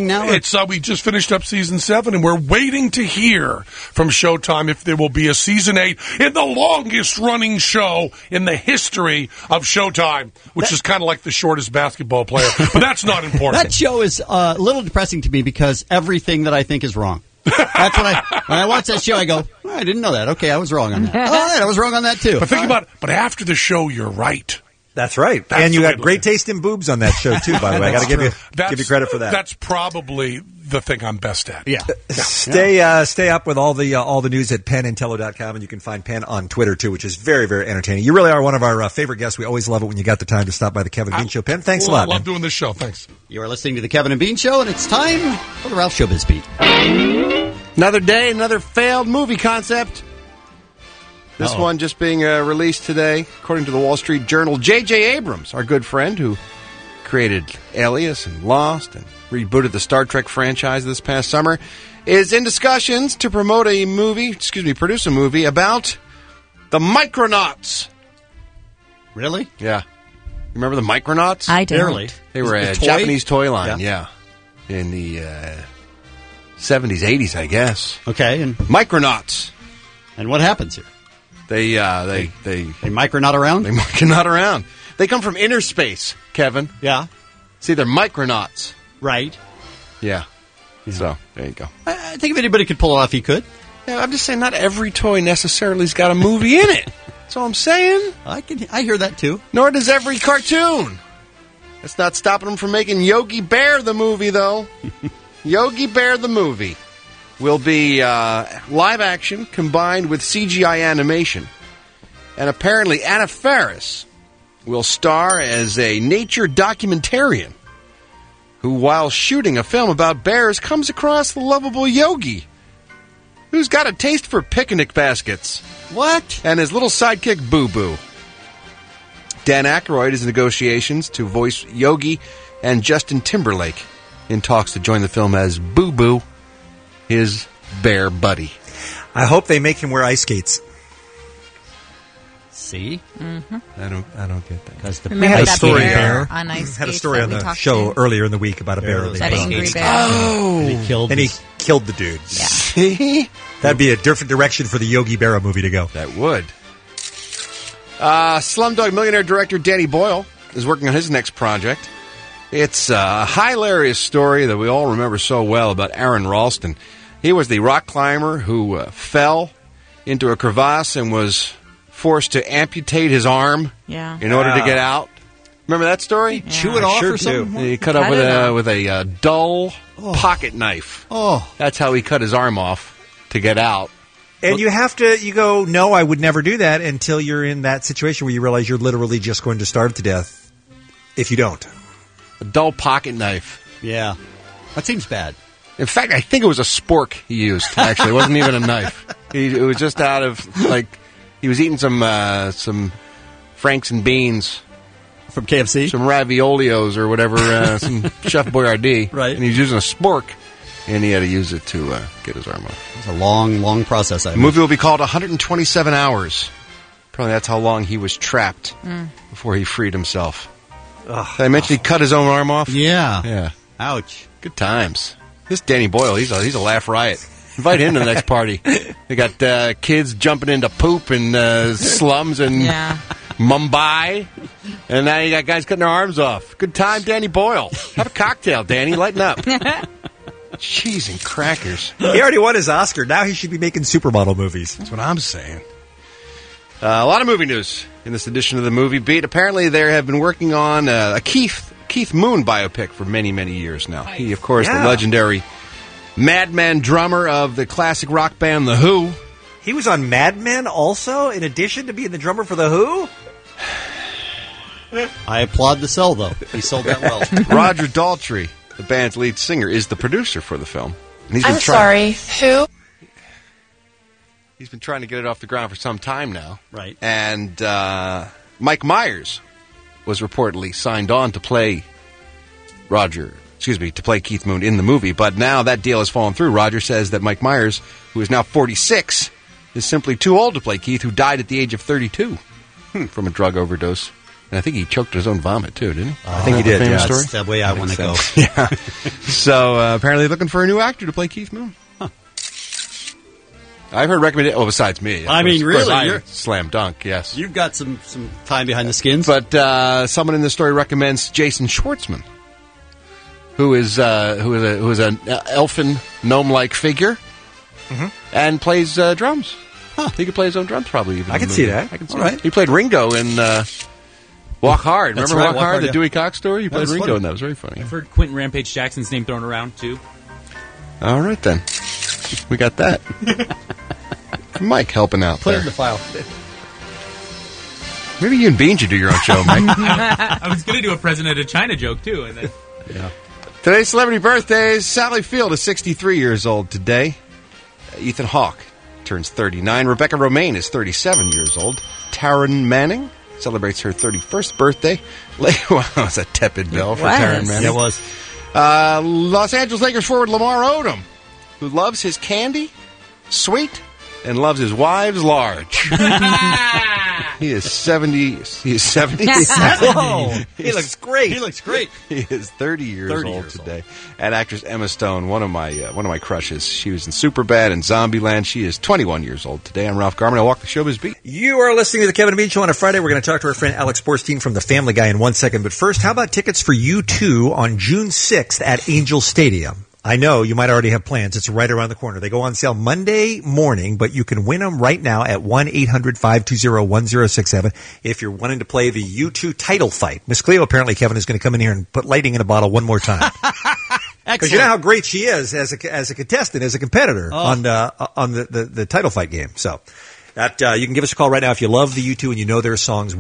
going now? It's we just finished up season 7, and we're waiting to hear from Showtime if there will be a season 8 in the longest running show in the history of Showtime, which is kind of like the shortest basketball player. But that's not important. That show is a little depressing to me because everything that I think is wrong. That's when I watch that show, I go, oh, I didn't know that. Okay, I was wrong on that. All right, I was wrong on that too. But think about it. But after the show, you're right. That's right. That's and you the way got to great look at it. taste in boobs on that show, too, by the way. I got to give you credit for that. That's probably the thing I'm best at. Yeah. Stay up with all the news at PennAndTeller.com, and you can find Penn on Twitter, too, which is very, very entertaining. You really are one of our favorite guests. We always love it when you got the time to stop by the Kevin and Bean Show. Penn, thanks a lot, I love man. doing this show. Thanks. You are listening to the Kevin and Bean Show, and it's time for the Ralph Showbiz Beat. Another day, another failed movie concept. This one just being released today, according to the Wall Street Journal. J.J. Abrams, our good friend who created Alias and Lost and rebooted the Star Trek franchise this past summer, is in discussions to produce a movie about the Micronauts. Really? Yeah. You remember the Micronauts? I don't. Barely. They were a Japanese toy line, yeah. In the 70s, 80s, I guess. Okay. And Micronauts. And what happens here? They micronaut around? They micronaut around. They come from inner space, Kevin. Yeah. See, they're Micronauts. Right. Yeah. So, there you go. I think if anybody could pull it off, he could. Yeah, I'm just saying not every toy necessarily's got a movie in it. That's all I'm saying. I hear that, too. Nor does every cartoon. That's not stopping them from making Yogi Bear the movie, though. Yogi Bear the movie will be live action combined with CGI animation. And apparently Anna Faris will star as a nature documentarian who, while shooting a film about bears, comes across the lovable Yogi, who's got a taste for picnic baskets. What? And his little sidekick, Boo Boo. Dan Aykroyd is in negotiations to voice Yogi, and Justin Timberlake in talks to join the film as Boo Boo, his bear buddy. I hope they make him wear ice skates. See? Mm-hmm. I don't get that. Because we had a story on ice had a skates story that on we the talked show to. earlier in the week about a bear. That angry bear. Oh! And he killed the dude. Yeah. See? That'd be a different direction for the Yogi Berra movie to go. That would. Slumdog Millionaire director Danny Boyle is working on his next project. It's a hilarious story that we all remember so well about Aaron Ralston. He was the rock climber who fell into a crevasse and was forced to amputate his arm in order to get out. Remember that story? Yeah. Chew it off or something? He cut up with a dull pocket knife. Oh. That's how he cut his arm off to get out. And you go, no, I would never do that until you're in that situation where you realize you're literally just going to starve to death if you don't. A dull pocket knife. Yeah. That seems bad. In fact, I think it was a spork he used, actually. It wasn't even a knife. It was just out of, he was eating some Franks and beans. From KFC? Some raviolios or whatever, some Chef Boyardee. Right. And he was using a spork, and he had to use it to get his arm off. It's a long, long process. The movie will be called 127 Hours. Probably that's how long he was trapped before he freed himself. Did I mention he cut his own arm off? Yeah. Yeah. Ouch. Good times. This Danny Boyle, he's a laugh riot. Invite him to the next party. They got kids jumping into poop in slums in Mumbai. And now you got guys cutting their arms off. Good time, Danny Boyle. Have a cocktail, Danny. Lighten up. Cheese and crackers. He already won his Oscar. Now he should be making supermodel movies. That's what I'm saying. A lot of movie news in this edition of the Movie Beat. Apparently, they have been working on a Keith Moon biopic for many, many years now. He, of course, the legendary Madman drummer of the classic rock band The Who. He was on Mad Men also, in addition to being the drummer for The Who? I applaud the sell, though. He sold that well. Roger Daltrey, the band's lead singer, is the producer for the film. And he's I'm sorry, who? He's been trying to get it off the ground for some time now. Right. And Mike Myers was reportedly signed on to play to play Keith Moon in the movie. But now that deal has fallen through. Roger says that Mike Myers, who is now 46, is simply too old to play Keith, who died at the age of 32 from a drug overdose And I think he choked his own vomit, too, didn't he? I think he did, Famous yeah. story? That's the way I want to go. Yeah. So apparently looking for a new actor to play Keith Moon. I've heard recommendations. Oh, besides me. I mean, really, you're slam dunk. Yes, you've got some time behind the skins. But someone in the story recommends Jason Schwartzman, who is an elfin gnome-like figure, and plays drums. He could play his own drums, probably. Even I can see that. I can see All right. that. He played Ringo in Walk Hard. That's Remember right, Walk Hard, the yeah. Dewey Cox story? He That played was Ringo funny. in that. It was very funny. I've heard Quentin Rampage Jackson's name thrown around, too. All right, then. We got that. Mike helping out Put it there. in the file. Maybe you and Bean should do your own show, Mike. I was going to do a President of China joke, too. And then... Yeah. Today's celebrity birthdays. Sally Field is 63 years old today. Ethan Hawke turns 39. Rebecca Romaine is 37 years old. Taryn Manning celebrates her 31st birthday. Wow, that's a tepid bell for Taryn Manning. It was. Los Angeles Lakers forward Lamar Odom, who loves his candy sweet and loves his wives large. He is 70. He is 70. Whoa, he looks great. He looks great. He is 30 years old today. And actress Emma Stone, one of my crushes. She was in Superbad and Zombieland. She is 21 years old today. I'm Ralph Garman. I walk the showbiz beat. You are listening to the Kevin and Bean Show on a Friday. We're going to talk to our friend Alex Borstein from The Family Guy in 1 second. But first, how about tickets for U2 on June 6th at Angel Stadium? I know you might already have plans. It's right around the corner. They go on sale Monday morning, but you can win them right now at 1-800-520-1067 if you're wanting to play the U2 title fight. Miss Cleo, apparently, Kevin, is going to come in here and put lighting in a bottle one more time. Because you know how great she is as a contestant, as a competitor on the title fight game. So that you can give us a call right now if you love the U2 and you know their songs,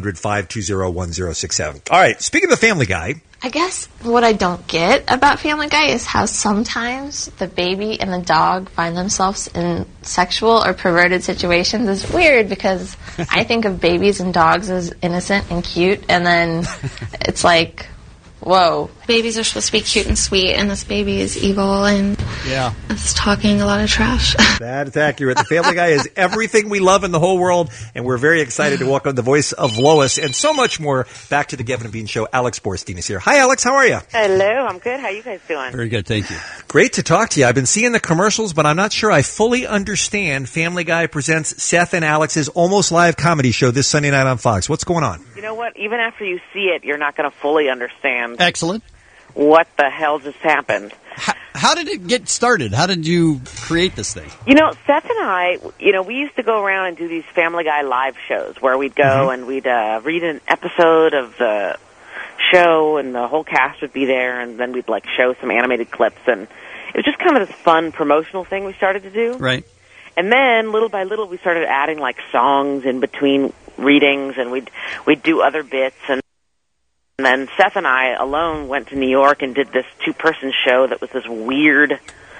1-800-520-1067. All right, speaking of the Family Guy. I guess what I don't get about Family Guy is how sometimes the baby and the dog find themselves in sexual or perverted situations. It's weird because I think of babies and dogs as innocent and cute, and then it's like, whoa. Babies are supposed to be cute and sweet, and this baby is evil and it's talking a lot of trash. That is accurate. The Family Guy is everything we love in the whole world, and we're very excited to welcome the voice of Lois and so much more back to the Kevin and Bean Show. Alex Borstein is here. Hi, Alex. How are you? Hello, I'm good. How you guys doing? Very good, thank you. Great to talk to you. I've been seeing the commercials, but I'm not sure I fully understand Family Guy presents Seth and Alex's Almost Live comedy show this Sunday night on Fox. What's going on? You know what? Even after you see it, you're not going to fully understand Excellent. what the hell just happened. How did it get started? How did you create this thing? You know, Seth and I, we used to go around and do these Family Guy live shows where we'd go and we'd read an episode of the show and the whole cast would be there, and then we'd show some animated clips, and it was just kind of this fun promotional thing we started to do. Right. And then little by little we started adding songs in between readings, and we'd do other bits, and then Seth and I alone went to New York and did this 2-person show that was this weird,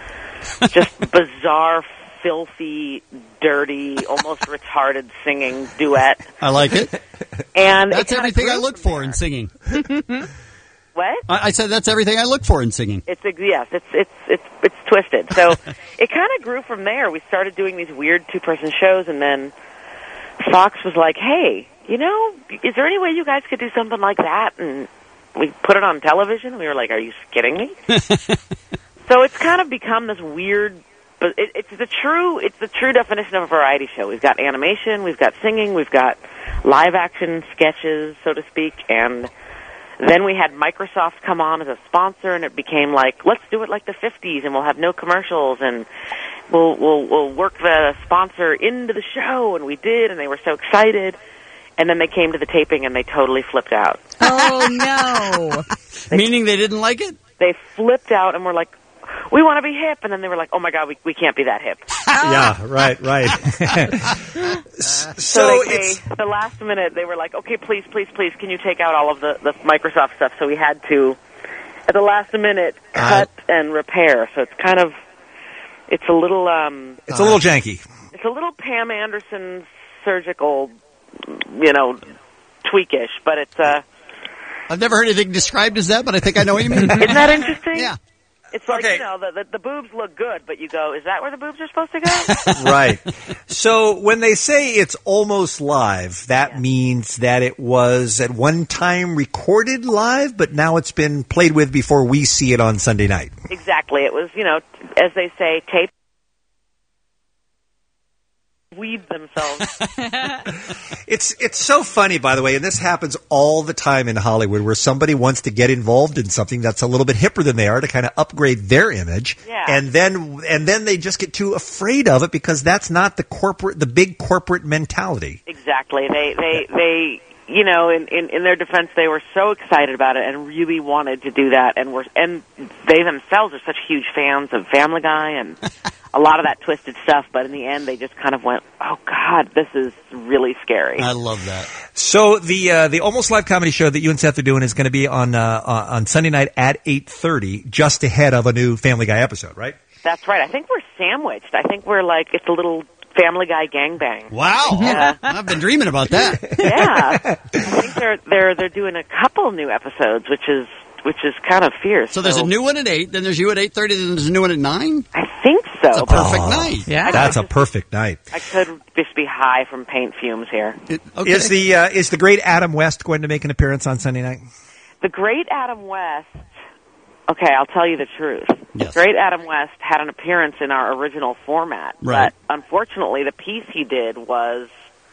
just bizarre, filthy, dirty, almost retarded singing duet. I like it. And that's everything I look for in singing. What? I said that's everything I look for in singing. It's twisted. So it kind of grew from there. We started doing these weird 2-person shows, and then Fox was like, "Hey, is there any way you guys could do something like that?" And we put it on television. We were like, "Are you kidding me?" So it's kind of become this weird, but it's the true definition of a variety show. We've got animation, we've got singing, we've got live action sketches, so to speak, and then we had Microsoft come on as a sponsor, and it became let's do it like the 50s, and we'll have no commercials, and we'll work the sponsor into the show, and we did, and they were so excited. And then they came to the taping, and they totally flipped out. Oh, no. Meaning they didn't like it? They flipped out and were like, "We want to be hip." And then they were like, "Oh, my God, we can't be that hip." Yeah, right. So the last minute, they were like, "Okay, please, can you take out all of the Microsoft stuff?" So we had to, at the last minute, cut and repair. So it's kind of, it's a little... it's a little janky. It's a little Pam Anderson surgical, tweakish, but it's... I've never heard anything described as that, but I think I know what you mean. Isn't that interesting? Yeah. It's like, Okay. you know, the boobs look good, but you go, is that where the boobs are supposed to go? Right. So when they say it's almost live, that means that it was at one time recorded live, but now it's been played with before we see it on Sunday night. Exactly. It was, you know, as they say, tape weed themselves. It's so funny, by the way, and this happens all the time in Hollywood, where somebody wants to get involved in something that's a little bit hipper than they are to kind of upgrade their image, Yeah. and then they just get too afraid of it because that's not the big corporate mentality. Exactly. They you know, in their defense, they were so excited about it and really wanted to do that, and they themselves are such huge fans of Family Guy and a lot of that twisted stuff. But in the end, they just kind of went, "Oh God, this is really scary." I love that. So the Almost Live comedy show that you and Seth are doing is going to be on Sunday night at 8:30, just ahead of a new Family Guy episode, right? That's right. I think we're sandwiched. I think we're like it's a little Family Guy gangbang. Wow. Yeah. I've been dreaming about that. Yeah, I think they're doing a couple new episodes, which is kind of fierce. So there's a new one at 8, then there's you at 8:30, then there's a new one at 9? I think so. That's a perfect night. Yeah, that's a perfect night. I could just be high from paint fumes here. Is the great Adam West going to make an appearance on Sunday night? The great Adam West. Okay, I'll tell you the truth. Yes. The great Adam West had an appearance in our original format, Right. but unfortunately, the piece he did was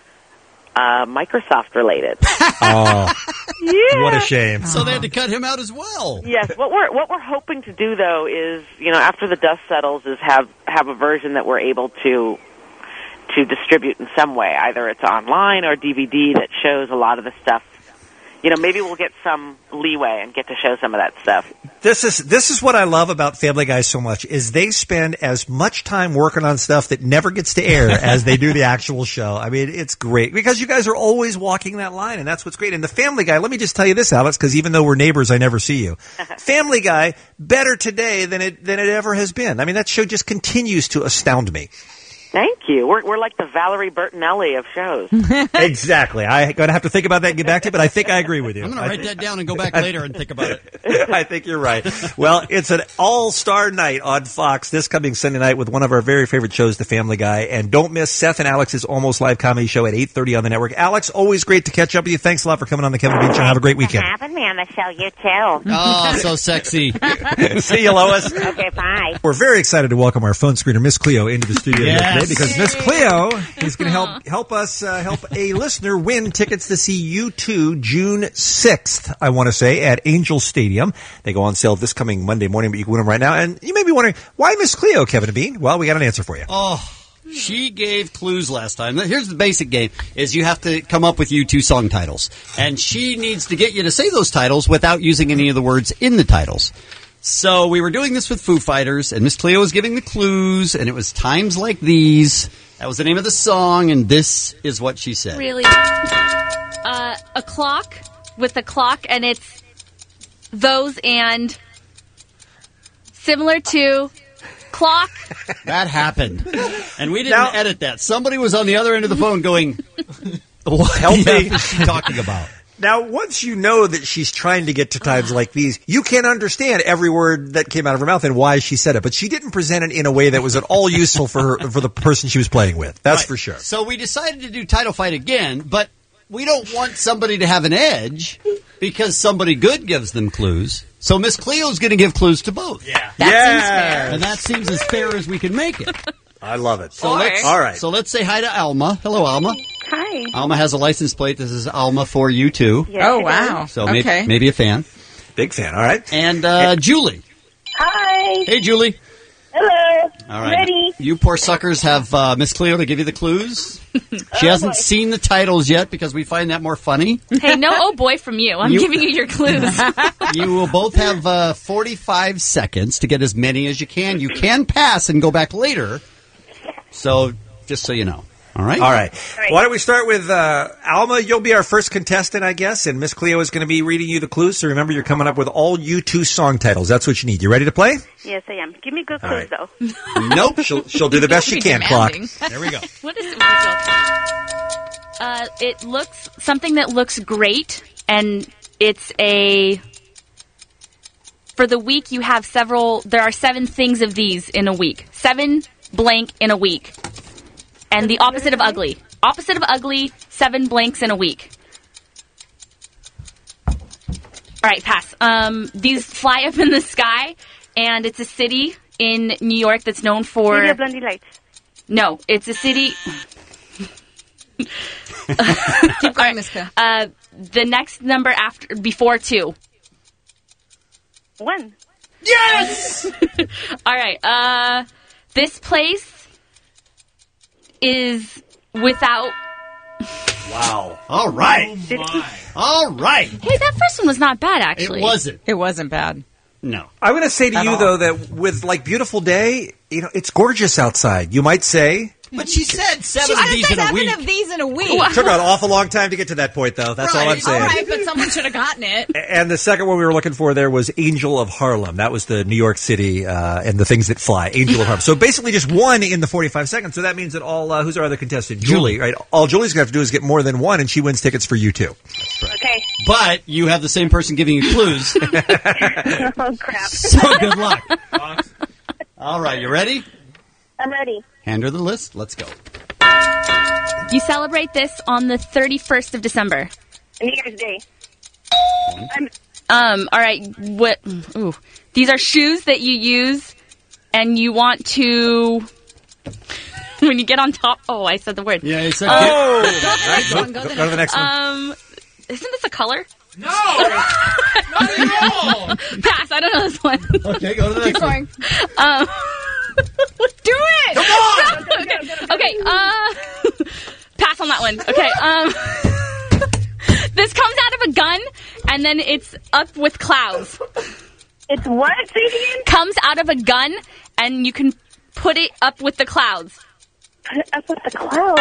Microsoft related. Oh, yeah. what a shame. So they had to cut him out as well. Yes, what we're hoping to do though is, you know, after the dust settles, is have a version that we're able to distribute in some way. Either it's online or DVD that shows a lot of the stuff. You know, maybe we'll get some leeway and get to show some of that stuff. This is what I love about Family Guy so much, is they spend as much time working on stuff that never gets to air as they do the actual show. I mean, it's great because you guys are always walking that line, and that's what's great. And the Family Guy, let me just tell you this, Alex, because even though we're neighbors, I never see you. Family Guy, better today than it ever has been. I mean, that show just continues to astound me. Thank you. We're like the Valerie Bertinelli of shows. Exactly. I'm going to have to think about that and get back to you, but I think I agree with you. I'm going to write that down and go back later and think about it. I think you're right. Well, it's an all-star night on Fox this coming Sunday night with one of our very favorite shows, The Family Guy. And don't miss Seth and Alex's Almost Live comedy show at 8:30 on the network. Alex, always great to catch up with you. Thanks a lot for coming on the Kevin and Bean Show. Have a great weekend. Having me on the show, you too. Oh, so sexy. See you, Lois. Okay, bye. We're very excited to welcome our phone screener, Miss Cleo, into the studio here today because Miss Cleo is going to help us help a listener win tickets to see U2 June 6th, I want to say, at Angel Stadium. They go on sale this coming Monday morning, but you can win them right now. And you may be wondering, why Miss Cleo, Kevin and Bean? Well, we got an answer for you. Oh, she gave clues last time. Here's the basic game, is you have to come up with U2 song titles. And she needs to get you to say those titles without using any of the words in the titles. So we were doing this with Foo Fighters, and Miss Cleo was giving the clues, and it was Times Like These. That was the name of the song, and this is what she said. Really? A clock with a clock, and it's those and similar to clock. That happened. And we didn't edit that. Somebody was on the other end of the phone going, what Help me. is she talking about? Now, once you know that she's trying to get to times like these, you can understand every word that came out of her mouth and why she said it. But she didn't present it in a way that was at all useful for the person she was playing with. That's for sure. So we decided to do Title Fight again, but we don't want somebody to have an edge because somebody good gives them clues. So Miss Cleo's going to give clues to both. Yeah. That seems fair. And that seems as fair as we can make it. I love it. So let's say hi to Alma. Hello, Alma. Hi. Alma has a license plate. This is Alma for you too. Yes, Oh, wow. So maybe a fan. Big fan. All right. And Julie. Hi. Hey, Julie. Hello. All right. Ready? You poor suckers have Miss Cleo to give you the clues. She hasn't seen the titles yet because we find that more funny. Hey, no oh boy from you. I'm giving you your clues. You will both have 45 seconds to get as many as you can. You can pass and go back later. So, just so you know. All right? All right. Why don't we start with Alma? You'll be our first contestant, I guess, and Miss Cleo is going to be reading you the clues. So remember, you're coming up with all U2 song titles. That's what you need. You ready to play? Yes, I am. Give me good clues, though. Nope. She'll do the best she can, Clock. There we go. What is it? It looks something that looks great, and it's a For the week, you have there are 7 things of these in a week. 7 blank in a week. And the opposite of ugly. Opposite of ugly, 7 blanks in a week. All right, pass. These fly up in the sky, and it's a city in New York that's known for... City of Blondie Lights. No, it's a city... Keep going, Miss Cleo. The next number before 2. 1. Yes! All right. This place is without... Wow. All right. All right. Hey, that first one was not bad, actually. It wasn't. It wasn't bad. No. I'm going to say to you, though, that with, like, beautiful day, it's gorgeous outside. You might say... But she said 7 of these in a week. 7 of these in a week. It took an awful long time to get to that point, though. That's all I'm saying. All right, but someone should have gotten it. And the second one we were looking for there was Angel of Harlem. That was the New York City and the things that fly. Angel of Harlem. So basically just 1 in the 45 seconds. So that means that all, who's our other contestant? Julie, right? All Julie's going to have to do is get more than 1, and she wins tickets for you, too. Okay. But you have the same person giving you clues. Oh, crap. So good luck. All right, you ready? I'm ready. Hand her the list. Let's go. You celebrate this on the 31st of December. New Year's Day. All right. What? Ooh, these are shoes that you use, and you want to. When you get on top. Oh, I said the word. Yeah, you said. Oh, Go to the next one. Isn't this a color? No, not at all. Pass. I don't know this one. Okay, go to the next one. Do it. Come on. Okay. Pass on that one. Okay. This comes out of a gun, and then it's up with clouds. It's what? Say it again? Comes out of a gun, and you can put it up with the clouds. Put it up with the clouds.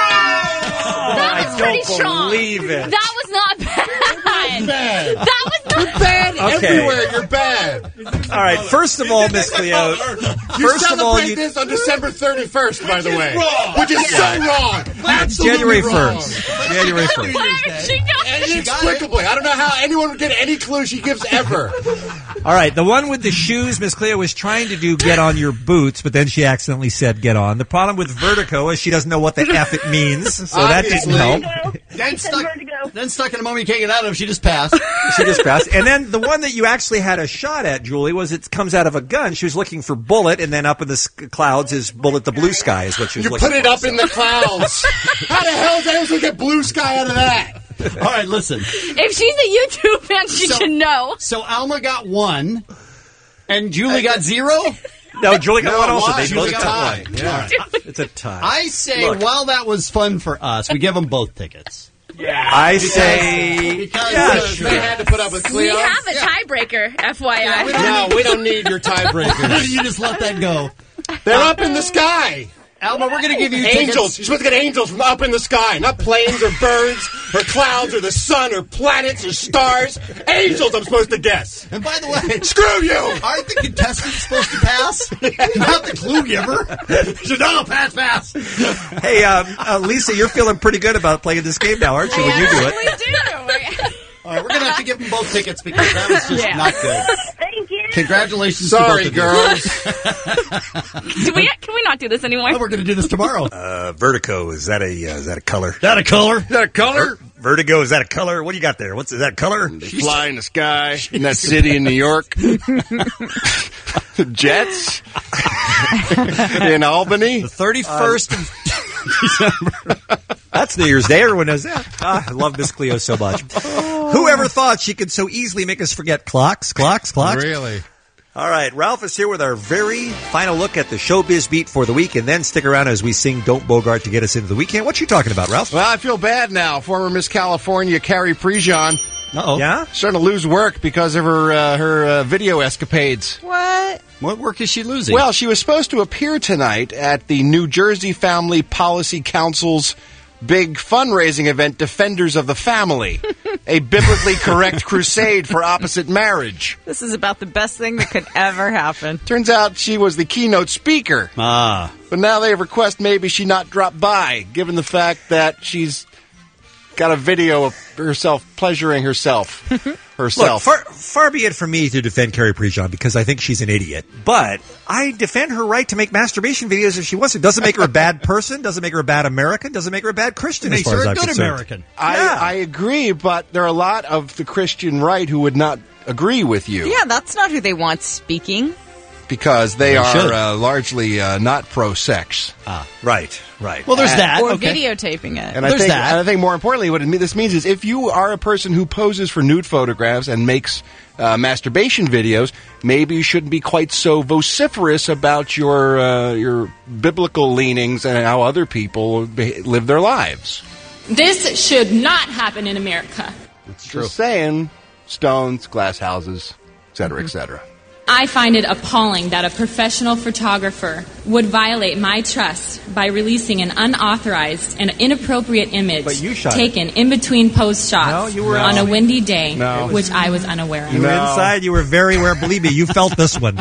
That was pretty strong. Believe it. That was not bad. Bad. That was not Bad Okay. everywhere. You're bad. All right, first of all, Miss Cleo. You First of all, celebrate this on December 31st, by the way. wrong. Which is so wrong. Absolutely January wrong. 1st. January 1st. Where did she go? Inexplicably. I don't know how anyone would get any clue she gives ever. All right, the one with the shoes, Miss Cleo was trying to do get on your boots, but then she accidentally said get on. The problem with vertigo is she doesn't know what the F it means, so that didn't help. Then stuck in a moment you can't get out of. She just passed. She just passed. And then the one that you actually had a shot at, Julie, was it comes out of a gun. She was looking for bullet, and then up in the clouds is bullet the blue sky is what she was You looking put it for. up in the clouds. How the hell is anyone going to get blue sky out of that? All right, listen. If she's a YouTube fan, she should know. So Alma got 1, and Julie got 0? No, Julie got one also. why? They both Julie got got 1. one. Yeah. It's a tie. I say, while that was fun for us, we give them both tickets. I say... Because they had to put up with We Cleo. have a tiebreaker, FYI. No, we don't need your tiebreakers. You just let that go. They're up in the sky. Alma, we're going to give you angels. tickets. You're supposed to get angels from up in the sky, not planes or birds or clouds or the sun or planets or stars. Angels, I'm supposed to guess. And by the way, screw you. Aren't the contestants supposed to pass? Not the clue giver. So no, pass. Hey, Lisa, you're feeling pretty good about playing this game now, aren't you, when you do it? We do. All right, we're going to have to give them both tickets because that was just not good. Thank you. Congratulations Sorry, to both of you. girls. Can we not do this anymore? Well, we're going to do this tomorrow. Vertigo, is that a color? Is that a color? Is that a color? Vertigo, is that a color? What do you got there? Is that color? They fly in the sky in that city in New York. Jets in Albany. The 31st of December. That's New Year's Day. Everyone knows that. I love Miss Cleo so much. Whoever thought she could so easily make us forget clocks? Really? All right, Ralph is here with our very final look at the showbiz beat for the week, and then stick around as we sing Don't Bogart to get us into the weekend. What you talking about, Ralph? Well, I feel bad now. Former Miss California, Carrie Prejean, Uh-oh. Yeah? starting to lose work because of her video escapades. What? What work is she losing? Well, she was supposed to appear tonight at the New Jersey Family Policy Council's big fundraising event, Defenders of the Family, a biblically correct crusade for opposite marriage. This is about the best thing that could ever happen. Turns out she was the keynote speaker. Ah. But now they request maybe she not drop by, given the fact that she's got a video pleasuring herself. Look, far be it from me to defend Carrie Prejean because I think she's an idiot. But I defend her right to make masturbation videos if she wants to. Doesn't make her a bad person. Doesn't make her a bad American. Doesn't make her a bad Christian. Makes as far her as a I'm good concerned. American. I agree, but there are a lot of the Christian right who would not agree with you. Yeah, that's not who they want speaking. Because they They should. are largely not pro-sex. Right. Well, there's that. Or Okay. videotaping it. And I think more importantly, what this means is if you are a person who poses for nude photographs and makes masturbation videos, maybe you shouldn't be quite so vociferous about your biblical leanings and how other people live their lives. This should not happen in America. It's true. Just saying, stones, glass houses, et cetera, et cetera. I find it appalling that a professional photographer would violate my trust by releasing an unauthorized and inappropriate image But you shot taken in between pose shots No, you were on a outside. windy day, No. which I was unaware of. You were inside. You were very aware. Believe me, you felt this one.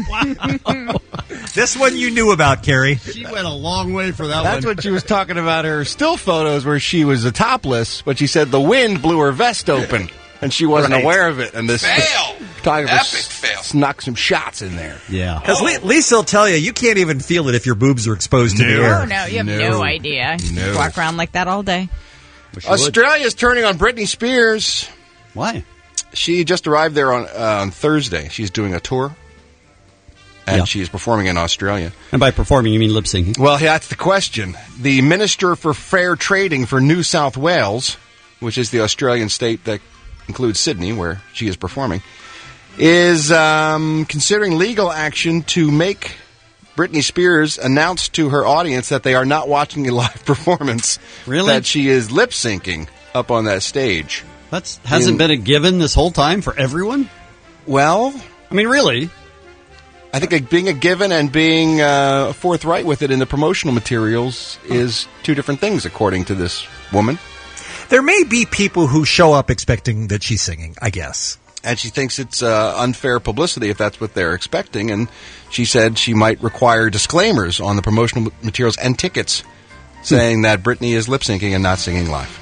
This one you knew about, Carrie. She went a long way for that That's one. what she was talking about, her still photos where she was topless, but she said the wind blew her vest open, and she wasn't Right. aware of it. And this photographer Epic fail. Snuck some shots in there. Yeah. Because Lisa will tell you, you can't even feel it if your boobs are exposed to the air. Oh, no, you have no idea. You walk around like that all day. Australia's turning on Britney Spears. Why? She just arrived there on Thursday. She's doing a tour, and she's performing in Australia. And by performing, you mean lip syncing? Well, that's the question. The Minister for Fair Trading for New South Wales, which is the Australian state that includes Sydney, where she is performing, is considering legal action to make Britney Spears announce to her audience that they are not watching a live performance. Really? That she is lip syncing up on that stage. That hasn't been a given this whole time for everyone? Well, I mean, really? I think being a given and being forthright with it in the promotional materials is two different things, according to this woman. There may be people who show up expecting that she's singing, I guess. And she thinks it's unfair publicity if that's what they're expecting. And she said she might require disclaimers on the promotional materials and tickets saying that Britney is lip-syncing and not singing live.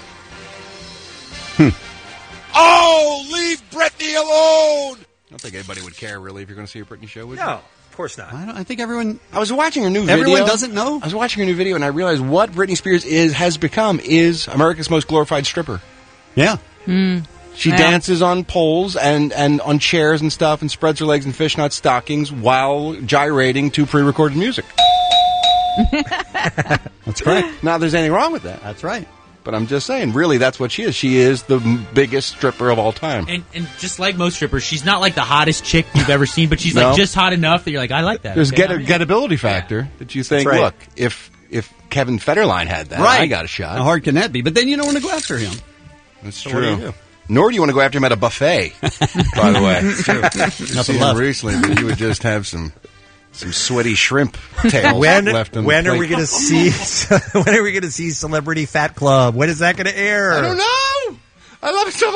Oh, leave Britney alone! I don't think anybody would care, really, if you're going to see a Britney show, would you? No, of course not. I think everyone... I was watching her new video. Everyone doesn't know? I was watching her new video, and I realized what Britney Spears has become is America's most glorified stripper. Yeah. She dances on poles and on chairs and stuff and spreads her legs in fishnet stockings while gyrating to pre-recorded music. That's correct. Not that there's anything wrong with that. That's right. But I'm just saying, really, that's what she is. She is the biggest stripper of all time. And just like most strippers, she's not like the hottest chick you've ever seen, but she's like just hot enough that you're like, I like that. There's Okay, gettability factor that you think, That's right. look, if Kevin Federline had that, Right. I got a shot. How hard can that be? But then you don't want to go after him. That's So true. what do you do? Nor do you want to go after him at a buffet, by the way. It's true. Nothing Seen him left. recently, but you would just have some sweaty shrimp tails When left on when the are plate. we going to see when are we going to see Celebrity Fat Club? When is that going to air? I don't know. I love it so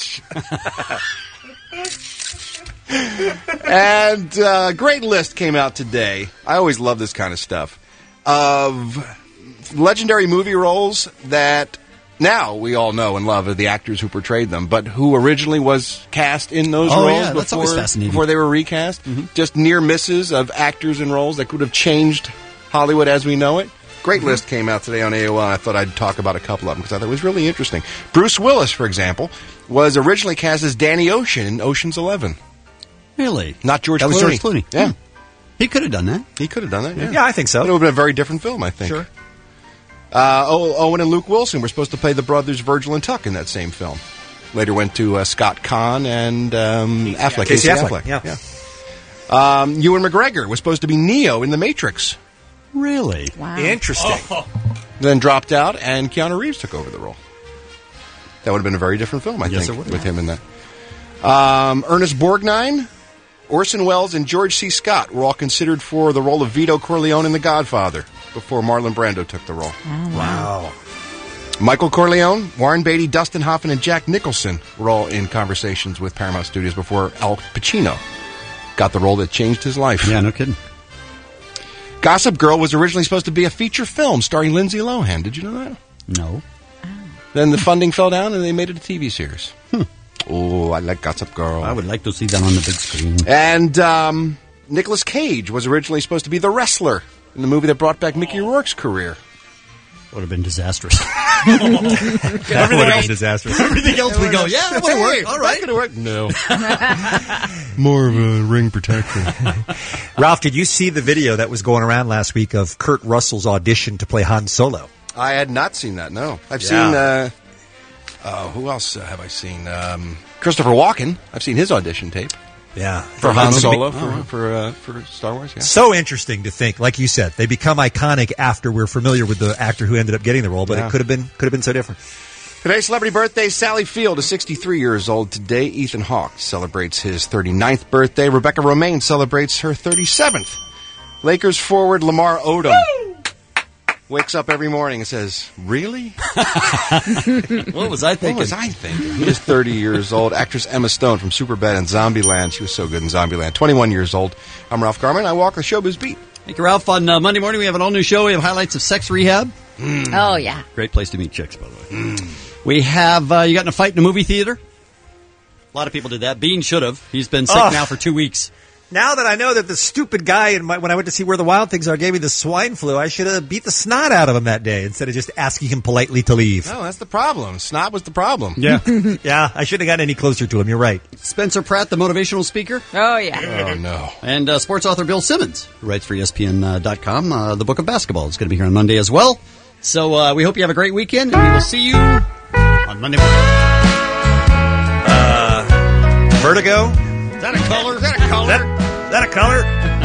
much. And a great list came out today. I always love this kind of stuff of legendary movie roles that now we all know and love are the actors who portrayed them, but who originally was cast in those Oh, roles yeah, that's always fascinating. before they were recast. Just near misses of actors in roles that could have changed Hollywood as we know it. Great list came out today on AOL, and I thought I'd talk about a couple of them because I thought it was really interesting. Bruce Willis, for example, was originally cast as Danny Ocean in Ocean's 11. Really? Not George That Clooney. was George Clooney. Yeah. He could have done that. He could have done that, yeah. Yeah, I think so. It would have been a very different film, I think. Sure. Owen and Luke Wilson were supposed to play the brothers Virgil and Tuck in that same film. Later went to Scott Conn and Affleck. Casey Affleck, yeah. Ewan McGregor was supposed to be Neo in The Matrix. Really? Wow. Interesting. Then dropped out, and Keanu Reeves took over the role. That would have been a very different film, I Yes, think, it would have. with him in that. Ernest Borgnine, Orson Welles, and George C. Scott were all considered for the role of Vito Corleone in The Godfather before Marlon Brando took the role. Wow. Michael Corleone, Warren Beatty, Dustin Hoffman, and Jack Nicholson were all in conversations with Paramount Studios before Al Pacino got the role that changed his life. Yeah, no kidding. Gossip Girl was originally supposed to be a feature film starring Lindsay Lohan. Did you know that? No. Then the funding fell down, and they made it a TV series. Oh, I like Gossip Girl. I would like to see that on the big screen. And Nicolas Cage was originally supposed to be the wrestler in the movie that brought back Mickey Rourke's career. Would have been disastrous. That would have been disastrous. Everything else we go, yeah, that would have worked. All right. That could have worked. No. More of a ring protector. Ralph, did you see the video that was going around last week of Kurt Russell's audition to play Han Solo? I had not seen that, no. I've seen, who else have I seen? Christopher Walken. I've seen his audition tape. Yeah. For Han Solo, for Star Wars, yeah. So interesting to think, like you said, they become iconic after we're familiar with the actor who ended up getting the role, but it could have been so different. Today's celebrity birthday, Sally Field is 63 years old today. Ethan Hawke celebrates his 39th birthday. Rebecca Romaine celebrates her 37th. Lakers forward Lamar Odom wakes up every morning and says, really? What was I thinking? He is 30 years old. Actress Emma Stone from Superbad and Zombieland. She was so good in Zombieland. 21 years old. I'm Ralph Garman. I walk the Showbiz Beat. Thank you, Ralph. On Monday morning, we have an all-new show. We have highlights of Sex Rehab. Oh, yeah. Great place to meet chicks, by the way. We have, you got in a fight in a movie theater? A lot of people did that. Bean should have. He's been sick now for 2 weeks. Now that I know that the stupid guy, when I went to see Where the Wild Things Are, gave me the swine flu, I should have beat the snot out of him that day instead of just asking him politely to leave. No, that's the problem. Snot was the problem. Yeah. Yeah, I shouldn't have gotten any closer to him. You're right. Spencer Pratt, the motivational speaker. Oh, yeah. Oh, no. And sports author Bill Simmons, who writes for ESPN.com, the Book of Basketball. Is going to be here on Monday as well. So we hope you have a great weekend, and we will see you on Monday morning. Vertigo? Is that a color? Is that a color? Is that a color?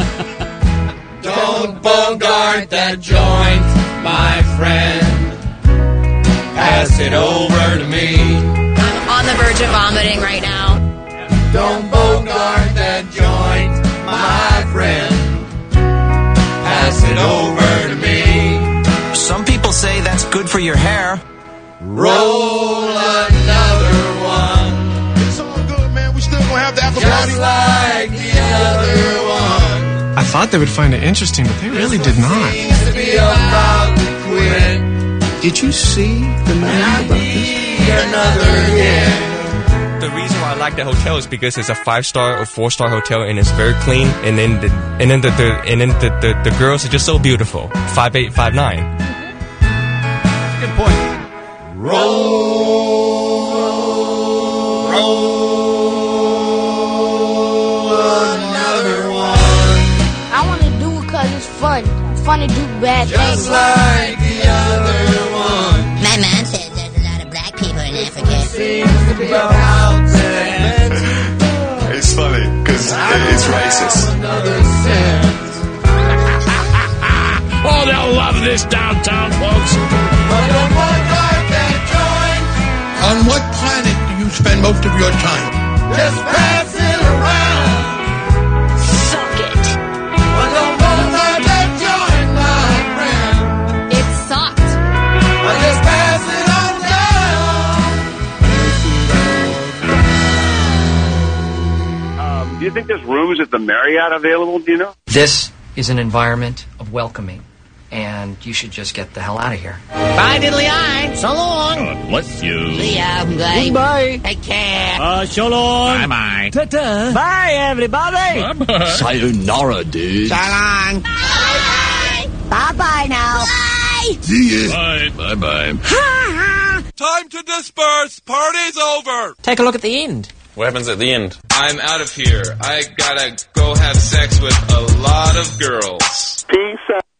Don't bogart that joint, my friend. Pass it over to me. I'm on the verge of vomiting right now. Don't bogart that joint, my friend. Pass it over to me. Some people say that's good for your hair. Roll another one. It's all good, man. We still gonna have the after Just party. like the other one. I thought they would find it interesting, but they really did not. Seems to be about to quit. Did you see the movie about this? Another hit. The reason why I like the hotel is because it's a 5-star or 4-star hotel and it's very clean. And then the girls are just so beautiful. 5'8", 5'9". Good point. Roll another one. I want to do it because it's fun. It's fun to do bad Just things. like the other one. My mom says there's a lot of black people in Africa. Seems to be about that. It's funny because it's racist. Another sense. Oh, they'll love this downtown, folks. But don't bogart that joint. On what planet do you spend most of your time? Just pass it around. Suck it. But don't bogart that joint, my friend. It sucked. But just pass it on down. Do you think there's rooms at the Marriott available? Do you know? This is an environment of welcoming, and you should just get the hell out of here. Bye, diddly-eye. So long. God bless you. See ya. Goodbye. Take care. So long. Bye-bye. Ta-ta. Bye, everybody. Bye-bye. Sayonara, dude. So long. Bye. Bye-bye now. Bye. See ya. Bye. Bye-bye. Time to disperse. Party's over. Take a look at the end. What happens at the end? I'm out of here. I gotta go have sex with a lot of girls. Peace out.